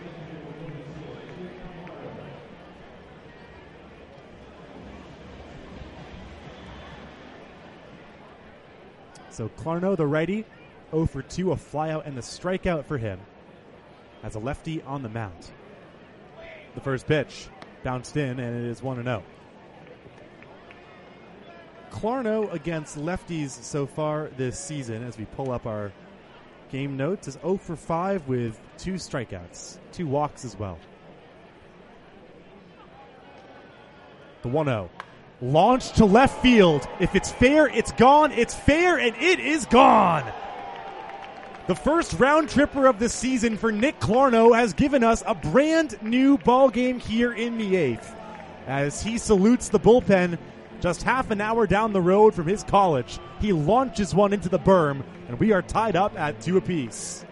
So Clarno, the righty, oh for two, a flyout and the strikeout for him as a lefty on the mound. The first pitch bounced in, and it is one and oh. Clarno against lefties so far this season, as we pull up our game notes, is oh for five with two strikeouts, two walks as well. The one oh. Launch to left field. If it's fair, it's gone. It's fair, and it is gone. The first round tripper of the season for Nick Clarno has given us a brand new ball game here in the eighth as he salutes the bullpen just half an hour down the road from his college. He launches one into the berm, and we are tied up at two apiece.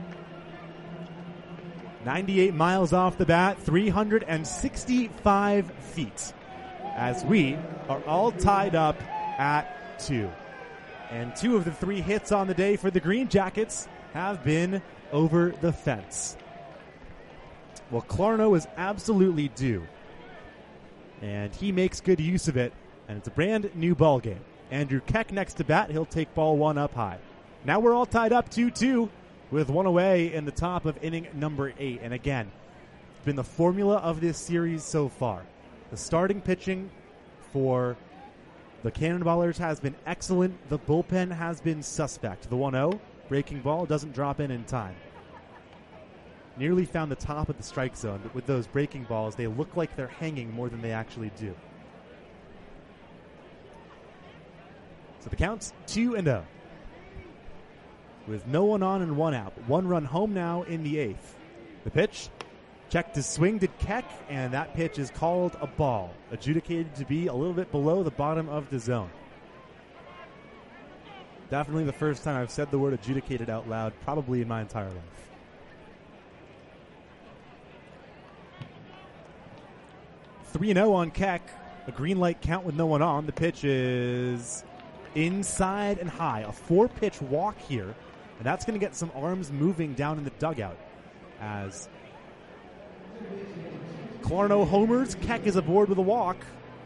ninety-eight miles off the bat, three hundred sixty-five feet. As we are all tied up at two. And two of the three hits on the day for the Green Jackets have been over the fence. Well, Clarno is absolutely due. And he makes good use of it, and it's a brand new ball game. Andrew Keck next to bat. He'll take ball one up high. Now we're all tied up two two with one away in the top of inning number eight. And again, it's been the formula of this series so far. The starting pitching for the Cannonballers has been excellent. The bullpen has been suspect. The one oh, breaking ball, doesn't drop in in time. Nearly found the top of the strike zone, but with those breaking balls, they look like they're hanging more than they actually do. So the count's two and oh. With no one on and one out. One run home now in the eighth. The pitch. Checked his swing, did Keck, and that pitch is called a ball, adjudicated to be a little bit below the bottom of the zone. Definitely the first time I've said the word adjudicated out loud, probably in my entire life. three and oh on Keck, a green light count with no one on. The pitch is inside and high, a four-pitch walk here, and that's going to get some arms moving down in the dugout as Clarno homers. Keck is aboard with a walk.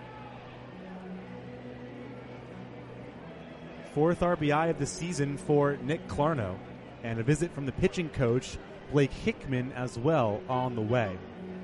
Fourth R B I of the season for Nick Clarno, and a visit from the pitching coach, Blake Hickman, as well on the way.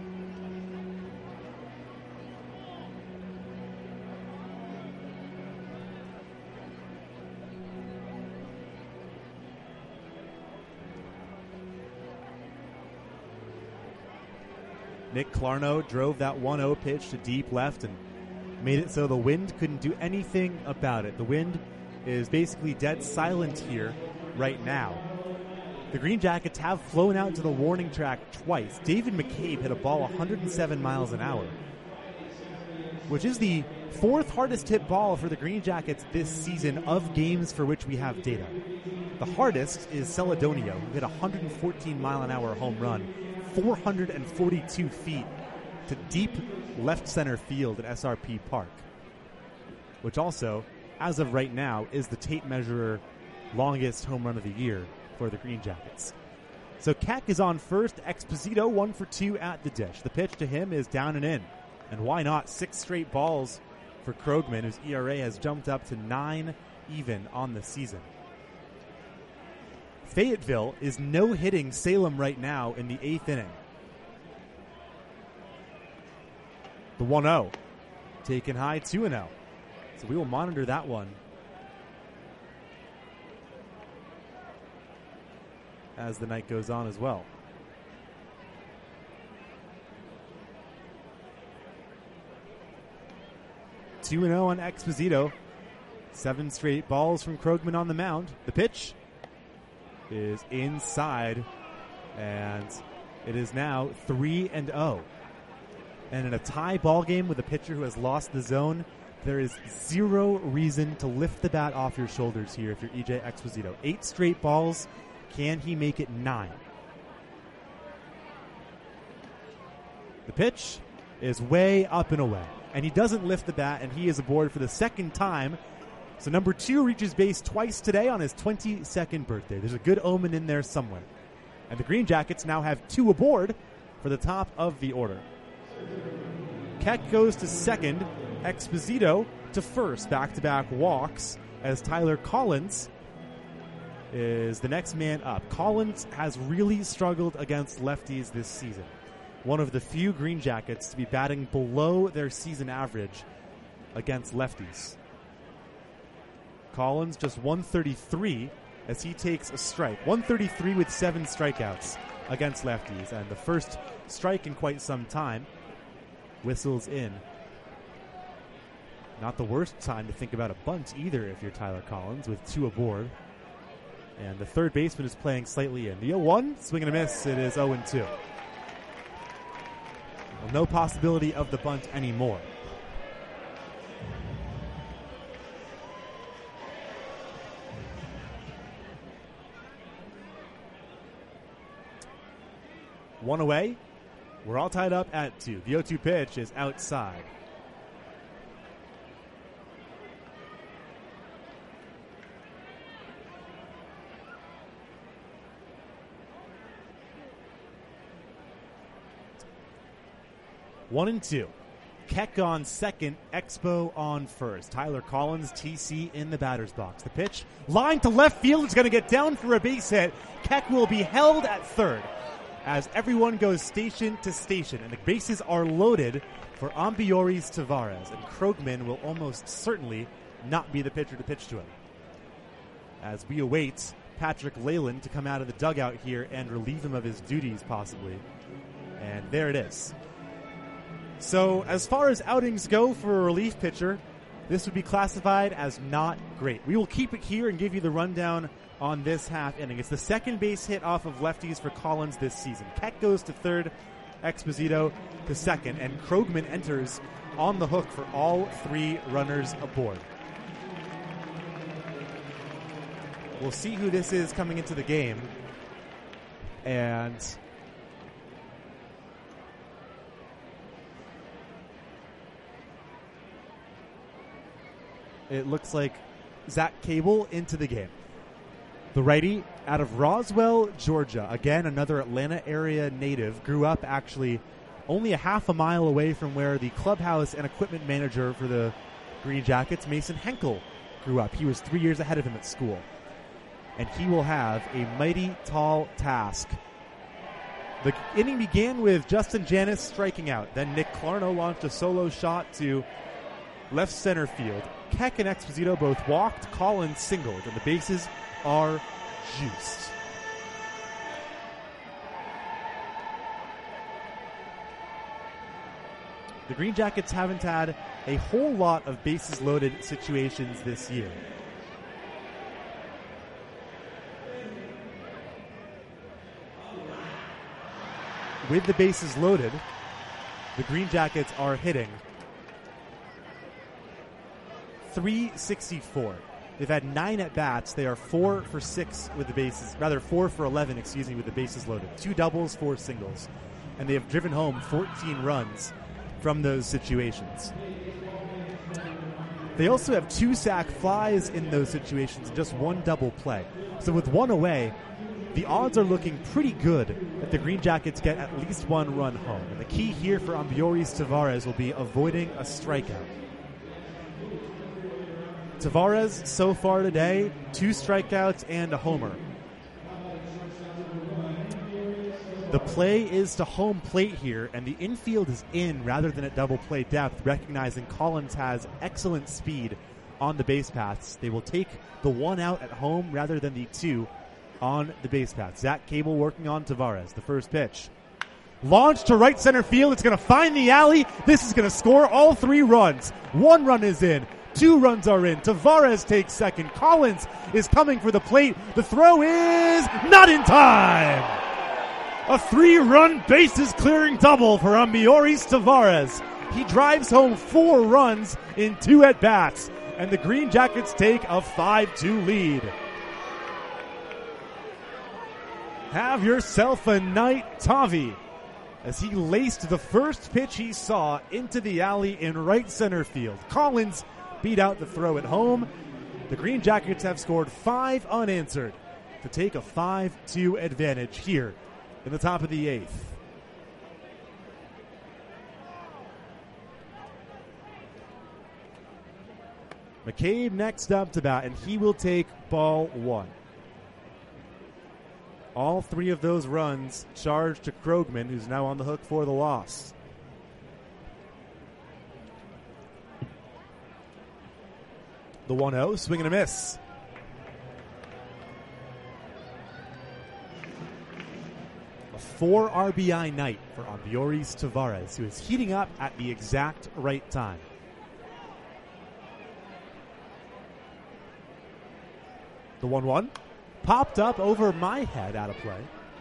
Nick Clarno drove that one oh pitch to deep left and made it so the wind couldn't do anything about it. The wind is basically dead silent here right now. The Green Jackets have flown out to the warning track twice. David McCabe hit a ball one hundred seven miles an hour, which is the fourth hardest hit ball for the Green Jackets this season of games for which we have data. The hardest is Celedonio, who hit a one hundred fourteen mile an hour home run, four hundred forty-two feet to deep left center field at S R P Park, which also, as of right now, is the tape measurer longest home run of the year for the Green Jackets. So Keck is on first. Exposito one for two at the dish. The pitch to him is down and in. And why not? Six straight balls for Krogman, whose E R A has jumped up to nine even on the season. Fayetteville is no-hitting Salem right now in the eighth inning. The one oh. Taken high, two and oh. So we will monitor that one as the night goes on as well. two and oh on Exposito. Seven straight balls from Krogman on the mound. The pitch is inside, and it is now three and oh. And in a tie ball game with a pitcher who has lost the zone, there is zero reason to lift the bat off your shoulders here if you're E J Exposito. Eight straight balls. Can he make it nine? The pitch is way up and away, and he doesn't lift the bat, and he is aboard for the second time. So number two reaches base twice today on his twenty-second birthday. There's a good omen in there somewhere. And the Green Jackets now have two aboard for the top of the order. Keck goes to second. Exposito to first. Back-to-back walks as Tyler Collins is the next man up. Collins has really struggled against lefties this season. One of the few Green Jackets to be batting below their season average against lefties. Collins just one thirty-three as he takes a strike. one thirty-three with seven strikeouts against lefties, and the first strike in quite some time whistles in. Not the worst time to think about a bunt either if you're Tyler Collins with two aboard. And the third baseman is playing slightly in. The oh one, swing and a miss. It is oh and two. Well, no possibility of the bunt anymore. One away. We're all tied up at two. The oh two pitch is outside. One and two. Keck on second, Expo on first. Tyler Collins, T C in the batter's box. The pitch, line to left field, is going to get down for a base hit. Keck will be held at third as everyone goes station to station, and the bases are loaded for Ambiorys Tavares, and Krogman will almost certainly not be the pitcher to pitch to him. As we await Patrick Leyland to come out of the dugout here and relieve him of his duties, possibly. And there it is. So as far as outings go for a relief pitcher, this would be classified as not great. We will keep it here and give you the rundown on this half inning. It's the second base hit off of lefties for Collins this season. Keck goes to third, Exposito to second, and Krogman enters on the hook for all three runners aboard. We'll see who this is coming into the game. And it looks like Zach Cable into the game. The righty out of Roswell, Georgia. Again, another Atlanta area native. Grew up actually only a half a mile away from where the clubhouse and equipment manager for the Green Jackets, Mason Henkel, grew up. He was three years ahead of him at school. And he will have a mighty tall task. The inning began with Justin Janis striking out. Then Nick Clarno launched a solo shot to left center field. Keck and Exposito both walked. Collins singled, and the bases are juiced. The Green Jackets haven't had a whole lot of bases loaded situations this year. With the bases loaded, the Green Jackets are hitting three sixty-four. They've had nine at-bats. They are four for six with the bases, rather four for eleven, excuse me, with the bases loaded. Two doubles, four singles. And they have driven home fourteen runs from those situations. They also have two sac flies in those situations and just one double play. So with one away, the odds are looking pretty good that the Green Jackets get at least one run home. And the key here for Ambioris Tavares will be avoiding a strikeout. Tavares, so far today, two strikeouts and a homer. The play is to home plate here, and the infield is in rather than at double play depth, recognizing Collins has excellent speed on the base paths. They will take the one out at home rather than the two on the base path. Zach Cable working on Tavares. The first pitch. Launched to right center field. It's going to find the alley. This is going to score all three runs. One run is in. Two runs are in. Tavares takes second. Collins is coming for the plate. The throw is not in time. A three-run bases-clearing double for Ambioris Tavares. He drives home four runs in two at-bats, and the Green Jackets take a five two lead. Have yourself a night, Tavi, as he laced the first pitch he saw into the alley in right center field. Collins beat out the throw at home. The Green Jackets have scored five unanswered to take a five two advantage here in the top of the eighth. McCabe next up to bat, and he will take ball one. All three of those runs charged to Krogman, who's now on the hook for the loss. The one oh, swing and a miss. A four R B I night for Ambioris Tavares, who is heating up at the exact right time. The one one. Popped up over my head out of play.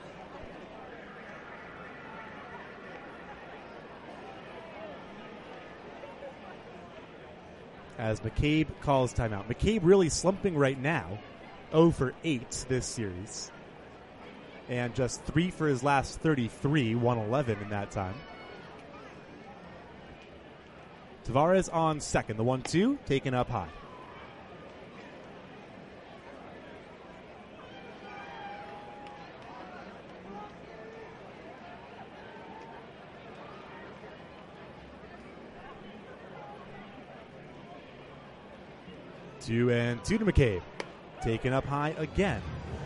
As McCabe calls timeout. McCabe really slumping right now. oh for eight this series. And just three for his last thirty-three, one eleven in that time. Tavares on second. The one two taken up high. Two and two to McCabe. Taken up high again.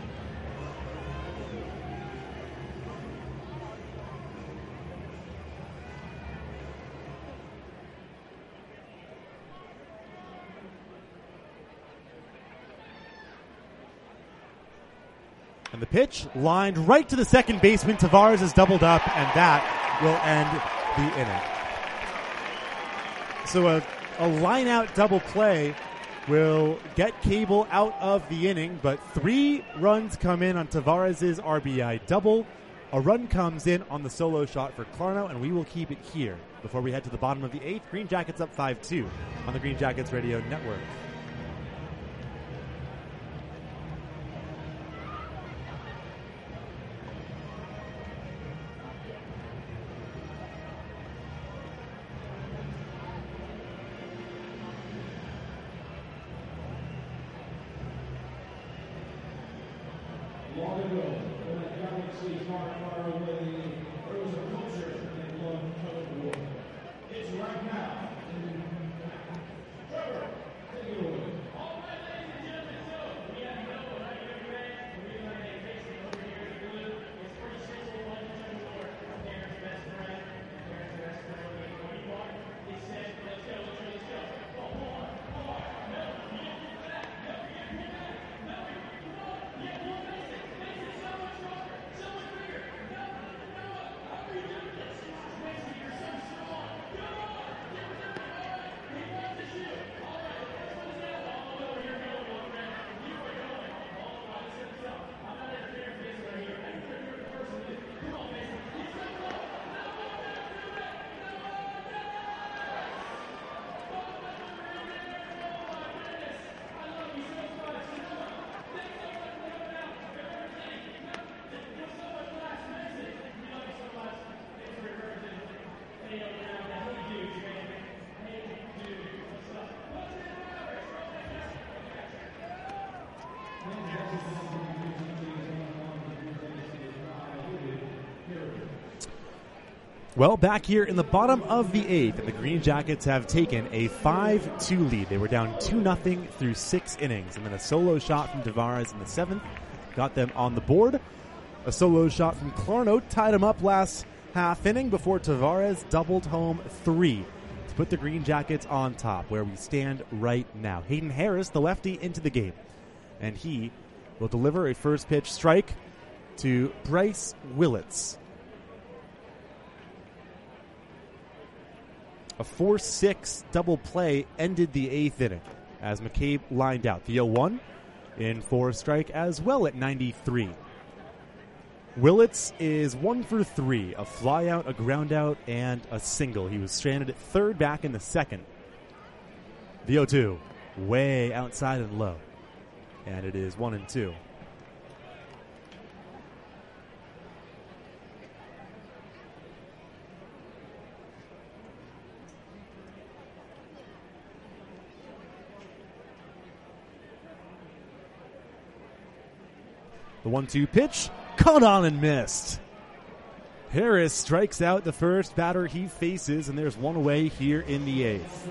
And the pitch lined right to the second baseman. Tavares is doubled up, and that will end the inning. So a, a line-out double play will get Cable out of the inning, but three runs come in on Tavares' R B I double. A run comes in on the solo shot for Clarno, and we will keep it here before we head to the bottom of the eighth. Green Jackets up five two on the Green Jackets Radio Network. Well, back here in the bottom of the eighth, the Green Jackets have taken a five two lead. They were down two nothing through six innings, and then a solo shot from Tavares in the seventh got them on the board. A solo shot from Clarno tied them up last half inning before Tavares doubled home three to put the Green Jackets on top, where we stand right now. Hayden Harris, the lefty, into the game, and he will deliver a first pitch strike to Bryce Willits. A four six double play ended the eighth inning as McCabe lined out. The oh one in for a strike as well at ninety-three. Willits is one for three, a fly out, a ground out, and a single. He was stranded at third back in the second. The oh two, way outside and low. And it is one and two. The one two pitch, caught on and missed. Harris strikes out the first batter he faces, and there's one away here in the eighth.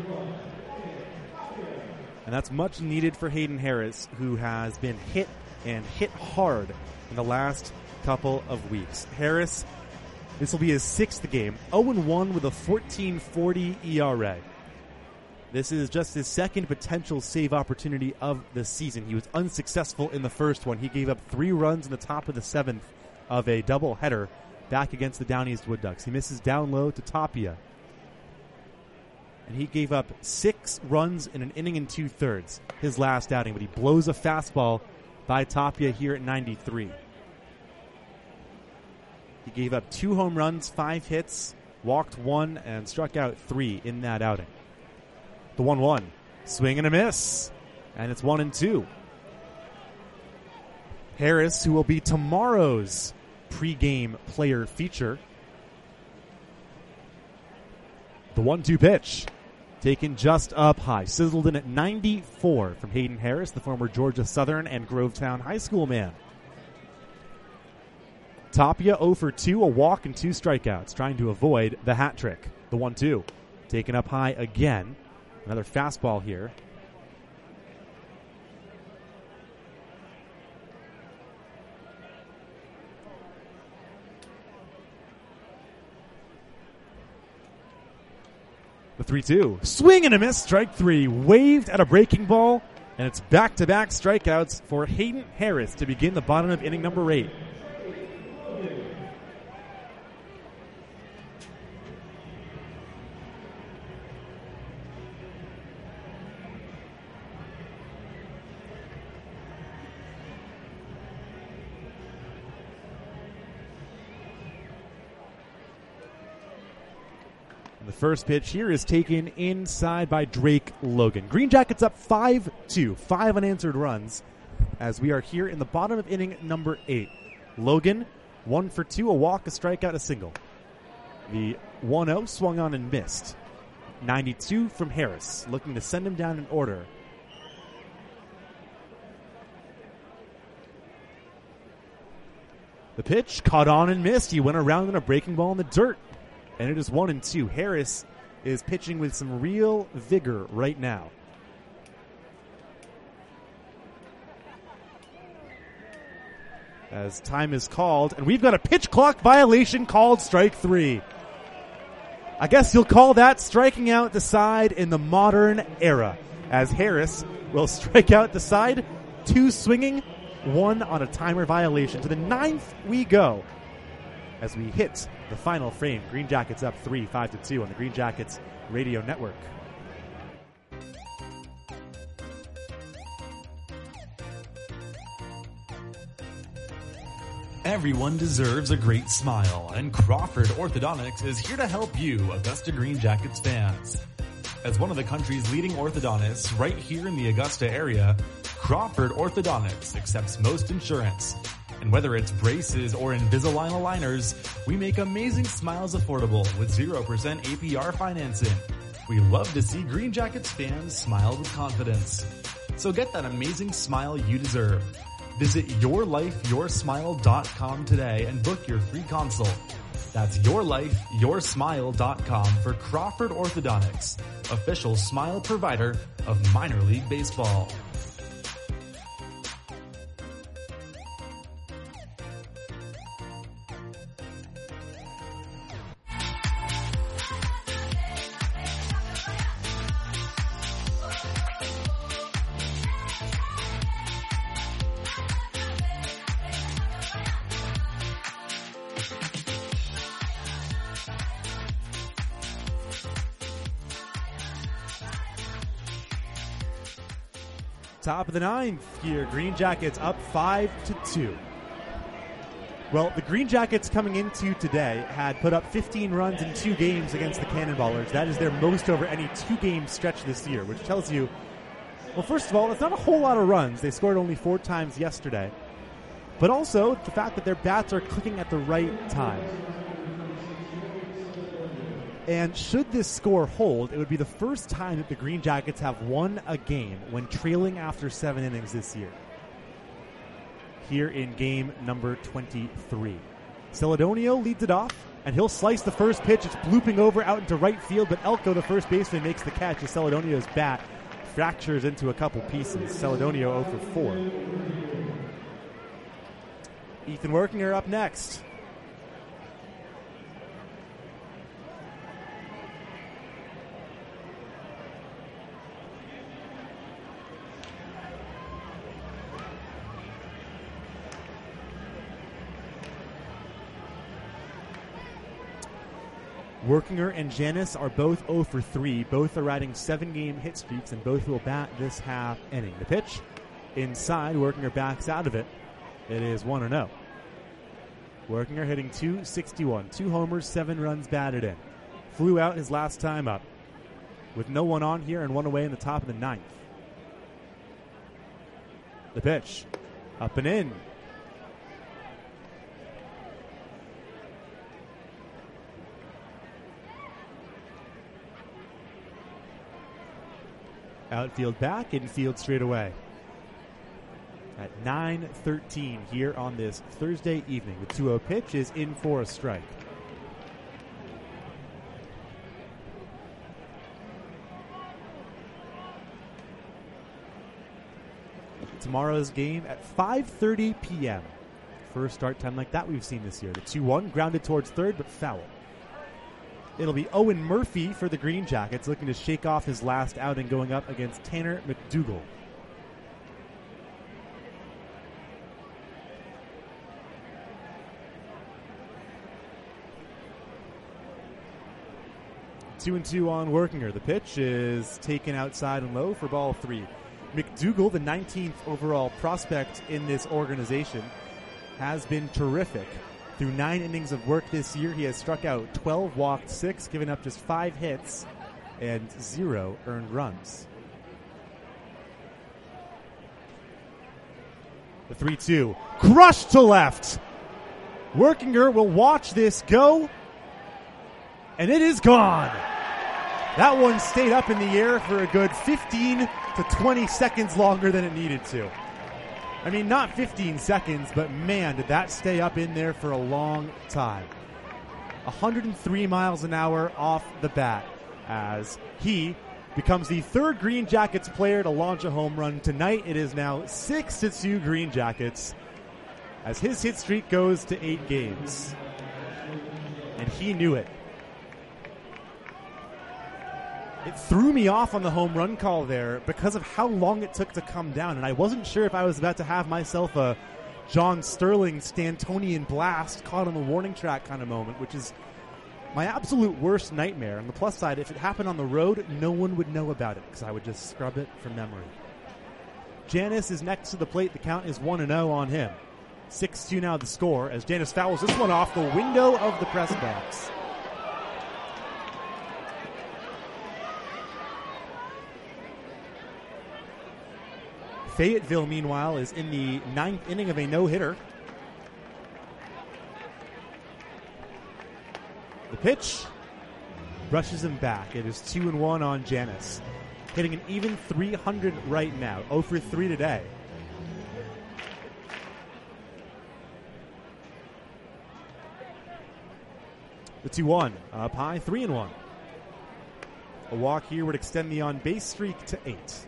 And that's much needed for Hayden Harris, who has been hit and hit hard in the last couple of weeks. Harris, this will be his sixth game, oh and one with a fourteen forty E R A. This is just his second potential save opportunity of the season. He was unsuccessful in the first one. He gave up three runs in the top of the seventh of a doubleheader back against the Down East Wood Ducks. He misses down low to Tapia. And he gave up six runs in an inning and two-thirds his last outing, but he blows a fastball by Tapia here at ninety-three. He gave up two home runs, five hits, walked one, and struck out three in that outing. The one one. Swing and a miss. And it's one and two. Harris, who will be tomorrow's pregame player feature. The one two pitch. Taken just up high. Sizzled in at ninety-four from Hayden Harris, the former Georgia Southern and Grovetown High School man. Tapia oh for two, a walk and two strikeouts, trying to avoid the hat trick. The one two. Taken up high again. Another fastball here. The three two. Swing and a miss. Strike three. Waved at a breaking ball. And it's back-to-back strikeouts for Hayden Harris to begin the bottom of inning number eight. The first pitch here is taken inside by Drake Logan. Green Jackets up five two, five unanswered runs as we are here in the bottom of inning number eight. Logan, one for two, a walk, a strikeout, a single. The one oh swung on and missed. ninety-two from Harris, looking to send him down in order. The pitch caught on and missed. He went around on a breaking ball in the dirt. And it is one and two. Harris is pitching with some real vigor right now. As time is called, and we've got a pitch clock violation called strike three. I guess you'll call that striking out the side in the modern era, as Harris will strike out the side, two swinging, one on a timer violation. To the ninth we go as we hit the final frame. Green Jackets up three, five to two on the Green Jackets Radio Network. Everyone deserves a great smile, and Crawford Orthodontics is here to help you, Augusta Green Jackets fans. As one of the country's leading orthodontists right here in the Augusta area, Crawford Orthodontics accepts most insurance. And whether it's braces or Invisalign aligners, we make amazing smiles affordable with zero percent A P R financing. We love to see Green Jackets fans smile with confidence. So get that amazing smile you deserve. Visit your life your smile dot com today and book your free consult. That's your life your smile dot com for Crawford Orthodontics, official smile provider of minor league baseball. Top of the ninth here. Green Jackets up five to two. Well, the Green Jackets coming into today had put up fifteen runs in two games against the Cannonballers. That is their most over any two-game stretch this year, which tells you, well, first of all, it's not a whole lot of runs. They scored only four times yesterday. But also the fact that their bats are clicking at the right time. And should this score hold, it would be the first time that the Green Jackets have won a game when trailing after seven innings this year. Here in game number twenty-three. Celedonio leads it off, and he'll slice the first pitch. It's blooping over out into right field, but Elko, the first baseman, makes the catch as Celedonio's bat fractures into a couple pieces. Celedonio oh for four. Ethan Workinger up next. Workinger and Janis are both oh for three. Both are riding seven-game hit streaks, and both will bat this half inning. The pitch inside. Workinger backs out of it. It is one and oh. Workinger hitting two sixty-one. Two homers, seven runs batted in. Flew out his last time up. With no one on here and one away in the top of the ninth. The pitch. Up and in. Outfield back, infield straight away. At nine thirteen here on this Thursday evening. The two oh pitch is in for a strike. Tomorrow's game at five thirty p.m. First start time like that we've seen this year. The two one grounded towards third, but foul. It'll be Owen Murphy for the Green Jackets, looking to shake off his last outing going up against Tanner McDougal. Two and two on Workinger. The pitch is taken outside and low for ball three. McDougal, the nineteenth overall prospect in this organization, has been terrific. Through nine innings of work this year, he has struck out twelve, walked six, given up just five hits, and zero earned runs. The three two. Crushed to left. Workinger will watch this go, and it is gone. That one stayed up in the air for a good fifteen to twenty seconds longer than it needed to. I mean, not fifteen seconds, but man, did that stay up in there for a long time. one hundred three miles an hour off the bat as he becomes the third Green Jackets player to launch a home run tonight. It is now six to two Green Jackets as his hit streak goes to eight games. And he knew it. It threw me off on the home run call there because of how long it took to come down, and I wasn't sure if I was about to have myself a John Sterling Stantonian blast caught on the warning track kind of moment, which is my absolute worst nightmare. On the plus side, if it happened on the road, no one would know about it because I would just scrub it from memory. Janis is next to the plate. The count is one and oh on him. six two now the score as Janis fouls this one off the window of the press box. Fayetteville, meanwhile, is in the ninth inning of a no-hitter. The pitch brushes him back. It is two and one on Janis. Hitting an even three hundred right now. oh for three today. The two one. Up high, three and one. A walk here would extend the on-base streak to eight.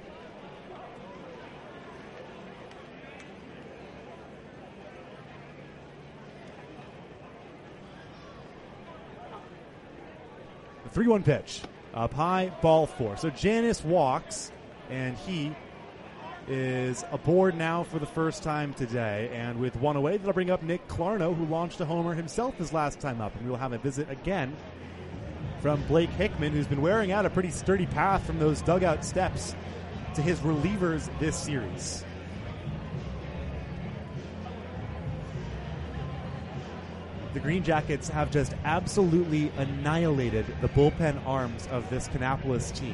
The three one pitch. Up high, ball four. So Janis walks, and he is aboard now for the first time today. And with one away, that'll bring up Nick Clarno, who launched a homer himself his last time up. And we will have a visit again from Blake Hickman, who's been wearing out a pretty sturdy path from those dugout steps to his relievers this series. The Green Jackets have just absolutely annihilated the bullpen arms of this Kannapolis team.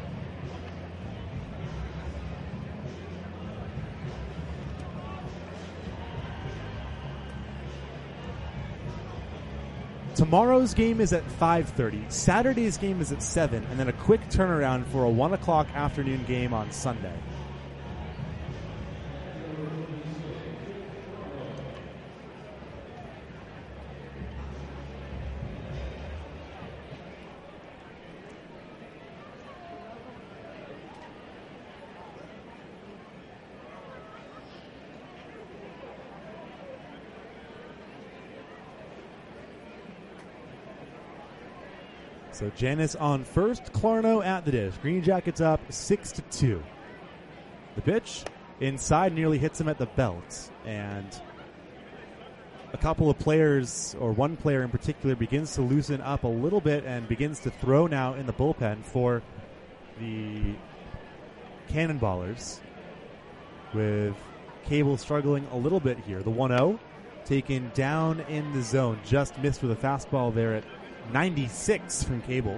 Tomorrow's game is at five thirty. Saturday's game is at seven, and then a quick turnaround for a one o'clock afternoon game on Sunday. So Janis on first, Clarno at the dish. Green Jackets up six to two. The pitch inside nearly hits him at the belt, and a couple of players, or one player in particular, begins to loosen up a little bit and begins to throw now in the bullpen for the Cannonballers, with Cable struggling a little bit here. The one oh taken down in the zone, just missed with a fastball there at ninety-six from Cable.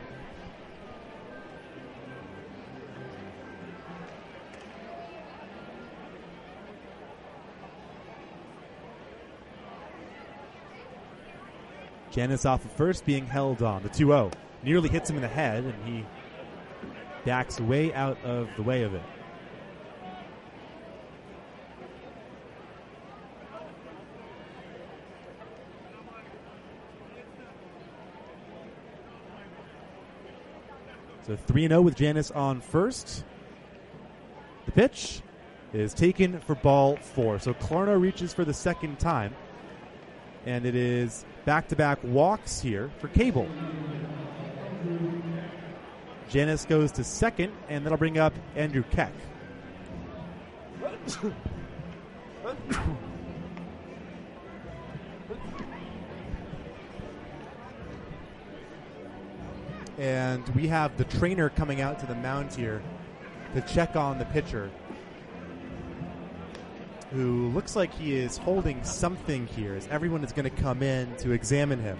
Janis off of first, being held on. The two oh nearly hits him in the head, and he backs way out of the way of it. So three and oh with Janis on first. The pitch is taken for ball four. So Clarno reaches for the second time. And it is back-to-back walks here for Cable. Janis goes to second, and that'll bring up Andrew Keck. And we have the trainer coming out to the mound here to check on the pitcher, who looks like he is holding something here, as everyone is going to come in to examine him.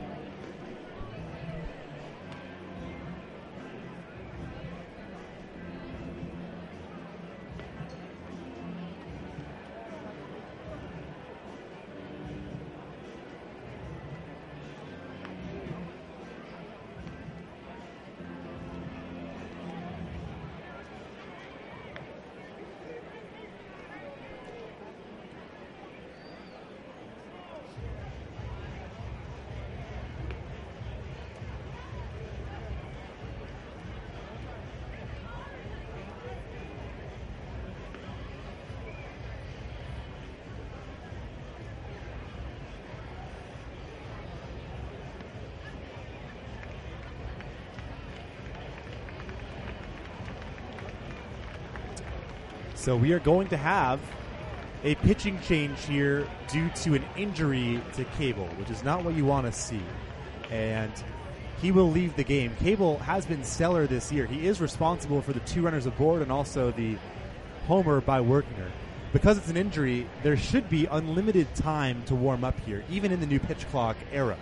So we are going to have a pitching change here due to an injury to Cable, which is not what you want to see. And he will leave the game. Cable has been stellar this year. He is responsible for the two runners aboard and also the homer by Workner. Because it's an injury, there should be unlimited time to warm up here, even in the new pitch clock era.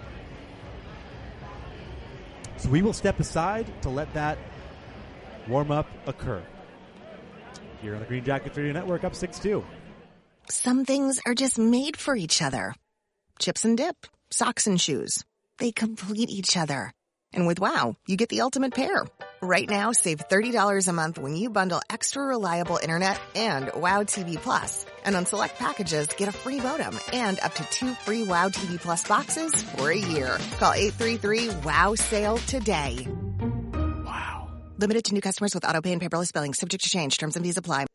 So we will step aside to let that warm up occur. Here on the Green Jackets Radio Network, up six two. Some things are just made for each other. Chips and dip, socks and shoes. They complete each other. And with Wow, you get the ultimate pair. Right now, save thirty dollars a month when you bundle extra reliable internet and WOW T V Plus. And on select packages, get a free modem and up to two free WOW T V Plus boxes for a year. Call eight three three WOW SALE today. Wow. Limited to new customers with auto pay and paperless billing. Subject to change. Terms and fees apply.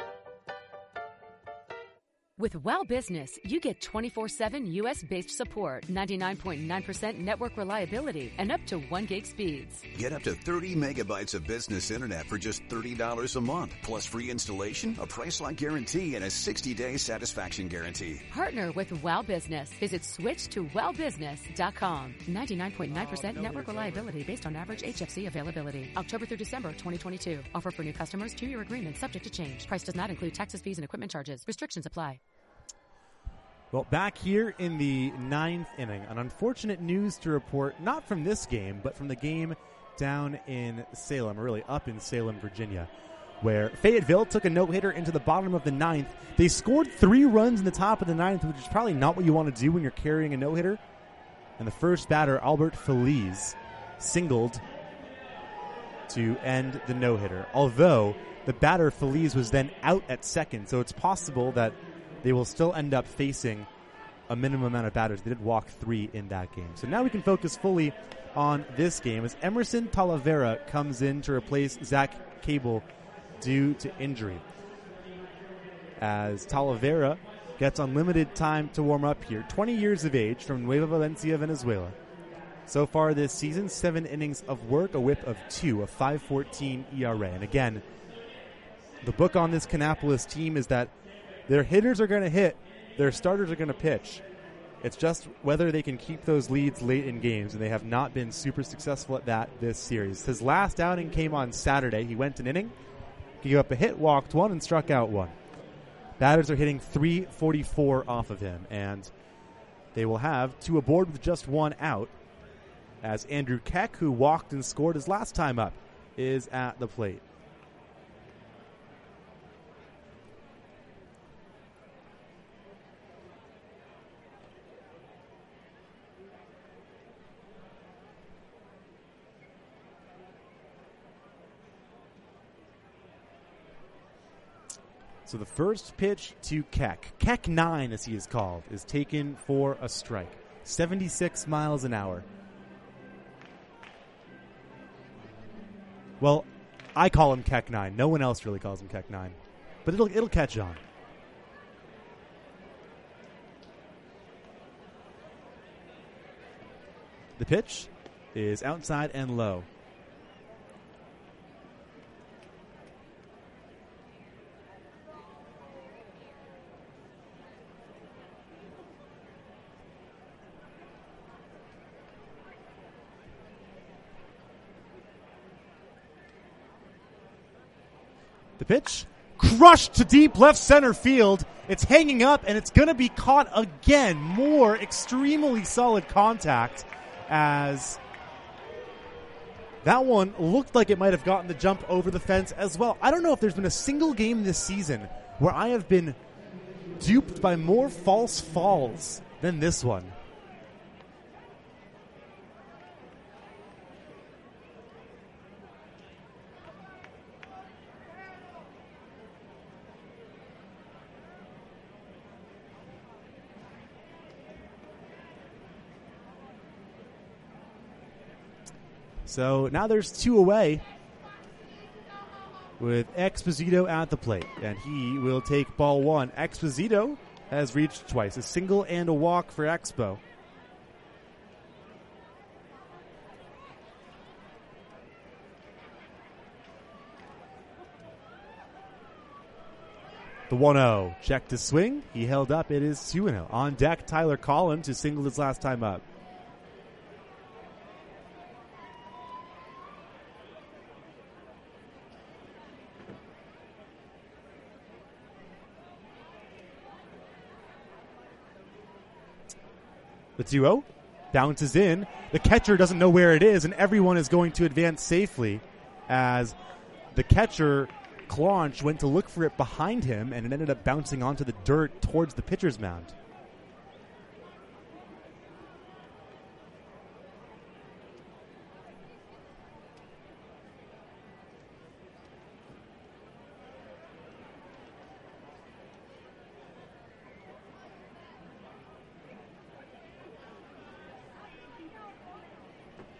With WOW Business, you get twenty-four seven U S-based support, ninety-nine point nine percent network reliability, and up to one gig speeds. Get up to thirty megabytes of business internet for just thirty dollars a month, plus free installation, a price lock guarantee, and a sixty day satisfaction guarantee. Partner with WOW Business. Visit switch to wow business dot com. ninety-nine point nine percent oh, no network reliability based on average H F C availability. October through December twenty twenty-two. Offer for new customers, two-year agreement subject to change. Price does not include taxes, fees, and equipment charges. Restrictions apply. Well, back here in the ninth inning, an unfortunate news to report, not from this game, but from the game down in Salem, or really up in Salem, Virginia, where Fayetteville took a no-hitter into the bottom of the ninth. They scored three runs in the top of the ninth, which is probably not what you want to do when you're carrying a no-hitter. And the first batter, Albert Feliz, singled to end the no-hitter. Although the batter, Feliz, was then out at second, so it's possible that they will still end up facing a minimum amount of batters. They did walk three in that game. So now we can focus fully on this game as Emerson Talavera comes in to replace Zach Cable due to injury. As Talavera gets unlimited time to warm up here. twenty years of age from Nueva Valencia, Venezuela. So far this season, seven innings of work, a whip of two, a five fourteen E R A. And again, the book on this Kannapolis team is that their hitters are going to hit. Their starters are going to pitch. It's just whether they can keep those leads late in games, and they have not been super successful at that this series. His last outing came on Saturday. He went an inning, gave up a hit, walked one, and struck out one. Batters are hitting three forty-four off of him, and they will have two aboard with just one out, as Andrew Keck, who walked and scored his last time up, is at the plate. So the first pitch to Keck, Keck nine as he is called, is taken for a strike. seventy-six miles an hour. Well, I call him Keck nine. No one else really calls him Keck nine. But it'll it'll catch on. The pitch is outside and low. The pitch, crushed to deep left center field. It's hanging up, and it's going to be caught again. More extremely solid contact, as that one looked like it might have gotten the jump over the fence as well. I don't know if there's been a single game this season where I have been duped by more false falls than this one. So now there's two away with Exposito at the plate, and he will take ball one. Exposito has reached twice, a single and a walk for Expo. The one oh, check to swing. He held up. It is two oh. On deck, Tyler Collins, who singled his last time up. The two oh bounces in. The catcher doesn't know where it is, and everyone is going to advance safely as the catcher, Claunch, went to look for it behind him, and it ended up bouncing onto the dirt towards the pitcher's mound.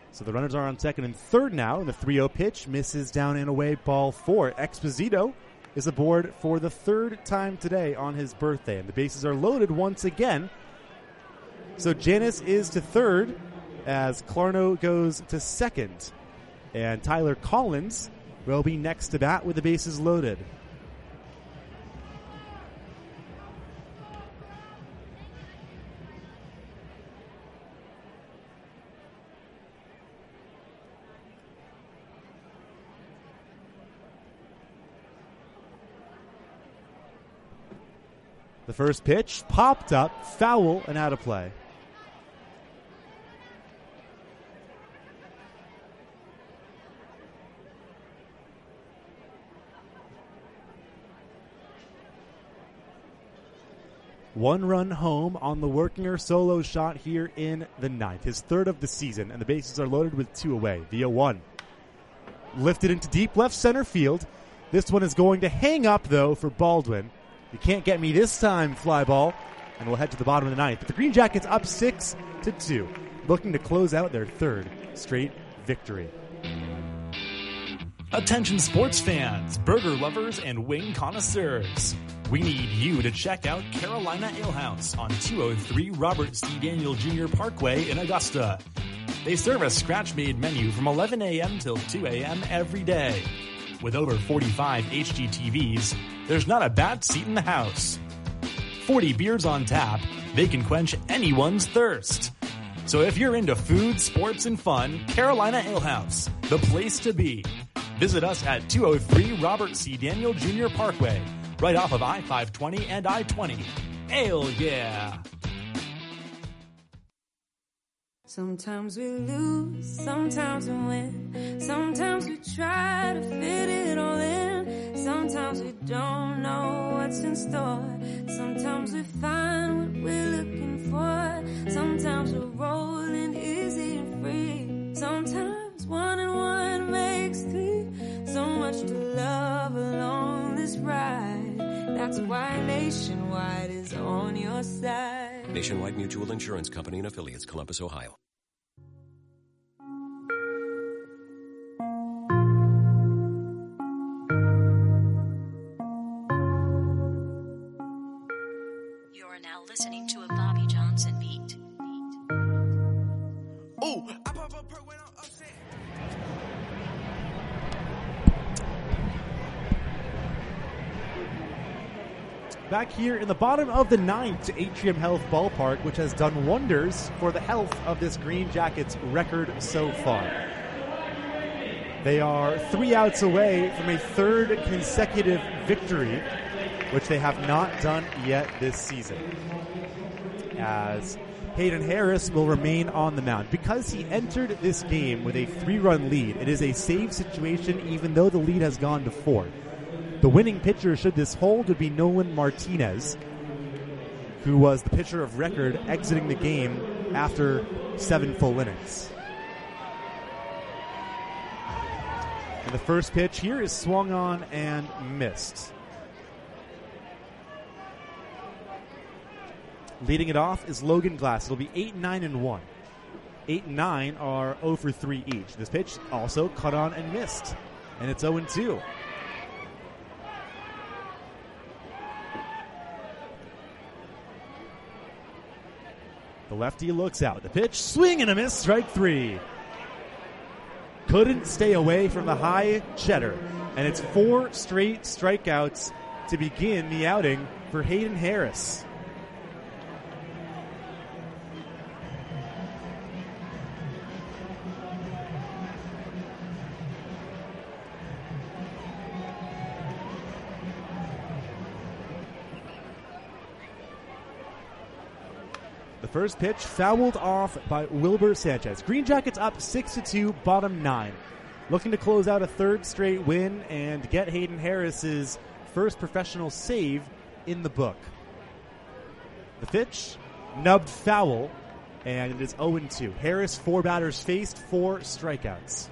So the runners are on second and third now, and the three oh pitch misses down and away, ball four. Exposito is aboard for the third time today on his birthday, and the bases are loaded once again. So Janis is to third as Clarno goes to second, and Tyler Collins will be next to bat with the bases loaded. The first pitch popped up, foul, and out of play. One run home on the Workinger solo shot here in the ninth, his third of the season, and the bases are loaded with two away. The oh one. Lifted into deep left center field. This one is going to hang up, though, for Baldwin. You can't get me this time, fly ball. And we'll head to the bottom of the ninth. But the Green Jackets up six to two, looking to close out their third straight victory. Attention sports fans, burger lovers, and wing connoisseurs. We need you to check out Carolina Ale House on two oh three Robert C. Daniel Junior Parkway in Augusta. They serve a scratch-made menu from eleven a.m. till two a.m. every day. With over forty-five H D T Vs, there's not a bad seat in the house. forty beers on tap, they can quench anyone's thirst. So if you're into food, sports, and fun, Carolina Ale House, the place to be. Visit us at two oh three Robert C. Daniel Junior Parkway, right off of I five twenty and I twenty. Ale, yeah! Sometimes we lose, sometimes we win. Sometimes we try to fit it all in. Sometimes we don't know what's in store. Sometimes we find what we're looking for. Sometimes we're rolling easy and free. Sometimes one and one makes three. So much to love along this ride. That's why Nationwide is on your side. Nationwide Mutual Insurance Company and Affiliates, Columbus, Ohio. You are now listening to a Bobby Johnson beat. Ooh, I pop up perk when I'm upset. Back here in the bottom of the ninth to Atrium Health Ballpark, which has done wonders for the health of this Green Jackets record so far. They are three outs away from a third consecutive victory, which they have not done yet this season. As Hayden Harris will remain on the mound. Because he entered this game with a three-run lead, it is a save situation even though the lead has gone to four. The winning pitcher, should this hold, would be Nolan Martinez, who was the pitcher of record exiting the game after seven full innings. And the first pitch here is swung on and missed. Leading it off is Logan Glass. It'll be eight, nine, and one. eight and nine are oh for three each. This pitch also cut on and missed. And it's oh and two. The lefty looks out. The pitch, swing and a miss, strike three. Couldn't stay away from the high cheddar. And it's four straight strikeouts to begin the outing for Hayden Harris. The first pitch fouled off by Wilbur Sanchez. Green Jackets up six to two, bottom nine. Looking to close out a third straight win and get Hayden Harris's first professional save in the book. The pitch, nubbed foul, and it is oh and two. Harris, four batters faced, four strikeouts.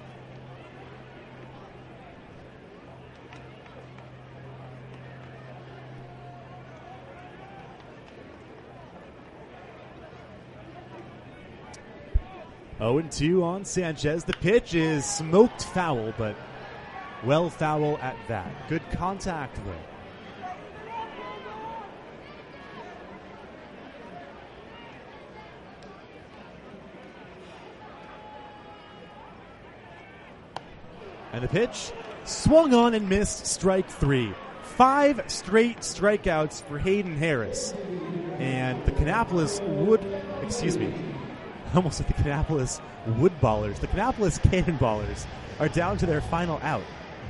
oh and two on Sanchez. The pitch is smoked foul, but well foul at that. Good contact, though. And the pitch swung on and missed, strike three. Five straight strikeouts for Hayden Harris. And the Kannapolis Wood, excuse me, almost like the Kannapolis Woodballers. The Kannapolis Cannonballers are down to their final out.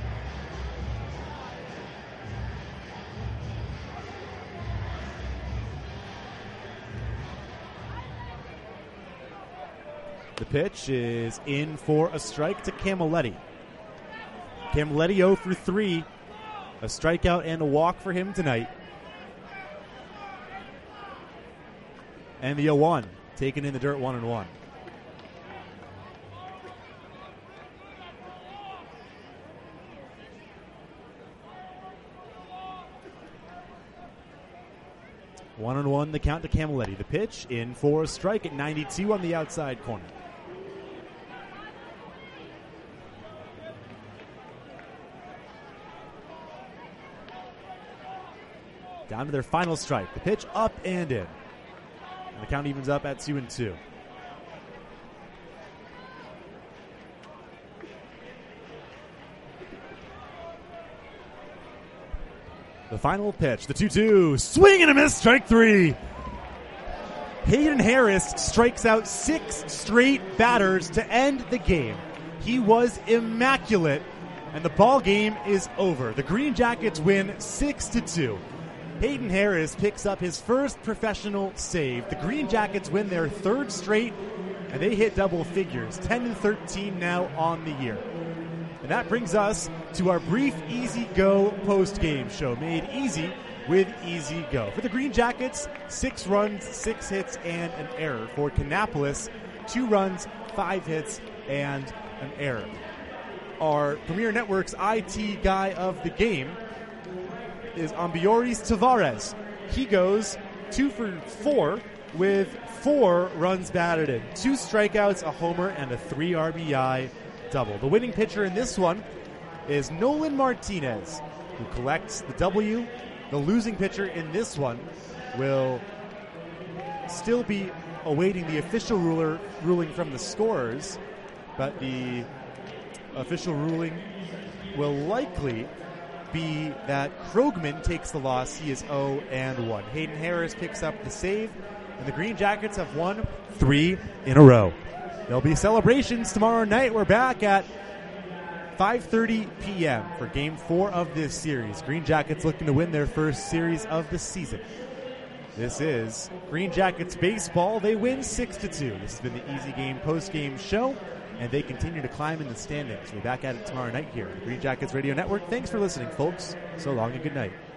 The pitch is in for a strike to Camilletti. Camilletti oh for three. A strikeout and a walk for him tonight. And the oh one, taken in the dirt, one and one. One and one, the count to Camilletti. The pitch in for a strike at ninety-two on the outside corner. Down to their final strike. The pitch up and in. And the count evens up at two and two. The final pitch, the two two. Swing and a miss, strike three. Hayden Harris strikes out six straight batters to end the game. He was immaculate, and the ball game is over. The Green Jackets win six to two. Hayden Harris picks up his first professional save. The Green Jackets win their third straight, and they hit double figures, ten and thirteen now on the year. And that brings us to our brief Easy Go post-game show, made easy with Easy Go. For the Green Jackets, six runs, six hits, and an error. For Kannapolis, two runs, five hits, and an error. Our Premier Network's I T guy of the game is Ambioris Tavares. He goes two for four with four runs batted in. Two strikeouts, a homer, and a three R B I double. The winning pitcher in this one is Nolan Martinez, who collects the W. The losing pitcher in this one will still be awaiting the official ruler ruling from the scorers, but the official ruling will likely be that Krogman takes the loss. He is oh and one. Hayden Harris picks up the save, and the Green Jackets have won three in a row. There'll be celebrations tomorrow night. We're back at five thirty p.m. for Game four of this series. Green Jackets looking to win their first series of the season. This is Green Jackets baseball. They win six to two. This has been the Easy Game post-game show, and they continue to climb in the standings. We'll be back at it tomorrow night here on the Green Jackets Radio Network. Thanks for listening, folks. So long and good night.